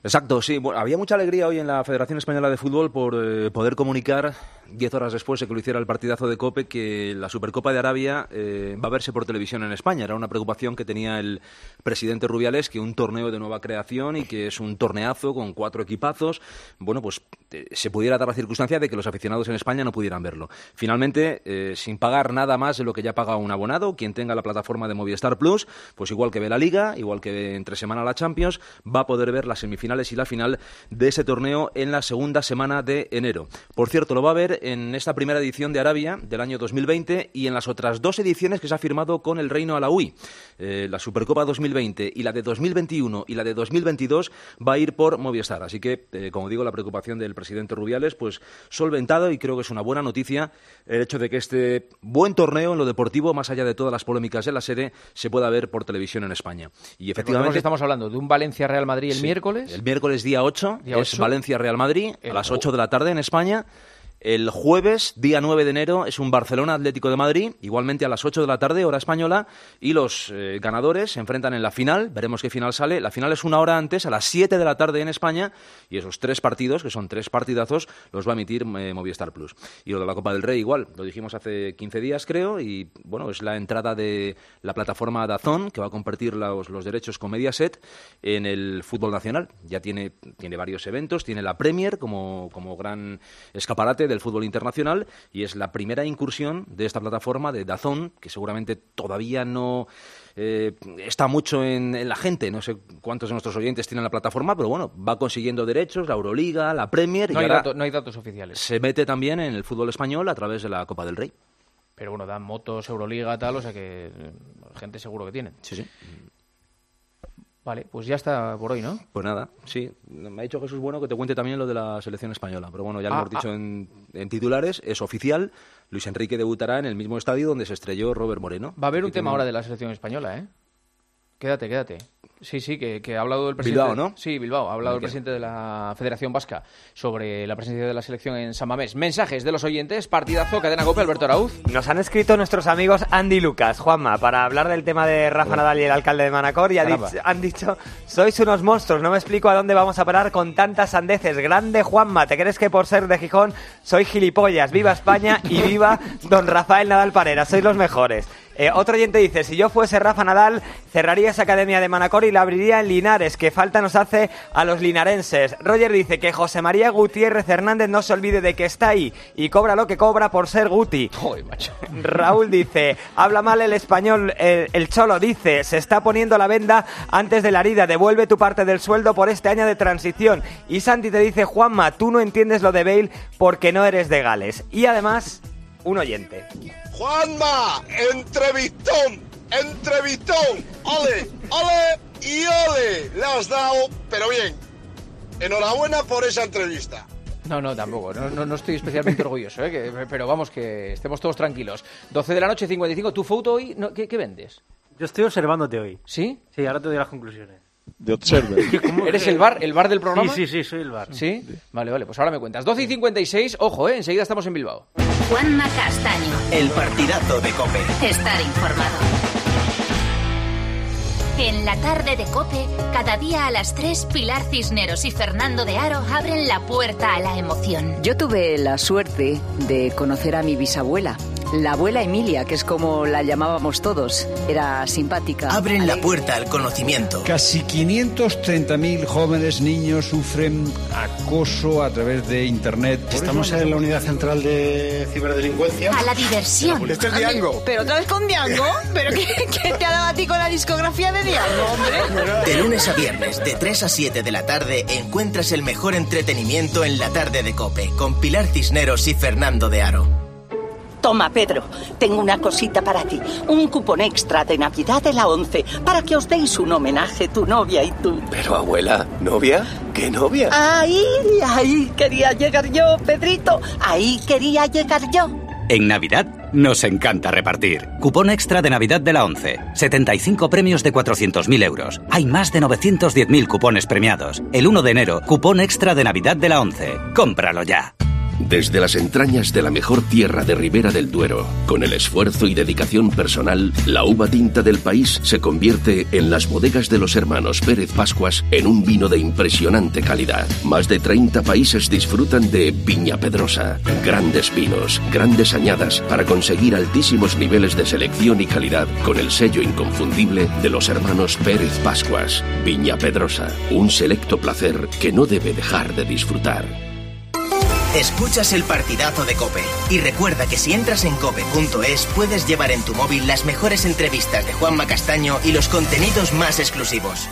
Exacto, sí. Bueno, había mucha alegría hoy en la Federación Española de Fútbol por eh, poder comunicar, diez horas después de que lo hiciera el partidazo de COPE, que la Supercopa de Arabia eh, va a verse por televisión en España. Era una preocupación que tenía el presidente Rubiales, que un torneo de nueva creación y que es un torneazo con cuatro equipazos, bueno, pues eh, se pudiera dar la circunstancia de que los aficionados en España no pudieran verlo. Finalmente, eh, sin pagar nada más de lo que ya paga un abonado, quien tenga la plataforma de Movistar Plus, pues igual que ve la Liga, igual que ve entre semana la Champions, va a poder ver las semifinales y la final de ese torneo en la segunda semana de enero. Por cierto, lo va a ver en esta primera edición de Arabia del año dos mil veinte y en las otras dos ediciones que se ha firmado con el Reino Alauí. Eh, la Supercopa dos mil veinte y la de dos mil veintiuno y la de dos mil veintidós va a ir por Movistar. Así que, eh, como digo, la preocupación del presidente Rubiales, pues solventado, y creo que es una buena noticia el hecho de que este buen torneo en lo deportivo, más allá de todas las polémicas de la sede, se pueda ver por televisión en España. Y efectivamente estamos hablando de un Valencia-Real Madrid el sí, miércoles. El miércoles día ocho, día es Valencia-Real Madrid, el... a las ocho de la tarde en España. El jueves, día nueve de enero, es un Barcelona-Atlético de Madrid, igualmente a las ocho de la tarde, hora española, y los eh, ganadores se enfrentan en la final, veremos qué final sale. La final es una hora antes, a las siete de la tarde en España, y esos tres partidos, que son tres partidazos, los va a emitir eh, Movistar Plus. Y lo de la Copa del Rey igual, lo dijimos hace quince días, creo, y bueno, es la entrada de la plataforma DAZN, que va a compartir los, los derechos con Mediaset en el fútbol nacional. Ya tiene, tiene varios eventos, tiene la Premier como, como gran escaparate del fútbol internacional, y es la primera incursión de esta plataforma de DAZN, que seguramente todavía no eh, está mucho en, en la gente. No sé cuántos de nuestros oyentes tienen la plataforma, pero bueno, va consiguiendo derechos, la Euroliga, la Premier, no y hay ahora dato, no hay datos oficiales. Se mete también en el fútbol español a través de la Copa del Rey. Pero bueno, dan motos, Euroliga, tal, o sea que gente seguro que tienen. Sí, sí. Vale, pues ya está por hoy, ¿no? Pues nada, sí. Me ha dicho Jesús Bueno que te cuente también lo de la selección española. Pero bueno, ya lo ah, hemos dicho ah. en, en titulares, es oficial. Luis Enrique debutará en el mismo estadio donde se estrelló Robert Moreno. Va a haber un que tema tiene... ahora de la selección española, ¿eh? Quédate, quédate. Sí, sí, que, que ha hablado el presidente... Bilbao, ¿no? Sí, Bilbao. Ha hablado Okay. el presidente de la Federación Vasca sobre la presencia de la selección en San Mamés. Mensajes de los oyentes. Partidazo, Cadena COPE, Alberto Arauz. Nos han escrito nuestros amigos Andy y Lucas, Juanma, para hablar del tema de Rafa Hola. Nadal y el alcalde de Manacor, y ha dicho, han dicho, sois unos monstruos, no me explico a dónde vamos a parar con tantas sandeces. Grande Juanma, ¿te crees que por ser de Gijón soy gilipollas? Viva España y viva don Rafael Nadal Parera, sois los mejores. Eh, otro oyente dice, si yo fuese Rafa Nadal, cerraría esa academia de Manacor y la abriría en Linares, que falta nos hace a los linarenses. Roger dice que José María Gutiérrez Hernández no se olvide de que está ahí y cobra lo que cobra por ser Guti. Joder, macho. Raúl dice, habla mal el español, el, el Cholo dice, se está poniendo la venda antes de la herida, devuelve tu parte del sueldo por este año de transición. Y Santi te dice, Juanma, tú no entiendes lo de Bale porque no eres de Gales. Y además, un oyente. Juanma, entrevistón, entrevistón, ole, ole y ole, le has dado, pero bien, enhorabuena por esa entrevista. No, no, tampoco, no, no, no estoy especialmente orgulloso, ¿eh? que, pero vamos, que estemos todos tranquilos. doce de la noche, cincuenta y cinco, ¿tu foto hoy? No, ¿qué, ¿Qué vendes? Yo estoy observándote hoy. ¿Sí? Sí, ahora te doy las conclusiones. De Observer. ¿Eres el bar, el bar del programa? Sí, sí, sí, soy el bar. ¿Sí? Vale, vale, pues ahora me cuentas. doce y cincuenta y seis, ojo, ¿eh? Enseguida estamos en Bilbao. Juanma Castaño. El partidazo de COPE. Estar informado. En la tarde de COPE, cada día a las tres, Pilar Cisneros y Fernando de Aro abren la puerta a la emoción. Yo tuve la suerte de conocer a mi bisabuela, la abuela Emilia, que es como la llamábamos todos. Era simpática. Abren alegre. la puerta al conocimiento. Casi quinientos treinta mil jóvenes niños sufren acoso a través de Internet. Estamos en la unidad central de ciberdelincuencia. A la diversión. Este es Diango. ¿Pero otra vez con Diango? ¿Pero qué, qué te ha dado a ti con la discografía de Diango, hombre? De lunes a viernes, de tres a siete de la tarde, encuentras el mejor entretenimiento en la tarde de COPE, con Pilar Cisneros y Fernando de Aro. Toma, Pedro, tengo una cosita para ti. Un cupón extra de Navidad de la ONCE, para que os deis un homenaje, tu novia y tú. Pero, abuela, ¿novia? ¿Qué novia? Ahí, ahí quería llegar yo, Pedrito. Ahí quería llegar yo. En Navidad nos encanta repartir. Cupón extra de Navidad de la ONCE. setenta y cinco premios de cuatrocientos mil euros. Hay más de novecientos diez mil cupones premiados. El uno de enero, cupón extra de Navidad de la ONCE. Cómpralo ya. Desde las entrañas de la mejor tierra de Ribera del Duero, con el esfuerzo y dedicación personal, la uva tinta del país se convierte en las bodegas de los hermanos Pérez Pascuas en un vino de impresionante calidad. Más de treinta países disfrutan de Viña Pedrosa. Grandes vinos, grandes añadas para conseguir altísimos niveles de selección y calidad con el sello inconfundible de los hermanos Pérez Pascuas. Viña Pedrosa, un selecto placer que no debe dejar de disfrutar. Escuchas el partidazo de COPE. Y recuerda que si entras en cope punto es puedes llevar en tu móvil las mejores entrevistas de Juanma Castaño y los contenidos más exclusivos.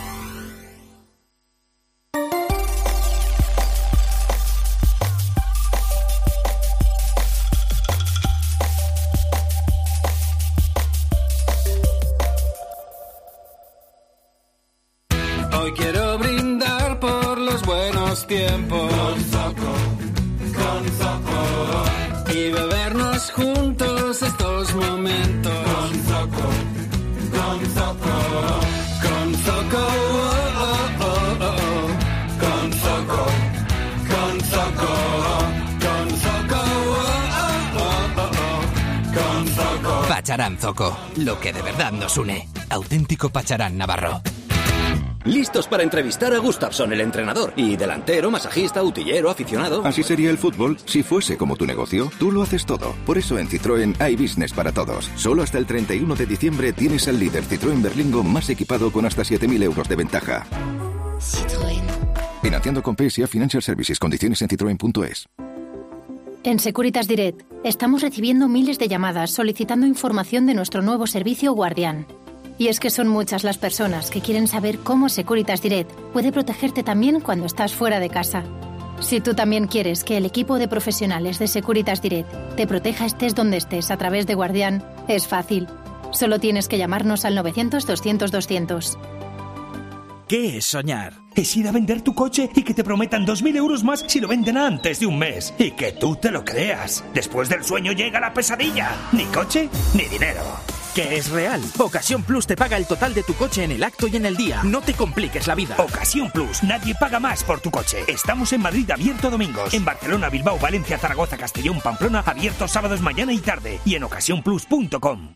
Hoy quiero brindar por los buenos tiempos. Con Zoco, y bebernos juntos estos momentos. Con Zoco, con Zoco, con Zoco, oh, oh, oh, oh. Con Zoco, con Zoco, con Zoco, oh, oh, oh, oh. Con Zoco. Pacharán Zoco, lo que de verdad nos une. Auténtico Pacharán Navarro. Listos para entrevistar a Gustafsson, el entrenador. Y delantero, masajista, utillero, aficionado. Así sería el fútbol si fuese como tu negocio. Tú lo haces todo. Por eso en Citroën hay business para todos. Solo hasta el treinta y uno de diciembre tienes al líder Citroën Berlingo más equipado con hasta siete mil euros de ventaja. Citroën. Financiando con P S A Financial Services. Condiciones en citroen punto es. En Securitas Direct estamos recibiendo miles de llamadas solicitando información de nuestro nuevo servicio Guardián. Y es que son muchas las personas que quieren saber cómo Securitas Direct puede protegerte también cuando estás fuera de casa. Si tú también quieres que el equipo de profesionales de Securitas Direct te proteja estés donde estés a través de Guardián, es fácil. Solo tienes que llamarnos al novecientos, doscientos, doscientos. ¿Qué es soñar? Es ir a vender tu coche y que te prometan dos mil euros más si lo venden antes de un mes. Y que tú te lo creas. Después del sueño llega la pesadilla. Ni coche, ni dinero. Que es real. Ocasión Plus te paga el total de tu coche en el acto y en el día. No te compliques la vida. Ocasión Plus. Nadie paga más por tu coche. Estamos en Madrid abierto domingos. En Barcelona, Bilbao, Valencia, Zaragoza, Castellón, Pamplona abiertos sábados mañana y tarde. Y en ocasión plus punto com.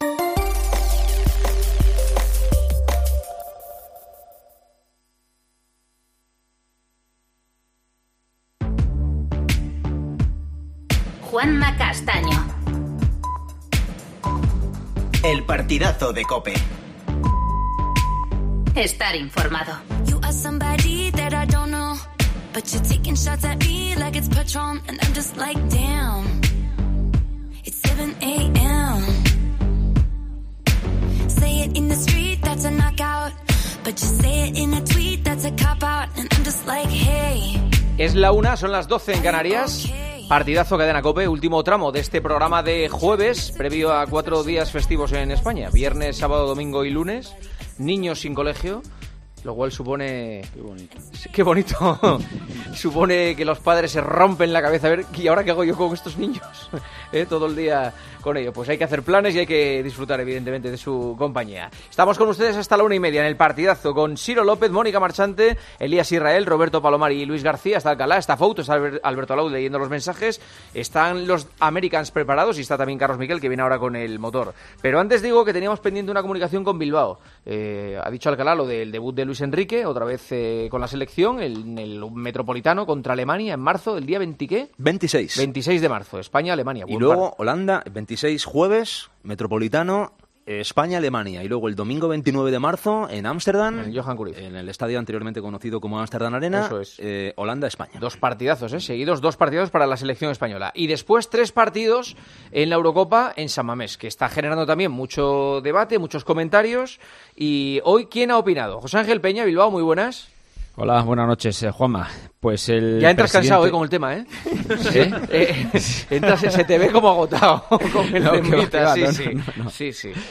Juanma Castaño. El partidazo de COPE. Estar informado. You are somebody that I don't know, but you're taking shots at me like it's Patron, and I'm just like, damn. It's seven a.m. Say it in the street, that's a knockout, but you say it in a tweet, that's a cop out, and I'm just like, hey. Es la una, son las doce en Canarias. Partidazo Cadena COPE, último tramo de este programa de jueves, previo a cuatro días festivos en España. Viernes, sábado, domingo y lunes. Niños sin colegio, lo cual supone... Qué bonito. Qué bonito. Supone que los padres se rompen la cabeza. A ver, ¿y ahora qué hago yo con estos niños? ¿Eh? Todo el día con ellos. Pues hay que hacer planes y hay que disfrutar, evidentemente, de su compañía. Estamos con ustedes hasta la una y media en el partidazo con Ciro López, Mónica Marchante, Elías Israel, Roberto Palomar y Luis García. Está Alcalá, está Fouto, está Alberto Alau leyendo los mensajes. Están los Americans preparados y está también Carlos Miquel, que viene ahora con el motor. Pero antes digo que teníamos pendiente una comunicación con Bilbao. Eh, ha dicho Alcalá lo del debut de Luis Enrique, otra vez eh, con la selección, en el, el Metropolitano contra Alemania en marzo, del día veinte, ¿qué? veintiséis. veintiséis de marzo, España-Alemania. Y luego par. Holanda, veintiséis jueves, Metropolitano, España-Alemania. Y luego el domingo veintinueve de marzo en Ámsterdam, en el Johan Cruyff, en el estadio anteriormente conocido como Ámsterdam Arena. Eso es. eh, Holanda-España. Dos partidazos, ¿eh? Seguidos, dos partidos para la selección española. Y después tres partidos en la Eurocopa en San Mamés, que está generando también mucho debate, muchos comentarios. Y hoy, ¿quién ha opinado? José Ángel Peña, Bilbao, muy buenas. Hola, buenas noches, eh, Juanma. Pues el ya entras presidente... cansado hoy con el tema, ¿eh? ¿Sí? eh entras, se te ve como agotado con el no, temita. va, Sí, no, sí. no, no, no. sí, sí.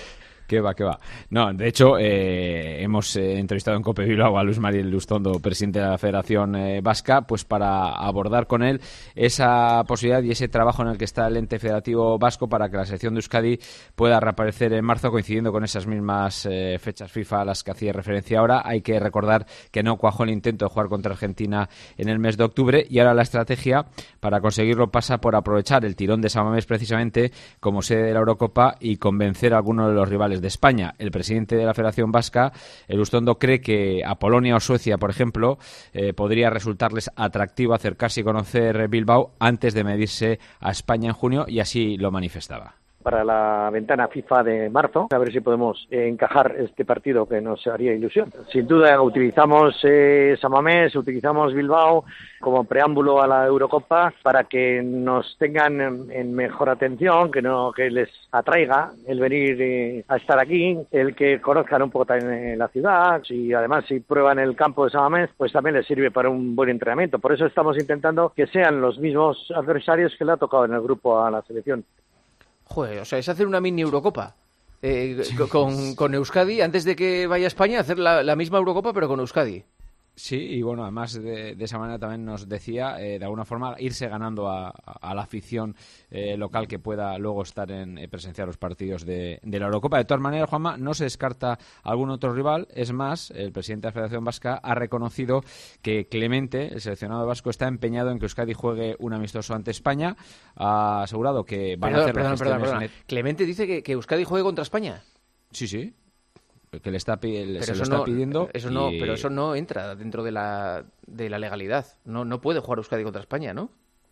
Que va, que va. No, de hecho, eh, hemos eh, entrevistado en COPE Bilbao a Luis María Lustondo, presidente de la Federación eh, Vasca, pues para abordar con él esa posibilidad y ese trabajo en el que está el ente federativo vasco para que la selección de Euskadi pueda reaparecer en marzo, coincidiendo con esas mismas eh, fechas FIFA a las que hacía referencia ahora. Hay que recordar que no cuajó el intento de jugar contra Argentina en el mes de octubre y ahora la estrategia para conseguirlo pasa por aprovechar el tirón de San Mamés precisamente como sede de la Eurocopa y convencer a algunos de los rivales de España. El presidente de la Federación Vasca, Elustondo, cree que a Polonia o Suecia, por ejemplo, eh, podría resultarles atractivo acercarse y conocer Bilbao antes de medirse a España en junio, y así lo manifestaba. Para la ventana FIFA de marzo, a ver si podemos eh, encajar este partido que nos haría ilusión. Sin duda utilizamos eh, San Mamés, utilizamos Bilbao como preámbulo a la Eurocopa para que nos tengan en, en mejor atención, que no que les atraiga el venir eh, a estar aquí, el que conozcan un poco también la ciudad, y además si prueban el campo de San Mamés, pues también les sirve para un buen entrenamiento. Por eso estamos intentando que sean los mismos adversarios que le ha tocado en el grupo a la selección. Joder, o sea, es hacer una mini Eurocopa eh, sí, con, con Euskadi, antes de que vaya a España, hacer la, la misma Eurocopa pero con Euskadi. Sí, y bueno, además de, de esa manera también nos decía, eh, de alguna forma, irse ganando a, a la afición eh, local que pueda luego estar en eh, presenciar los partidos de, de la Eurocopa. De todas maneras, Juanma, no se descarta algún otro rival. Es más, el presidente de la Federación Vasca ha reconocido que Clemente, el seleccionado vasco, está empeñado en que Euskadi juegue un amistoso ante España. Ha asegurado que van perdón, a hacer perdón, las perdón, gestiones... perdón. Clemente dice que, que Euskadi juegue contra España. Sí, sí. Que le está, le, se eso lo está no, pidiendo. Eso no, y... pero eso no entra dentro de la, de la legalidad. No, no puede jugar Euskadi contra España, ¿no?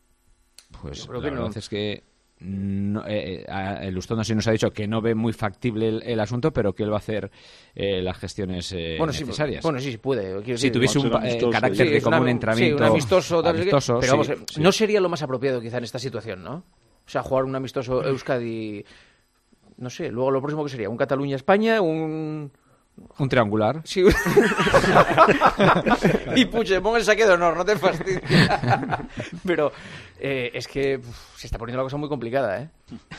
Pues la verdad no. es que no, eh, el Lustondo sí nos ha dicho que no ve muy factible el, el asunto, pero que él va a hacer eh, las gestiones eh, bueno, necesarias. Sí, bueno, sí, sí puede. Si decir, tuviese un eh, carácter sí, de común entrenamiento, sí, un amistoso, tal, amistoso pero vamos, sí, sí. no sería lo más apropiado quizá en esta situación, ¿no? O sea, jugar un amistoso Euskadi, no sé, luego lo próximo que sería un Cataluña-España, un... Un triangular. Sí. Y Puigdemont el saque de honor, no te fastidies. Pero eh, es que uf, se está poniendo la cosa muy complicada, ¿eh?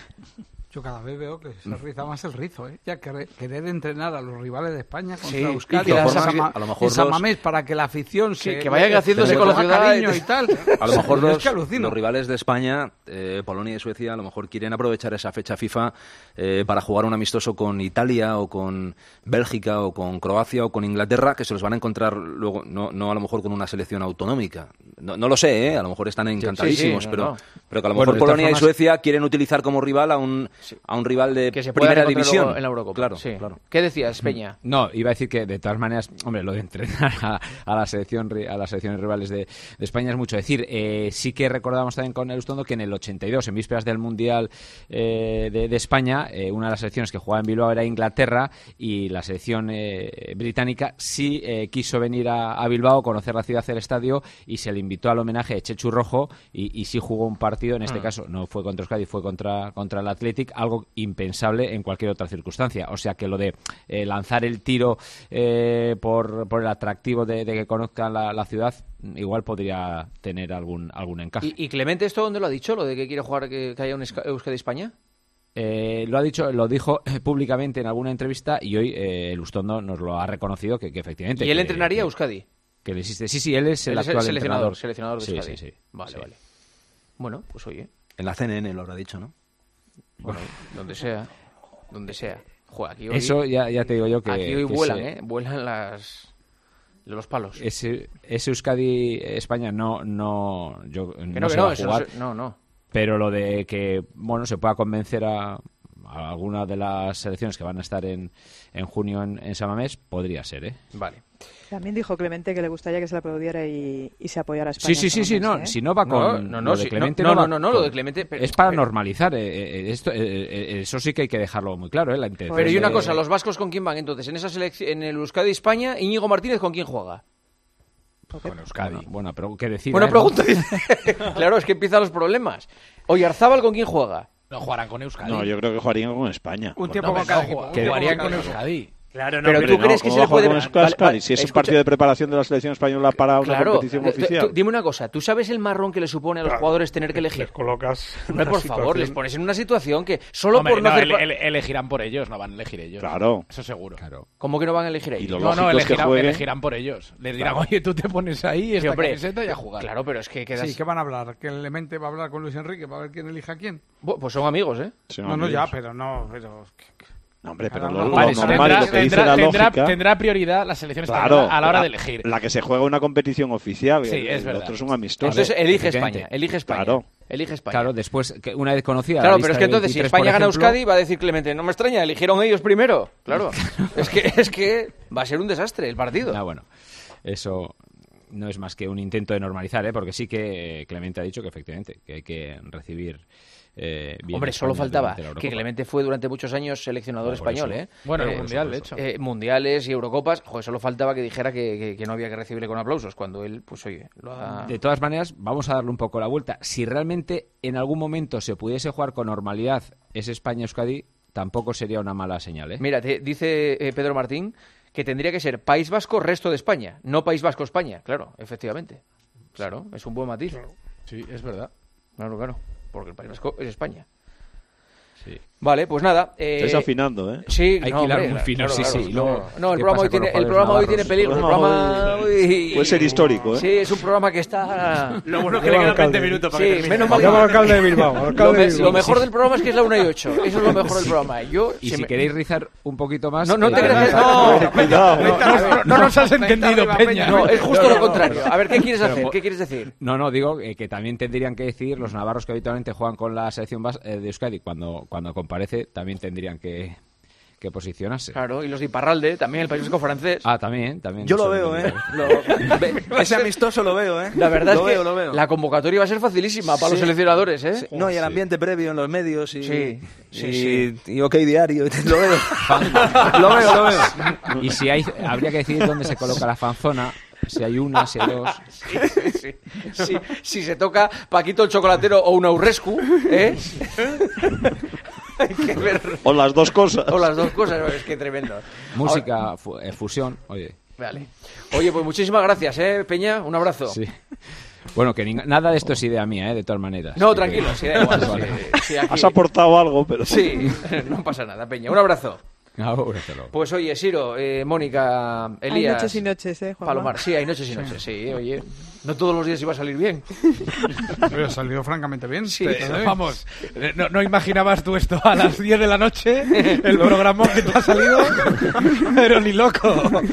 Yo cada vez veo que se riza más el rizo, ¿eh? Ya que querer entrenar a los rivales de España contra sí, Euskadi y que en San, a lo mejor San Mamés, para que la afición sí, se... que vayan haciéndose con la ciudad y tal. A lo mejor los, los rivales de España, eh, Polonia y Suecia, a lo mejor quieren aprovechar esa fecha FIFA eh, para jugar un amistoso con Italia o con Bélgica o con Croacia o con Inglaterra, que se los van a encontrar luego, no, no a lo mejor con una selección autonómica. No, no lo sé, ¿eh? A lo mejor están encantadísimos, sí, sí, no, pero, no. pero que a lo mejor bueno, Polonia formas... y Suecia quieren utilizar como rival a un, sí. a un rival de que se primera división en la Eurocopa. Claro, sí. claro. ¿Qué decías, Peña? No, iba a decir que de todas maneras, hombre, lo de entrenar a, a la selección a las selecciones rivales de, de España es mucho decir. Eh, sí que recordamos también con Elustondo que en el ochenta y dos, en vísperas del Mundial eh, de, de España, eh, una de las selecciones que jugaba en Bilbao era Inglaterra y la selección eh, británica sí eh, quiso venir a, a Bilbao, conocer la ciudad, el estadio, y se le invitó al homenaje de Chechu Rojo y, y sí jugó un partido, en este ah. caso no fue contra Euskadi, fue contra, contra el Athletic, algo impensable en cualquier otra circunstancia. O sea que lo de eh, lanzar el tiro eh, por, por el atractivo de, de que conozcan la, la ciudad igual podría tener algún algún encaje. ¿Y, y Clemente esto dónde lo ha dicho? ¿Lo de que quiere jugar, que, que haya un Euskadi-España? Eh, lo ha dicho, lo dijo públicamente en alguna entrevista y hoy eh, Elustondo nos lo ha reconocido que, que efectivamente... ¿Y él que, entrenaría que, a Euskadi? Que le existe. Sí, sí, él es el él actual es el entrenador. Seleccionador de sí, Euskadi. Sí, sí. Vale, sí. vale. Bueno, pues oye. En la C N N lo habrá dicho, ¿no? Bueno, donde sea. Donde sea. Joder, aquí hoy, eso ya, ya te digo yo que... Aquí hoy que vuelan, ese, ¿eh? Vuelan las... los palos. Ese, ese Euskadi-España no... no yo, que no, no, se que va no, a jugar, eso no, no. Pero lo de que, bueno, se pueda convencer a... a alguna de las selecciones que van a estar en, en junio en, en San Mamés, podría ser, ¿eh? Vale. También dijo Clemente que le gustaría que se le aplaudiera y, y se apoyara a España. Sí, sí, sí, sí, no, ¿eh? si no va con no, no, no, lo de sí, Clemente no, no, no, no, no, con, lo de Clemente pero, es para pero, normalizar eh, eh, esto, eh, eh, eso sí que hay que dejarlo muy claro, ¿eh? La intención. Pero y una de... cosa, los vascos ¿con quién van entonces? En esa selección, en el Euskadi España, Íñigo Martínez ¿con quién juega? Con Euskadi. Bueno, bueno, pero que decida. Buena ¿eh? pregunta. Claro, es que empiezan los problemas. Oyarzábal ¿con quién juega? No jugarán con Euskadi. No, yo creo que jugarían con España. Un tiempo con cada equipo. Que jugarían con Euskadi. Claro, no, pero pero tú no, crees que ¿cómo se va le a jugar puede... con Scasca? Vale, vale, Y si es un escucha- partido de preparación de la selección española para una Claro, competición d- oficial. tú- dime una cosa, ¿tú sabes el marrón que le supone a los Claro, jugadores tener que elegir? Les colocas en Hombre, una por favor, situación- les pones en una situación que solo Hombre, por no, no, hacer... ele- pa- ele- elegirán por ellos, no van a elegir ellos. Claro. Eso seguro. ¿Cómo que no van a elegir ellos? lo No, no, lógico es que elegirán, jueguen. elegirán por ellos. Les dirán, Claro. oye, tú te pones ahí Sí, esta hombre, camiseta y a jugar. Claro, pero es que quedas... Sí, ¿qué van a hablar? ¿Que el Clemente va a hablar con Luis Enrique para ver quién elija a quién? Bu- Pues son amigos, ¿eh? Son No, no, amigos. ya, pero no, pero... No, hombre, pero Cada lo, uno- lo Vale, normal tendrá, y lo que dice tendrá- la tendrá- lógica... tendrá prioridad la selección Claro, española a la hora la- de elegir. La que se juega una competición oficial. Sí, el, es el verdad. otro es un amistoso. Entonces elige Efectivamente. España, elige España. Claro. Elige España. Claro, después, que una vez conocida Claro, la pero es lista que de entonces si veintitrés, por España gana ejemplo, Euskadi va a decir Clemente, no me extraña, eligieron ellos primero. Claro, es que es que va a ser un desastre el partido. Ah, bueno, eso no es más que un intento de normalizar, ¿eh? Porque sí que Clemente ha dicho que efectivamente que hay que recibir eh, bien Hombre, a solo España faltaba durante la que Eurocopa. Clemente fue durante muchos años seleccionador Ah, por español, eso. ¿eh? Bueno, en Eh, el Mundial, de por hecho. eh, mundiales y Eurocopas, joder, solo faltaba que dijera que, que- que no había que recibirle con aplausos, cuando él, pues oye, lo ha... De todas maneras, vamos a darle un poco la vuelta. Si realmente en algún momento se pudiese jugar con normalidad ese España-Euskadi, tampoco sería una mala señal, ¿eh? Mira, te dice eh, Pedro Martín que tendría que ser País Vasco, resto de España, no País Vasco, España. Claro, efectivamente. Claro, es un buen matiz. Sí, es verdad. Claro, claro, porque el País Vasco es España. Sí. Vale, pues nada. Eh, Estáis afinando, ¿eh? Sí, Hay no, que hilar hombre, muy fino, claro, sí, claro, sí. no, Luego, no, el ¿qué programa, pasa hoy con tiene, los el programa hoy jugadores tiene peligro. El navarros? programa hoy... Puede ser histórico, ¿eh? Sí, es un programa que está... Lo bueno es que le quedan veinte minutos para Sí, que termine. menos mal que- Llama al alcalde de Bilbao. al Lo, alcalde me- de Bilbao. lo mejor del programa es que es la una y ocho. Eso es lo mejor del programa. Yo, Y se si me- queréis rizar un poquito más... No, no eh, te creas que... no, No, Cuidado. no, no, No nos has entendido, arriba, Peña. Peña. no, es justo No, no, lo no. contrario. A ver, ¿qué quieres Pero, hacer? po- ¿Qué quieres decir? No, no, digo eh, que también tendrían que decidir los navarros que habitualmente juegan con la selección vas- eh, de Euskadi cuando, cuando comparece, también tendrían que, que posicionarse. Claro, y los de Iparralde, también el País Vasco francés. Ah, también, también. Yo lo son veo, de- ¿eh? Lo- ve- va a Ese ser- amistoso lo veo, ¿eh? La verdad lo es que veo, lo veo. la convocatoria va a ser facilísima para los Sí. seleccionadores, ¿eh? Sí. No, y el ambiente previo en los medios y, Sí, sí, y, sí. y OK Diario, lo veo. lo veo, lo veo. Y si hay, habría que decidir dónde se coloca la fanzona, si hay una, si hay dos. Sí, sí, sí. Sí, si se toca Paquito el Chocolatero o una Urrescu, ¿eh? Hay que ver. O las dos cosas. O las dos cosas, es que tremendo. Música, fu- eh, fusión, oye. Vale. Oye, pues muchísimas gracias, ¿eh, Peña? Un abrazo. Sí. Bueno, que ning- nada de esto es idea mía, ¿eh? De todas maneras. No, Que- tranquilo, sí, da igual. Vale. sí, sí, aquí- Has aportado algo, pero... Sí, no pasa nada, Peña. Un abrazo. Ahora te lo- Pues oye, Siro, eh, Mónica, Elías... Hay noches y noches, ¿eh, Juanma? Palomar, sí, hay noches y noches, sí, oye. No todos los días iba a salir bien. Pero salió francamente bien. Sí, Te- te- Vamos, eh, no, no imaginabas tú esto a las diez de la noche, el programón que te ha salido, pero ni loco.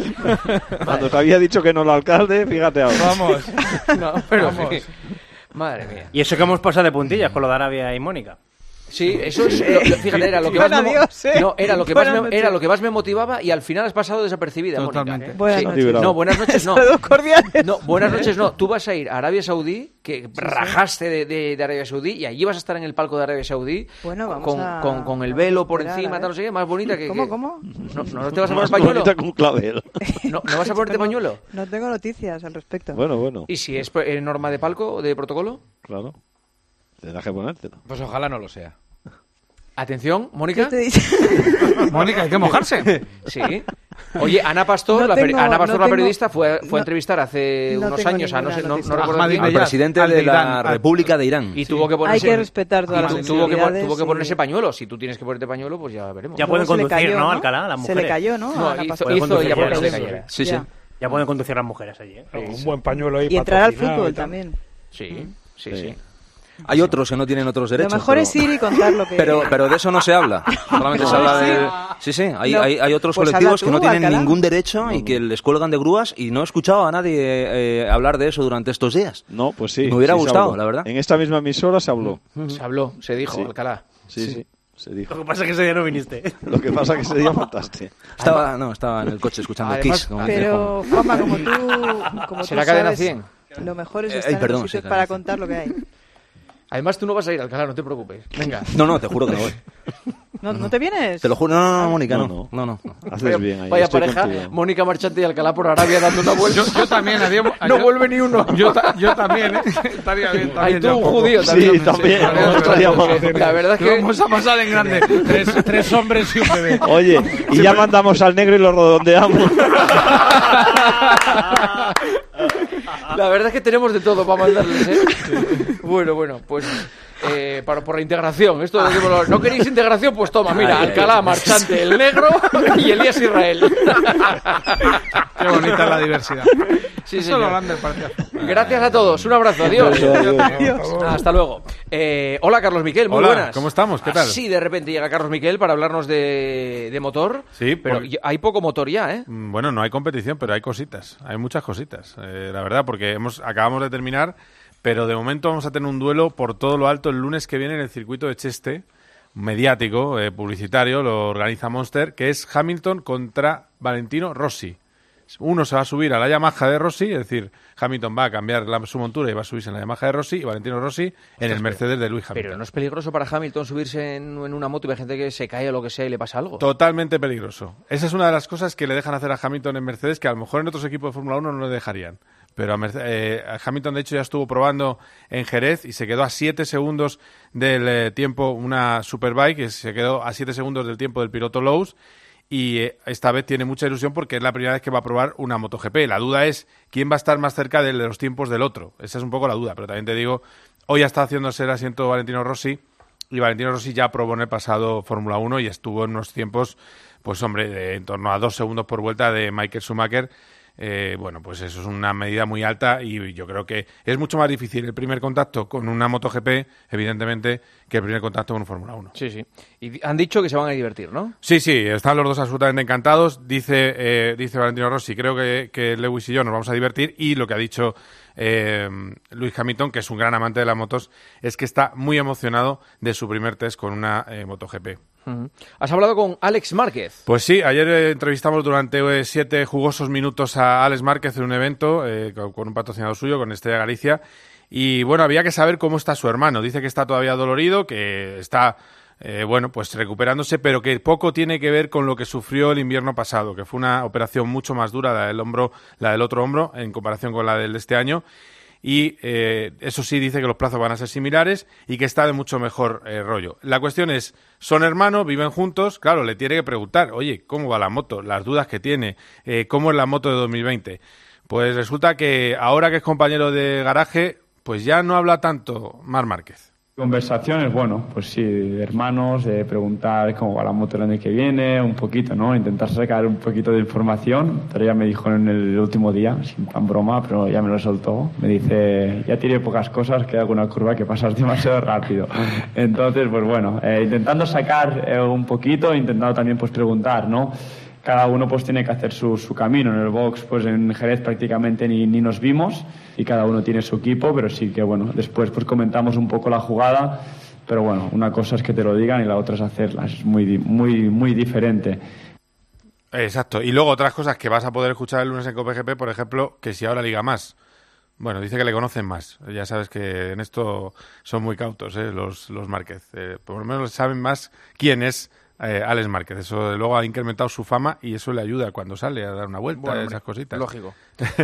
Cuando te había dicho que no el alcalde, fíjate ahora. Vamos, No, pero Vamos. sí. Madre mía. Y eso que hemos pasado de puntillas con lo de Arabia y Mónica. Sí, eso es, lo- lo- fíjate, era lo que más Bueno, me, mo- adiós, ¿eh? no, era lo que más Buenas me, noches. era lo que más me motivaba y al final has pasado desapercibida, Totalmente. Mónica. Buenas Sí. noches. No, buenas noches no. Saludos cordiales. No, buenas noches no. Tú vas a ir a Arabia Saudí, que rajaste de, de- de Arabia Saudí, y allí vas a estar en el palco de Arabia Saudí Bueno, vamos con, a- con, con el vamos velo a por esperar, encima, a tal, no ver. sé qué, más bonita que... ¿Cómo, que- cómo? No, no te vas a poner Más pañuelo. bonita que un clavel. No, ¿no vas a ponerte Tengo- pañuelo. No tengo noticias al respecto. Bueno, bueno, ¿Y si es eh, norma de palco o de protocolo? claro. Tendrás que ponértelo. pues ojalá no lo sea. Atención, ¿Qué Mónica. te he dicho? Mónica, hay que mojarse. Sí. Oye, Ana Pastor, No la, peri- tengo- Ana Pastor, no la tengo- periodista, fue, fue no- a entrevistar hace no unos tengo años a no ninguna sé, no, no noticia. recuerdo Ahmadi quién, Al Ahmadi presidente al de de la Irán, al- República de Irán. y tuvo que Hay ponerse que respetar todas y las tu- tuvo que, pon- sensibilidades tuvo que ponerse y- pañuelo. Si tú tienes que ponerte pañuelo, pues ya veremos. Ya pueden Luego se le conducir, cayó, ¿no, Alcalá? Las Se le mujeres. cayó, ¿no? No, a Ana hizo, Pastor. Puede hizo conducir ella ya, porque se sí, le cayera. Sí, sí. Ya. Ya pueden conducir las mujeres allí, ¿eh? Con un buen pañuelo ahí Y entrar al patrocinado fútbol y tal. también. Sí, sí, Sí. sí. Hay otros que no tienen otros derechos. Lo mejor pero... es ir y contar lo que... Pero, pero de eso no se habla. Solamente se habla de... Sí, sí, hay, No, hay, hay otros pues colectivos habla que no tú, tienen Alcalá. ningún derecho y que les cuelgan de grúas y no he escuchado a nadie eh, hablar de eso durante estos días. No, pues sí. Me hubiera sí se gustado, habló. la verdad. En esta misma emisora se habló. Se habló, se dijo, Sí. Alcalá. Sí, sí, se dijo. Lo que pasa es que ese día no viniste. Lo que pasa es que ese día faltaste. Estaba, no, estaba en el coche escuchando Además- Kiss. como dice Pero, Juanma, como tú, como ¿Será tú cadena sabes, cien? lo mejor es Eh, estar ay, en perdón, los sitios sí, para cadena contar lo que hay. Además, tú no vas a ir, Alcalá, no te preocupes. Venga. Juan. No, no, te juro que no voy. ¿No, ¿No te vienes? Te lo juro, no, no, no, Mónica, no. No, no. no, no. Haces bien ahí. Vaya estoy pareja, contigo. Mónica Marchante y Alcalá por Arabia dando una vuelta. Yo, yo también, adiós, No vuelve ni uno. Yo, ta- yo también, ¿eh? Estaría bien también. Hay tú ya un poco. judío también. Sí, también. Sí, No estaría mal. La verdad es que... Vamos a pasar en grande. Tres, tres hombres y un bebé. Oye, y ya mandamos al negro y lo redondeamos. La verdad es que tenemos de todo para mandarles, ¿eh? Bueno, bueno, pues eh, para, por la integración. Esto decimos, ¿no queréis integración? Pues toma, mira, Alcalá, Marchante, el negro y Elías Israel. Qué bonita es la diversidad. Sí, Eso señor. lo grande parece. Gracias a todos, un abrazo, adiós. Adiós, Adiós. Hasta luego. Eh, hola, Carlos Miquel, muy Hola, buenas. ¿cómo estamos? ¿Qué tal? Así de repente llega Carlos Miquel para hablarnos de, de motor. Sí, pero porque- hay poco motor ya, ¿eh? Mm, Bueno, no hay competición, pero hay cositas. Hay muchas cositas, eh, la verdad, porque hemos acabamos de terminar, pero de momento vamos a tener un duelo por todo lo alto el lunes que viene en el circuito de Cheste, mediático, eh, publicitario, lo organiza Monster, que es Hamilton contra Valentino Rossi. Uno se va a subir a la Yamaha de Rossi, es decir, Hamilton va a cambiar la, su montura y va a subirse en la Yamaha de Rossi, y Valentino Rossi en el Mercedes de Lewis Hamilton. Pero no es peligroso para Hamilton subirse en, en una moto y hay gente que se cae o lo que sea y le pasa algo. Totalmente peligroso. Esa es una de las cosas que le dejan hacer a Hamilton en Mercedes, que a lo mejor en otros equipos de Fórmula uno no le dejarían. Pero a, Merce- eh, a Hamilton, de hecho, ya estuvo probando en Jerez y se quedó a siete segundos del eh, tiempo, una Superbike, que se quedó a siete segundos del tiempo del piloto Lowe's. Y eh, esta vez tiene mucha ilusión porque es la primera vez que va a probar una MotoGP. La duda es quién va a estar más cerca de los tiempos del otro. Esa es un poco la duda. Pero también te digo, hoy ha estado haciéndose el asiento Valentino Rossi. Y Valentino Rossi ya probó en el pasado Fórmula uno y estuvo en unos tiempos, pues hombre, de en torno a dos segundos por vuelta de Michael Schumacher. Eh, bueno, pues eso es una medida muy alta y yo creo que es mucho más difícil el primer contacto con una MotoGP, evidentemente, que el primer contacto con un Fórmula uno. Sí, sí. Y han dicho que se van a divertir, ¿no? Sí, sí, están los dos absolutamente encantados. Dice eh, dice Valentino Rossi, creo que, que Lewis y yo nos vamos a divertir. Y lo que ha dicho eh, Lewis Hamilton, que es un gran amante de las motos, es que está muy emocionado de su primer test con una eh, MotoGP. Uh-huh. ¿Has hablado con Alex Márquez? Pues sí, ayer eh, entrevistamos durante eh, siete jugosos minutos a Alex Márquez en un evento eh, con, con un patrocinador suyo, con Estrella Galicia. Y bueno, había que saber cómo está su hermano. Dice que está todavía dolorido, que está... Eh, bueno, pues recuperándose, pero que poco tiene que ver con lo que sufrió el invierno pasado, que fue una operación mucho más dura, la del hombro, la del otro hombro, en comparación con la del de este año. Y eh, eso sí, dice que los plazos van a ser similares y que está de mucho mejor eh, rollo. La cuestión es, son hermanos, viven juntos, claro, le tiene que preguntar, oye, ¿cómo va la moto? Las dudas que tiene, eh, ¿cómo es la moto de dos mil veinte? Pues resulta que ahora que es compañero de garaje, pues ya no habla tanto Marc Márquez. Conversaciones, bueno, pues sí, de hermanos, de preguntar cómo va la moto el año que viene, un poquito, ¿no? Intentar sacar un poquito de información. Pero ya me dijo en el último día, sin tan broma, pero ya me lo soltó. Me dice, ya tiré pocas cosas, que hay alguna curva que pasas demasiado rápido. Entonces, pues bueno, eh, intentando sacar eh, un poquito, intentando también pues preguntar, ¿no? Cada uno pues tiene que hacer su, su camino. En el box, pues en Jerez prácticamente ni, ni nos vimos y cada uno tiene su equipo, pero sí que bueno, después pues comentamos un poco la jugada, pero bueno, una cosa es que te lo digan y la otra es hacerla, es muy, di- muy, muy diferente. Exacto. Y luego otras cosas que vas a poder escuchar el lunes en COPGP, por ejemplo, que si ahora liga más. Bueno, dice que le conocen más. Ya sabes que en esto son muy cautos, ¿eh? los, los Márquez. Eh, por lo menos saben más quién es eh, Alex Márquez. Eso de luego ha incrementado su fama y eso le ayuda cuando sale a dar una vuelta, Bueno, esas hombre, cositas. lógico.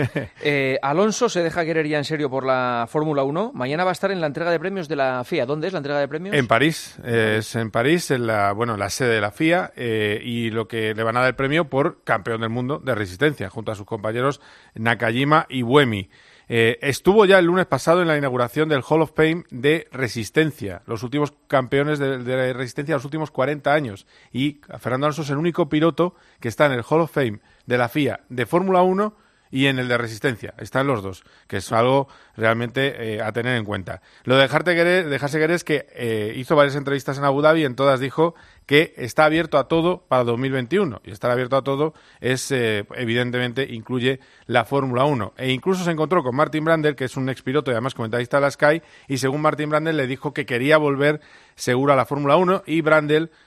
eh, Alonso se deja querer ya en serio por la Fórmula uno. Mañana va a estar en la entrega de premios de la F I A. ¿Dónde es la entrega de premios? En París, eh, es en París, en la, bueno, la sede de la F I A, eh, y lo que le van a dar el premio por campeón del mundo de resistencia, junto a sus compañeros Nakajima y Buemi. Eh, estuvo ya el lunes pasado en la inauguración del Hall of Fame de Resistencia, los últimos campeones de, de Resistencia de los últimos cuarenta años. Y Fernando Alonso es el único piloto que está en el Hall of Fame de la F I A de Fórmula uno y en el de Resistencia. Están los dos, que es algo realmente eh, a tener en cuenta. Lo de dejarte querer, dejarse querer es que eh, hizo varias entrevistas en Abu Dhabi y en todas dijo que está abierto a todo para dos mil veintiuno. Y estar abierto a todo es, eh, evidentemente, incluye la Fórmula uno. E incluso se encontró con Martin Brundle, que es un expiloto y además comentarista de la Sky, y según Martin Brundle le dijo que quería volver seguro a la Fórmula uno y Brundle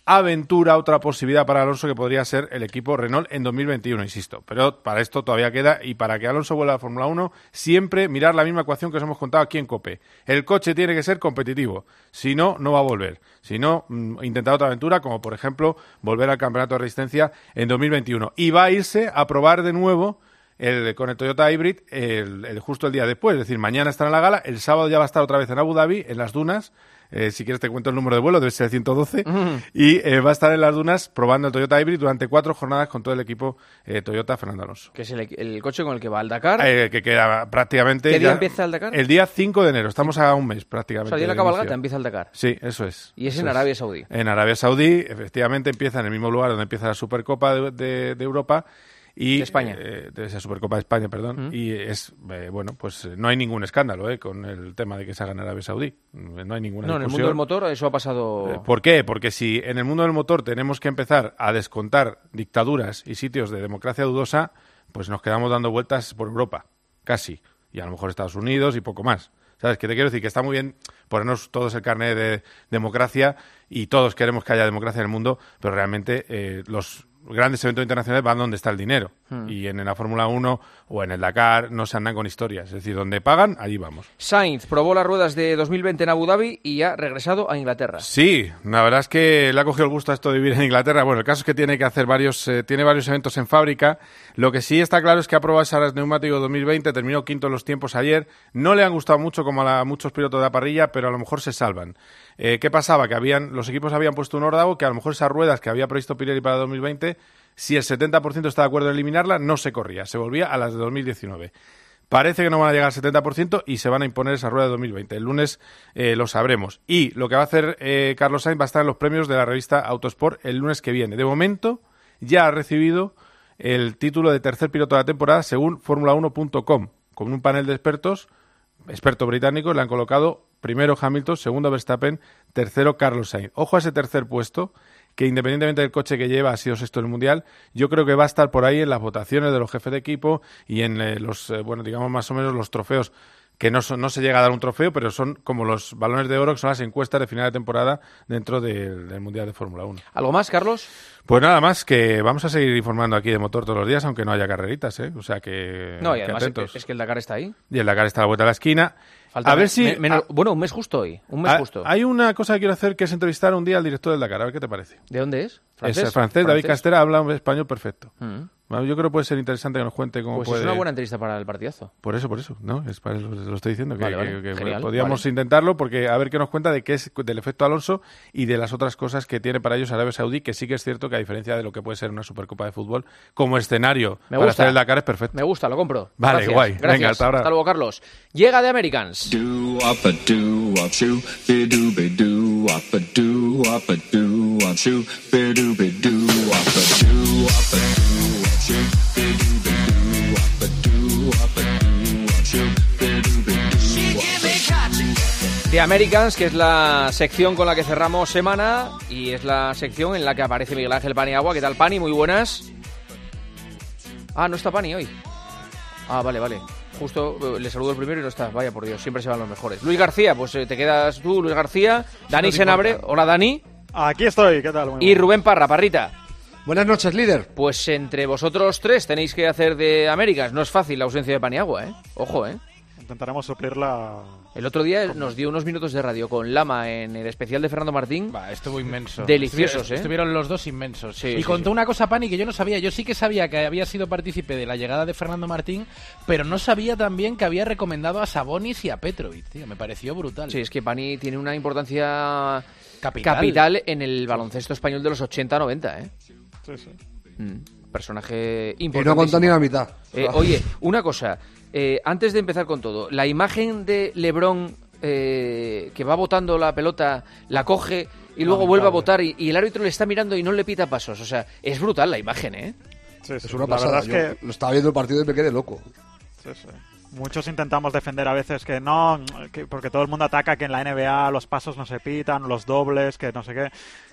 aventura otra posibilidad para Alonso que podría ser el equipo Renault en dos mil veintiuno, insisto. Pero para esto todavía queda, y para que Alonso vuelva a la Fórmula uno, siempre mirar la misma ecuación que os hemos contado aquí en COPE. El coche tiene que ser competitivo, si no, no va a volver. Si no, mm, intentar otra aventura, como por ejemplo volver al Campeonato de Resistencia en dos mil veintiuno. Y va a irse a probar de nuevo el, con el Toyota Hybrid el, el, justo el día después. Es decir, mañana estará en la gala, el sábado ya va a estar otra vez en Abu Dhabi, en las dunas. Eh, si quieres te cuento el número de vuelo, debe ser el ciento doce, mm. y eh, va a estar en las dunas probando el Toyota Hybrid durante cuatro jornadas con todo el equipo eh, Toyota Fernando Alonso. Que es el, el coche con el que va al Dakar. Eh, que queda prácticamente... ¿Qué día ya, empieza el Dakar? El día cinco de enero, estamos a un mes prácticamente. O sea, el día de la cabalgata empieza el Dakar. Sí, eso es. Y es eso en Arabia Saudí. En Arabia Saudí, efectivamente, empieza en el mismo lugar donde empieza la Supercopa de, de, de Europa. Y, de España. Eh, de esa Supercopa de España, perdón. Mm. Y es, eh, bueno, pues no hay ningún escándalo eh, con el tema de que se haga en Arabia Saudí. No hay ninguna No, en el mundo del motor eso ha pasado... Eh, ¿Por qué? Porque si en el mundo del motor tenemos que empezar a descontar dictaduras y sitios de democracia dudosa, pues nos quedamos dando vueltas por Europa, casi. Y a lo mejor Estados Unidos y poco más. ¿Sabes? Que te quiero decir que está muy bien ponernos todos el carnet de democracia y todos queremos que haya democracia en el mundo, pero realmente eh, los grandes eventos internacionales van donde está el dinero. Hmm. Y en, en la Fórmula uno o en el Dakar no se andan con historias. Es decir, donde pagan, allí vamos. Sainz probó las ruedas de dos mil veinte en Abu Dhabi y ha regresado a Inglaterra. Sí, la verdad es que le ha cogido el gusto a esto de vivir en Inglaterra. Bueno, el caso es que tiene que hacer varios, eh, tiene varios eventos en fábrica. Lo que sí está claro es que ha probado esas neumáticos dos mil veinte, terminó quinto en los tiempos ayer. No le han gustado mucho como a, la, a muchos pilotos de la parrilla, pero a lo mejor se salvan. Eh, ¿Qué pasaba? Que habían los equipos habían puesto un órdago que a lo mejor esas ruedas que había previsto Pirelli para dos mil veinte, si el setenta por ciento está de acuerdo en eliminarla, no se corría, se volvía a las de dos mil diecinueve. Parece que no van a llegar al setenta por ciento y se van a imponer esa rueda de dos mil veinte. El lunes eh, lo sabremos. Y lo que va a hacer eh, Carlos Sainz va a estar en los premios de la revista Autosport el lunes que viene. De momento ya ha recibido el título de tercer piloto de la temporada según Fórmula uno punto com. Con un panel de expertos, expertos británicos, le han colocado primero Hamilton, segundo Verstappen, tercero Carlos Sainz. Ojo a ese tercer puesto, que independientemente del coche que lleva ha sido sexto en el Mundial, yo creo que va a estar por ahí en las votaciones de los jefes de equipo y en eh, los, eh, bueno, digamos más o menos los trofeos, que no, son, no se llega a dar un trofeo, pero son como los balones de oro, que son las encuestas de final de temporada dentro de, del Mundial de Fórmula uno. ¿Algo más, Carlos? Pues nada más, que vamos a seguir informando aquí de motor todos los días, aunque no haya carreritas, ¿eh? O sea que... No, y que además atentos. es que el Dakar está ahí. Y el Dakar está a la vuelta de la esquina. Falta a ver me, si... Me, menos, a, bueno, un mes justo hoy, un mes a, justo. Hay una cosa que quiero hacer, que es entrevistar un día al director del Dakar, a ver qué te parece. ¿De dónde es? ¿Francés? Es el francés, David ¿Francés? Castera, habla un español perfecto. Mm. Bueno, yo creo que puede ser interesante que nos cuente cómo pues puede... Pues es una buena entrevista para el partidazo. Por eso, por eso, ¿no? Es para eso lo estoy diciendo, que, vale, vale. que, que Genial, podíamos vale. intentarlo, porque a ver qué nos cuenta de qué es del efecto Alonso y de las otras cosas que tiene para ellos Arabia Saudí, que sí que es cierto que a diferencia de lo que puede ser una Supercopa de fútbol, como escenario Me para gusta. hacer el Dakar es perfecto. Me gusta, lo compro. Vale, Gracias. guay. Gracias. Venga, hasta ahora. Hasta luego, Carlos. Llega de Americans. The Americans, que es la sección con la que cerramos semana y es la sección en la que aparece Miguel Ángel Paniagua. ¿Qué tal, Pani? Muy buenas. Ah, no está Pani hoy. Ah, vale, vale. Justo eh, le saludo el primero y no está. Vaya por Dios, siempre se van los mejores. Luis García, pues eh, te quedas tú, Luis García. Dani Senabre. Hola, Dani. Aquí estoy, ¿qué tal? Muy y Rubén Parra, Parrita. Buenas noches, líder. Pues entre vosotros tres tenéis que hacer de Américas. No es fácil la ausencia de Paniagua, ¿eh? Ojo, ¿eh? Intentaremos suplirla. El otro día nos dio unos minutos de radio con Lama en el especial de Fernando Martín. Va, estuvo inmenso. Deliciosos, Estuvi- ¿eh? Estuvieron los dos inmensos. Sí, y sí, contó sí. una cosa, Pani, que yo no sabía. Yo sí que sabía que había sido partícipe de la llegada de Fernando Martín, pero no sabía también que había recomendado a Sabonis y a Petrovic, tío. Me pareció brutal. Sí, es que Pani tiene una importancia Capital. capital en el baloncesto español de los ochenta noventa, ¿eh? Sí, sí. Mm, personaje Y importante. no contó ni la mitad. Eh, oye, una cosa. Eh, antes de empezar con todo, la imagen de LeBron eh, que va botando la pelota, la coge y luego vuelve a botar y, y el árbitro le está mirando y no le pita pasos. O sea, es brutal la imagen, ¿eh? Sí, sí. Es una La pasada. verdad es Yo lo estaba viendo el partido y me quedé loco. Sí, sí. Muchos intentamos defender a veces que no, que- porque todo el mundo ataca que en la N B A los pasos no se pitan, los dobles, que no sé qué.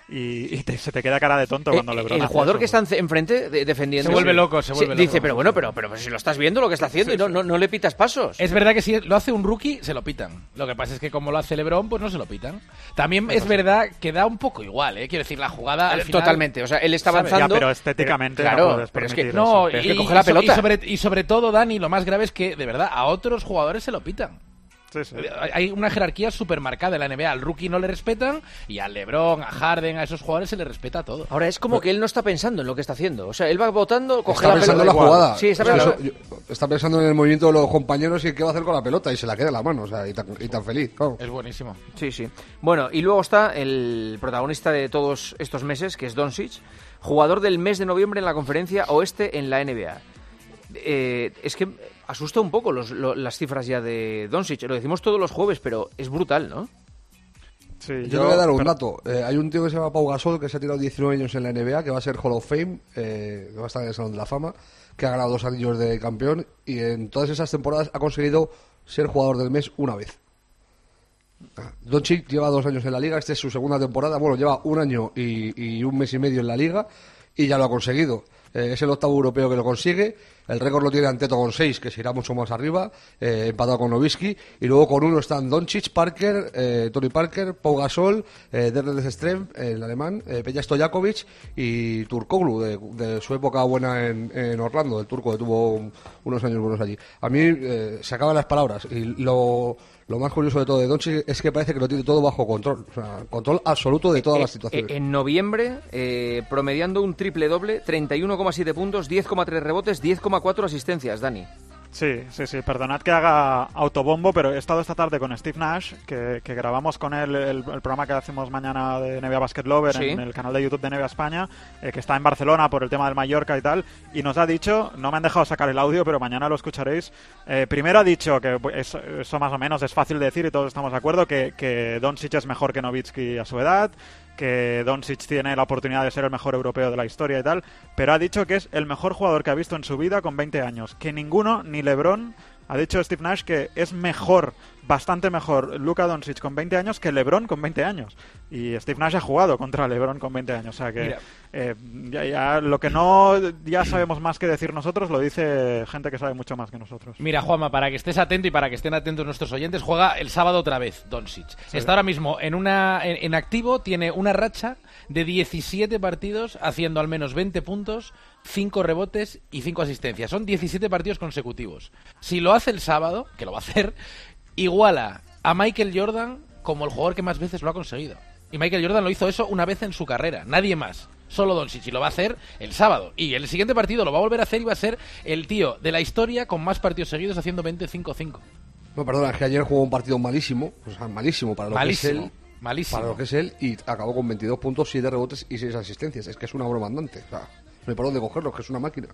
y, y te- se te queda cara de tonto cuando Eh, LeBron el hace jugador eso. que está en- enfrente de- defendiendo Se vuelve loco, se Sí, vuelve dice, loco. pero bueno, pero, pero, pero si lo estás viendo lo que está haciendo y no, no, no le pitas pasos. Es verdad que si lo hace un rookie, se lo pitan. Lo que pasa es que como lo hace LeBron, pues no se lo pitan. También es verdad que da un poco igual, ¿eh? Quiero decir, la jugada al Eh, final- Totalmente, o sea, él está ¿sabes? avanzando. Ya, pero estéticamente no claro, puedes pero es que permitir No, pero es y, que coge la y so- pelota. y sobre, y sobre todo, Dani, lo más grave es que, de verdad, a otros jugadores se lo pitan. Sí, sí. Hay una jerarquía súper marcada en la N B A. Al rookie no le respetan y al LeBron, a Harden, a esos jugadores se les respeta todo. Ahora es como que él no está pensando en lo que está haciendo. O sea, él va votando, coge Está la pensando pelota. en la jugada. Sí, está O sea, pensando. eso- yo- está pensando en el movimiento de los compañeros y qué va a hacer con la pelota y se la queda en la mano, o sea, y tan, y tan feliz. claro. Es buenísimo. Sí, sí. Bueno, y luego está el protagonista de todos estos meses, que es Doncic, jugador del mes de noviembre en la conferencia oeste en la N B A. Eh, es que asusta un poco los- lo- las cifras ya de Doncic. Lo decimos todos los jueves, pero es brutal, ¿no? Sí, Yo, te voy a dar un dato. Eh, hay un tío que se llama Pau Gasol que se ha tirado diecinueve años en la N B A, que va a ser Hall of Fame, eh, que va a estar en el Salón de la Fama, que ha ganado dos anillos de campeón y en todas esas temporadas ha conseguido ser jugador del mes una vez. Ah, Doncic lleva dos años en la liga, esta es su segunda temporada, bueno, lleva un año y, y un mes y medio en la liga y ya lo ha conseguido. Eh, es el octavo europeo que lo consigue, el récord lo tiene Anteto con seis, que se irá mucho más arriba, eh, empatado con Nowitzki, y luego con uno están Doncic, Parker, eh, Tony Parker, Pau Gasol, eh, Detlef Schrempf, el alemán, eh, Peja Stojakovic y Turkoglu, de, de su época buena en, en Orlando, el turco que tuvo un- unos años buenos allí. A mí eh, se acaban las palabras, y lo, lo más curioso de todo de Doncic es que parece que lo tiene todo bajo control, o sea, control absoluto de todas Eh, las situaciones. eh, en noviembre, eh, promediando un triple doble, treinta y uno coma siete puntos, diez coma tres rebotes, diez coma cuatro asistencias, Dani. Sí, sí, sí, perdonad que haga autobombo, pero he estado esta tarde con Steve Nash, que, que grabamos con él el, el programa que hacemos mañana de N B A Basket Lover Sí. en el canal de YouTube de N B A España, eh, que está en Barcelona por el tema del Mallorca y tal, y nos ha dicho, no me han dejado sacar el audio, pero mañana lo escucharéis, eh, primero ha dicho que es- eso más o menos es fácil de decir y todos estamos de acuerdo, que, que Doncic es mejor que Nowitzki a su edad, que Doncic tiene la oportunidad de ser el mejor europeo de la historia y tal, pero ha dicho que es el mejor jugador que ha visto en su vida con veinte años, que ninguno, ni LeBron, ha dicho Steve Nash que es mejor, bastante mejor Luka Doncic con veinte años que LeBron con veinte años. Y Steve Nash ha jugado contra LeBron con veinte años, o sea que Mira. eh, ya, ya lo que no ya sabemos más que decir nosotros lo dice gente que sabe mucho más que nosotros. Mira, Juanma, para que estés atento y para que estén atentos nuestros oyentes, juega el sábado otra vez Doncic. Sí. Está ahora mismo en una en, en activo, tiene una racha de diecisiete partidos haciendo al menos veinte puntos, cinco rebotes y cinco asistencias. Son diecisiete partidos consecutivos. Si lo hace el sábado, que lo va a hacer, iguala a Michael Jordan como el jugador que más veces lo ha conseguido. Y Michael Jordan lo hizo eso una vez en su carrera, nadie más. Solo Doncic, y lo va a hacer el sábado. Y el siguiente partido lo va a volver a hacer y va a ser el tío de la historia con más partidos seguidos haciendo veinticinco cinco. No, perdona, es que ayer jugó un partido malísimo, o sea, malísimo para lo Malísimo, que es él. malísimo. Para lo que es él, y acabó con veintidós puntos, siete rebotes y seis asistencias. Es que es una broma andante. O sea, no hay por dónde cogerlo, es que es una máquina.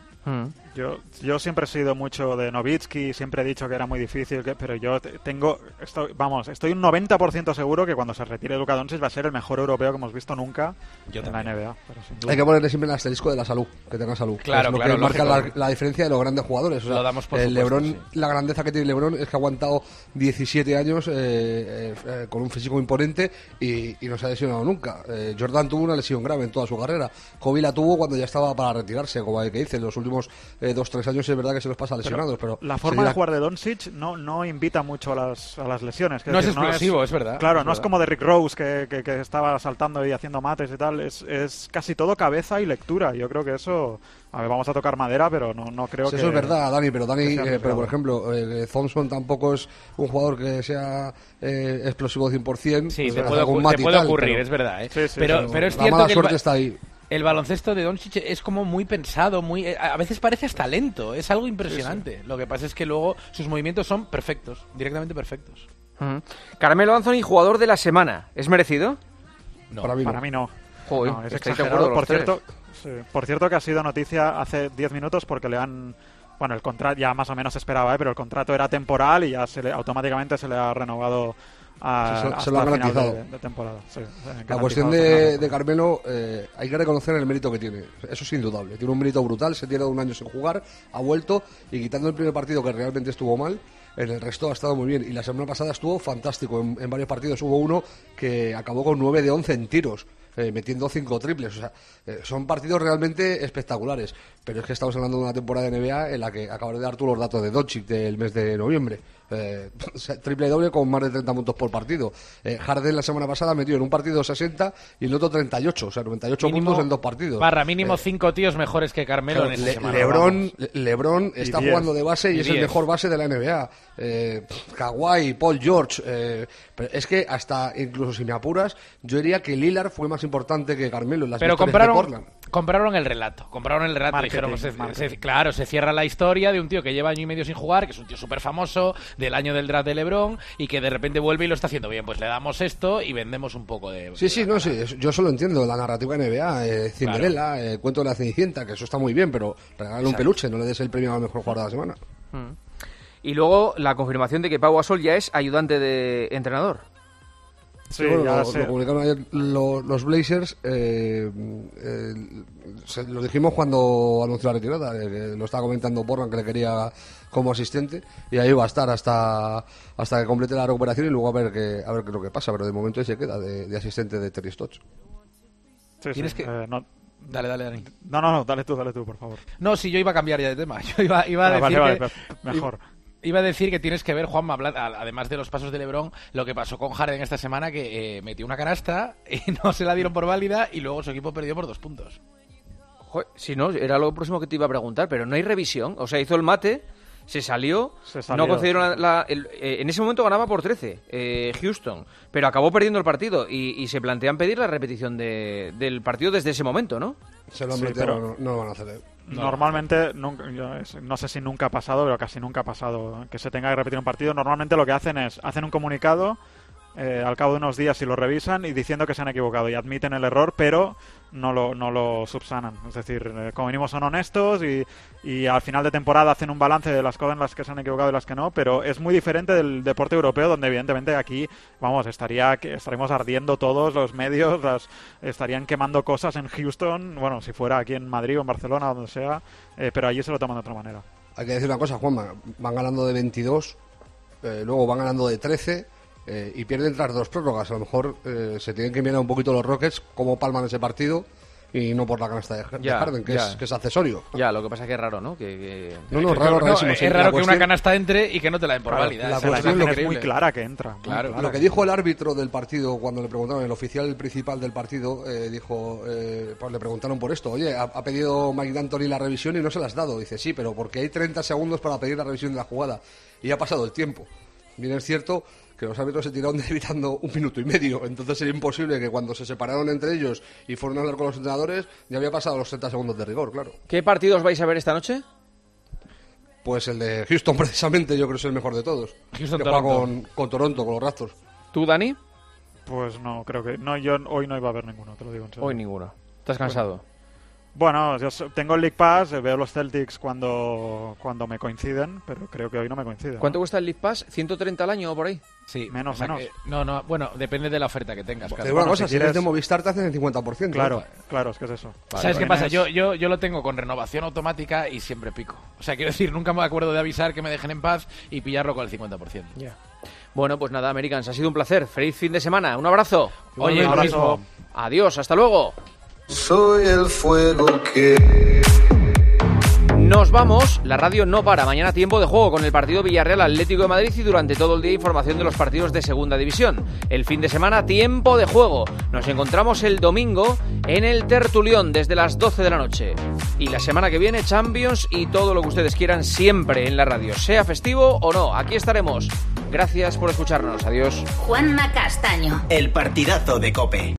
Yo, yo siempre he sido mucho de Nowitzki, siempre he dicho que era muy difícil, que, pero yo te- tengo, estoy, vamos, estoy un noventa por ciento seguro que cuando se retire Luka Doncic va a ser el mejor europeo que hemos visto nunca Yo en la N B A. Pero sin duda. Hay que ponerle siempre el asterisco de la salud, que tenga salud. Claro, es lo claro, que marca la, lógico. la diferencia de los grandes jugadores. O sea, Lo damos por el supuesto, LeBron, la grandeza que tiene LeBron es que ha aguantado diecisiete años eh, eh, eh, con un físico imponente y, y no se ha lesionado nunca. Eh, Jordan tuvo una lesión grave en toda su carrera. Kobe la tuvo cuando ya estaba para retirarse, como hay que dice, en los últimos eh, dos tres años es verdad que se los pasa lesionados, pero, la se forma dirá- de jugar de Doncic no, no invita mucho a las, a las lesiones. Quiero No es decir, explosivo, es verdad, Claro, es no es verdad. como de Rick Rose que, que, que estaba saltando y haciendo mates y tal. Es, es casi todo cabeza y lectura. Yo creo que eso... A ver, vamos a tocar madera, pero no, no creo Sí, que... eso es verdad, Dani, pero Dani, que sea eh, pero por mejorado. ejemplo, eh, Thompson tampoco es un jugador que sea eh, explosivo cien por ciento. Sí, pues te hace puede, algún ocu- mat te y puede tal, ocurrir, pero- es verdad. ¿eh? Sí, sí, pero, pero pero es la cierto mala que el, suerte ba- está ahí. el baloncesto de Doncic es como muy pensado, muy eh, a veces parece hasta lento, es algo impresionante. Lo que pasa es que luego sus movimientos son perfectos, directamente perfectos. Ujú. Carmelo Anthony, jugador de la semana. ¿Es merecido? No, Para mí no. Para mí no. Joder, No, es estáis de exagerado. acuerdo Por los tres. cierto, sí, por cierto que ha sido noticia hace diez minutos porque le han... Bueno, el contrato ya más o menos se esperaba, ¿eh? Pero el contrato era temporal y ya se le, automáticamente se le ha renovado a, Sí, se- se hasta lo han final garantizado. de, de temporada. Sí, La cuestión de, de Carmelo, eh, hay que reconocer el mérito que tiene. Eso es indudable. Tiene un mérito brutal. Se tiene un año sin jugar, ha vuelto y quitando el primer partido que realmente estuvo mal, en el resto ha estado muy bien. Y la semana pasada estuvo fantástico. En, en varios partidos hubo uno que acabó con nueve de once en tiros. eh, metiendo cinco triples. O sea, eh, son partidos realmente espectaculares. Pero es que estamos hablando de una temporada de N B A en la que acabas de dar tú los datos de Doncic del mes de noviembre. Eh, triple doble con más de treinta puntos por partido. Eh, Harden la semana pasada metió en un partido sesenta y en otro treinta y ocho, o sea, noventa y ocho mínimo, puntos en dos partidos. Barra mínimo eh, cinco tíos mejores que Carmelo claro, en esa Le, semana. Lebron, Le, Lebron está diez. jugando de base y, y es diez. El mejor base de la N B A. Eh, Kawhi, Paul George. Eh, pero es que hasta, incluso si me apuras, yo diría que Lillard fue más importante que Carmelo en las Pero victorias compraron, de Portland. compraron el relato. Compraron el relato. Dijeron, se, se, claro, se cierra la historia de un tío que lleva año y medio sin jugar, que es un tío súper famoso, del año del draft de LeBron, y que de repente vuelve y lo está haciendo bien. Pues le damos esto y vendemos un poco de... Sí, sí, no, sí, yo solo entiendo la narrativa N B A, eh, Cinderella, claro. eh, cuento de la Cenicienta, que eso está muy bien, pero regálale un peluche, no le des el premio al mejor jugador de la semana. Mm. Y luego la confirmación de que Pau Gasol ya es ayudante de entrenador. Sí, bueno, lo, lo publicaron ayer lo, los Blazers. Eh, eh, se, lo dijimos cuando anunció la retirada. Eh, lo estaba comentando Portland que le quería como asistente. Y ahí va a estar hasta hasta que complete la recuperación y luego a ver qué a ver qué es lo que pasa. Pero de momento ahí se queda de, de asistente de Terry Stotts. Sí, Tienes sí, que... eh, no... Dale, dale, Dani. No, no, no, dale tú, dale tú, por favor. No, si yo iba a cambiar ya de tema. Yo iba, iba a ah, decir vale, que... vale, mejor. Iba a decir que tienes que ver, Juanma, además de los pasos de LeBron, lo que pasó con Harden esta semana, que eh, metió una canasta y no se la dieron por válida y luego su equipo perdió por dos puntos. Joder, si no, era lo próximo que te iba a preguntar, pero no hay revisión. O sea, hizo el mate, se salió, se salió no concedieron la... la el, eh, en ese momento ganaba por trece eh, Houston, pero acabó perdiendo el partido y, y se plantean pedir la repetición de, del partido desde ese momento, ¿no? Se lo han sí, planteado, pero... no, no lo van a hacer. ¿eh? No. Normalmente, nunca, yo no sé si nunca ha pasado, pero casi nunca ha pasado que se tenga que repetir un partido. Normalmente lo que hacen es, hacen un comunicado eh, al cabo de unos días si lo revisan y diciendo que se han equivocado y admiten el error, pero no lo, no lo subsanan. Es decir, eh, como venimos son honestos y, y al final de temporada hacen un balance de las cosas en las que se han equivocado y las que no, pero es muy diferente del deporte europeo donde evidentemente aquí, vamos, estaría que estaríamos ardiendo todos los medios, las, estarían quemando cosas en Houston, bueno, si fuera aquí en Madrid o en Barcelona, donde sea, eh, pero allí se lo toman de otra manera. Hay que decir una cosa, Juanma, van ganando de veintidós, eh, luego van ganando de trece eh, y pierden tras dos prórrogas. A lo mejor eh, se tienen que mirar un poquito los Rockets, cómo palman ese partido y no por la canasta de, de Harden, que es, que es accesorio. Ya, lo que pasa es que es raro, ¿no? Que, que... No, no, raro, no, rarísimo. Es sí, raro que cuestión... una canasta entre y que no te la den por claro, válida. La, o sea, la cuestión lo es muy clara que entra. Claro, claro. Lo que dijo el árbitro del partido cuando le preguntaron, el oficial principal del partido, eh, dijo, eh, pues le preguntaron por esto, oye, ha, ha pedido Mike D'Antoni la revisión y no se la has dado. Dice, sí, pero porque hay treinta segundos para pedir la revisión de la jugada y ha pasado el tiempo. Bien es cierto que los árbitros se tiraron evitando un minuto y medio, entonces era imposible que cuando se separaron entre ellos y fueron a hablar con los entrenadores ya había pasado los treinta segundos de rigor, claro. ¿Qué partidos vais a ver esta noche? Pues el de Houston, precisamente, yo creo que es el mejor de todos. Houston, que juega con, con Toronto, con los Raptors. ¿Tú, Dani? Pues no, creo que... No, yo hoy no iba a ver ninguno, te lo digo en serio. Hoy ninguno. ¿Estás cansado? Bueno, yo tengo el League Pass, veo los Celtics cuando, cuando me coinciden, pero creo que hoy no me coinciden. ¿Cuánto cuesta el League Pass? ¿ciento treinta al año o por ahí? Sí, menos, o sea, menos. Que, no, no, bueno, depende de la oferta que tengas. Te digo una cosa, si eres de Movistar te hacen el cincuenta por ciento. Claro, claro, es que es eso. Vale, ¿sabes qué pasa? Yo, yo, yo lo tengo con renovación automática y siempre pico. O sea, quiero decir, nunca me acuerdo de avisar que me dejen en paz y pillarlo con el cincuenta por ciento. Yeah. Bueno, pues nada, Americans, ha sido un placer. Feliz fin de semana. Un abrazo. Oye, un abrazo. Adiós, hasta luego. Soy el fuego que... Nos vamos, la radio no para. Mañana tiempo de juego con el partido Villarreal Atlético de Madrid y durante todo el día información de los partidos de Segunda División. El fin de semana, tiempo de juego. Nos encontramos el domingo en el Tertulión desde las doce de la noche. Y la semana que viene, Champions y todo lo que ustedes quieran siempre en la radio, sea festivo o no. Aquí estaremos. Gracias por escucharnos. Adiós. Juanma Castaño. El partidazo de COPE.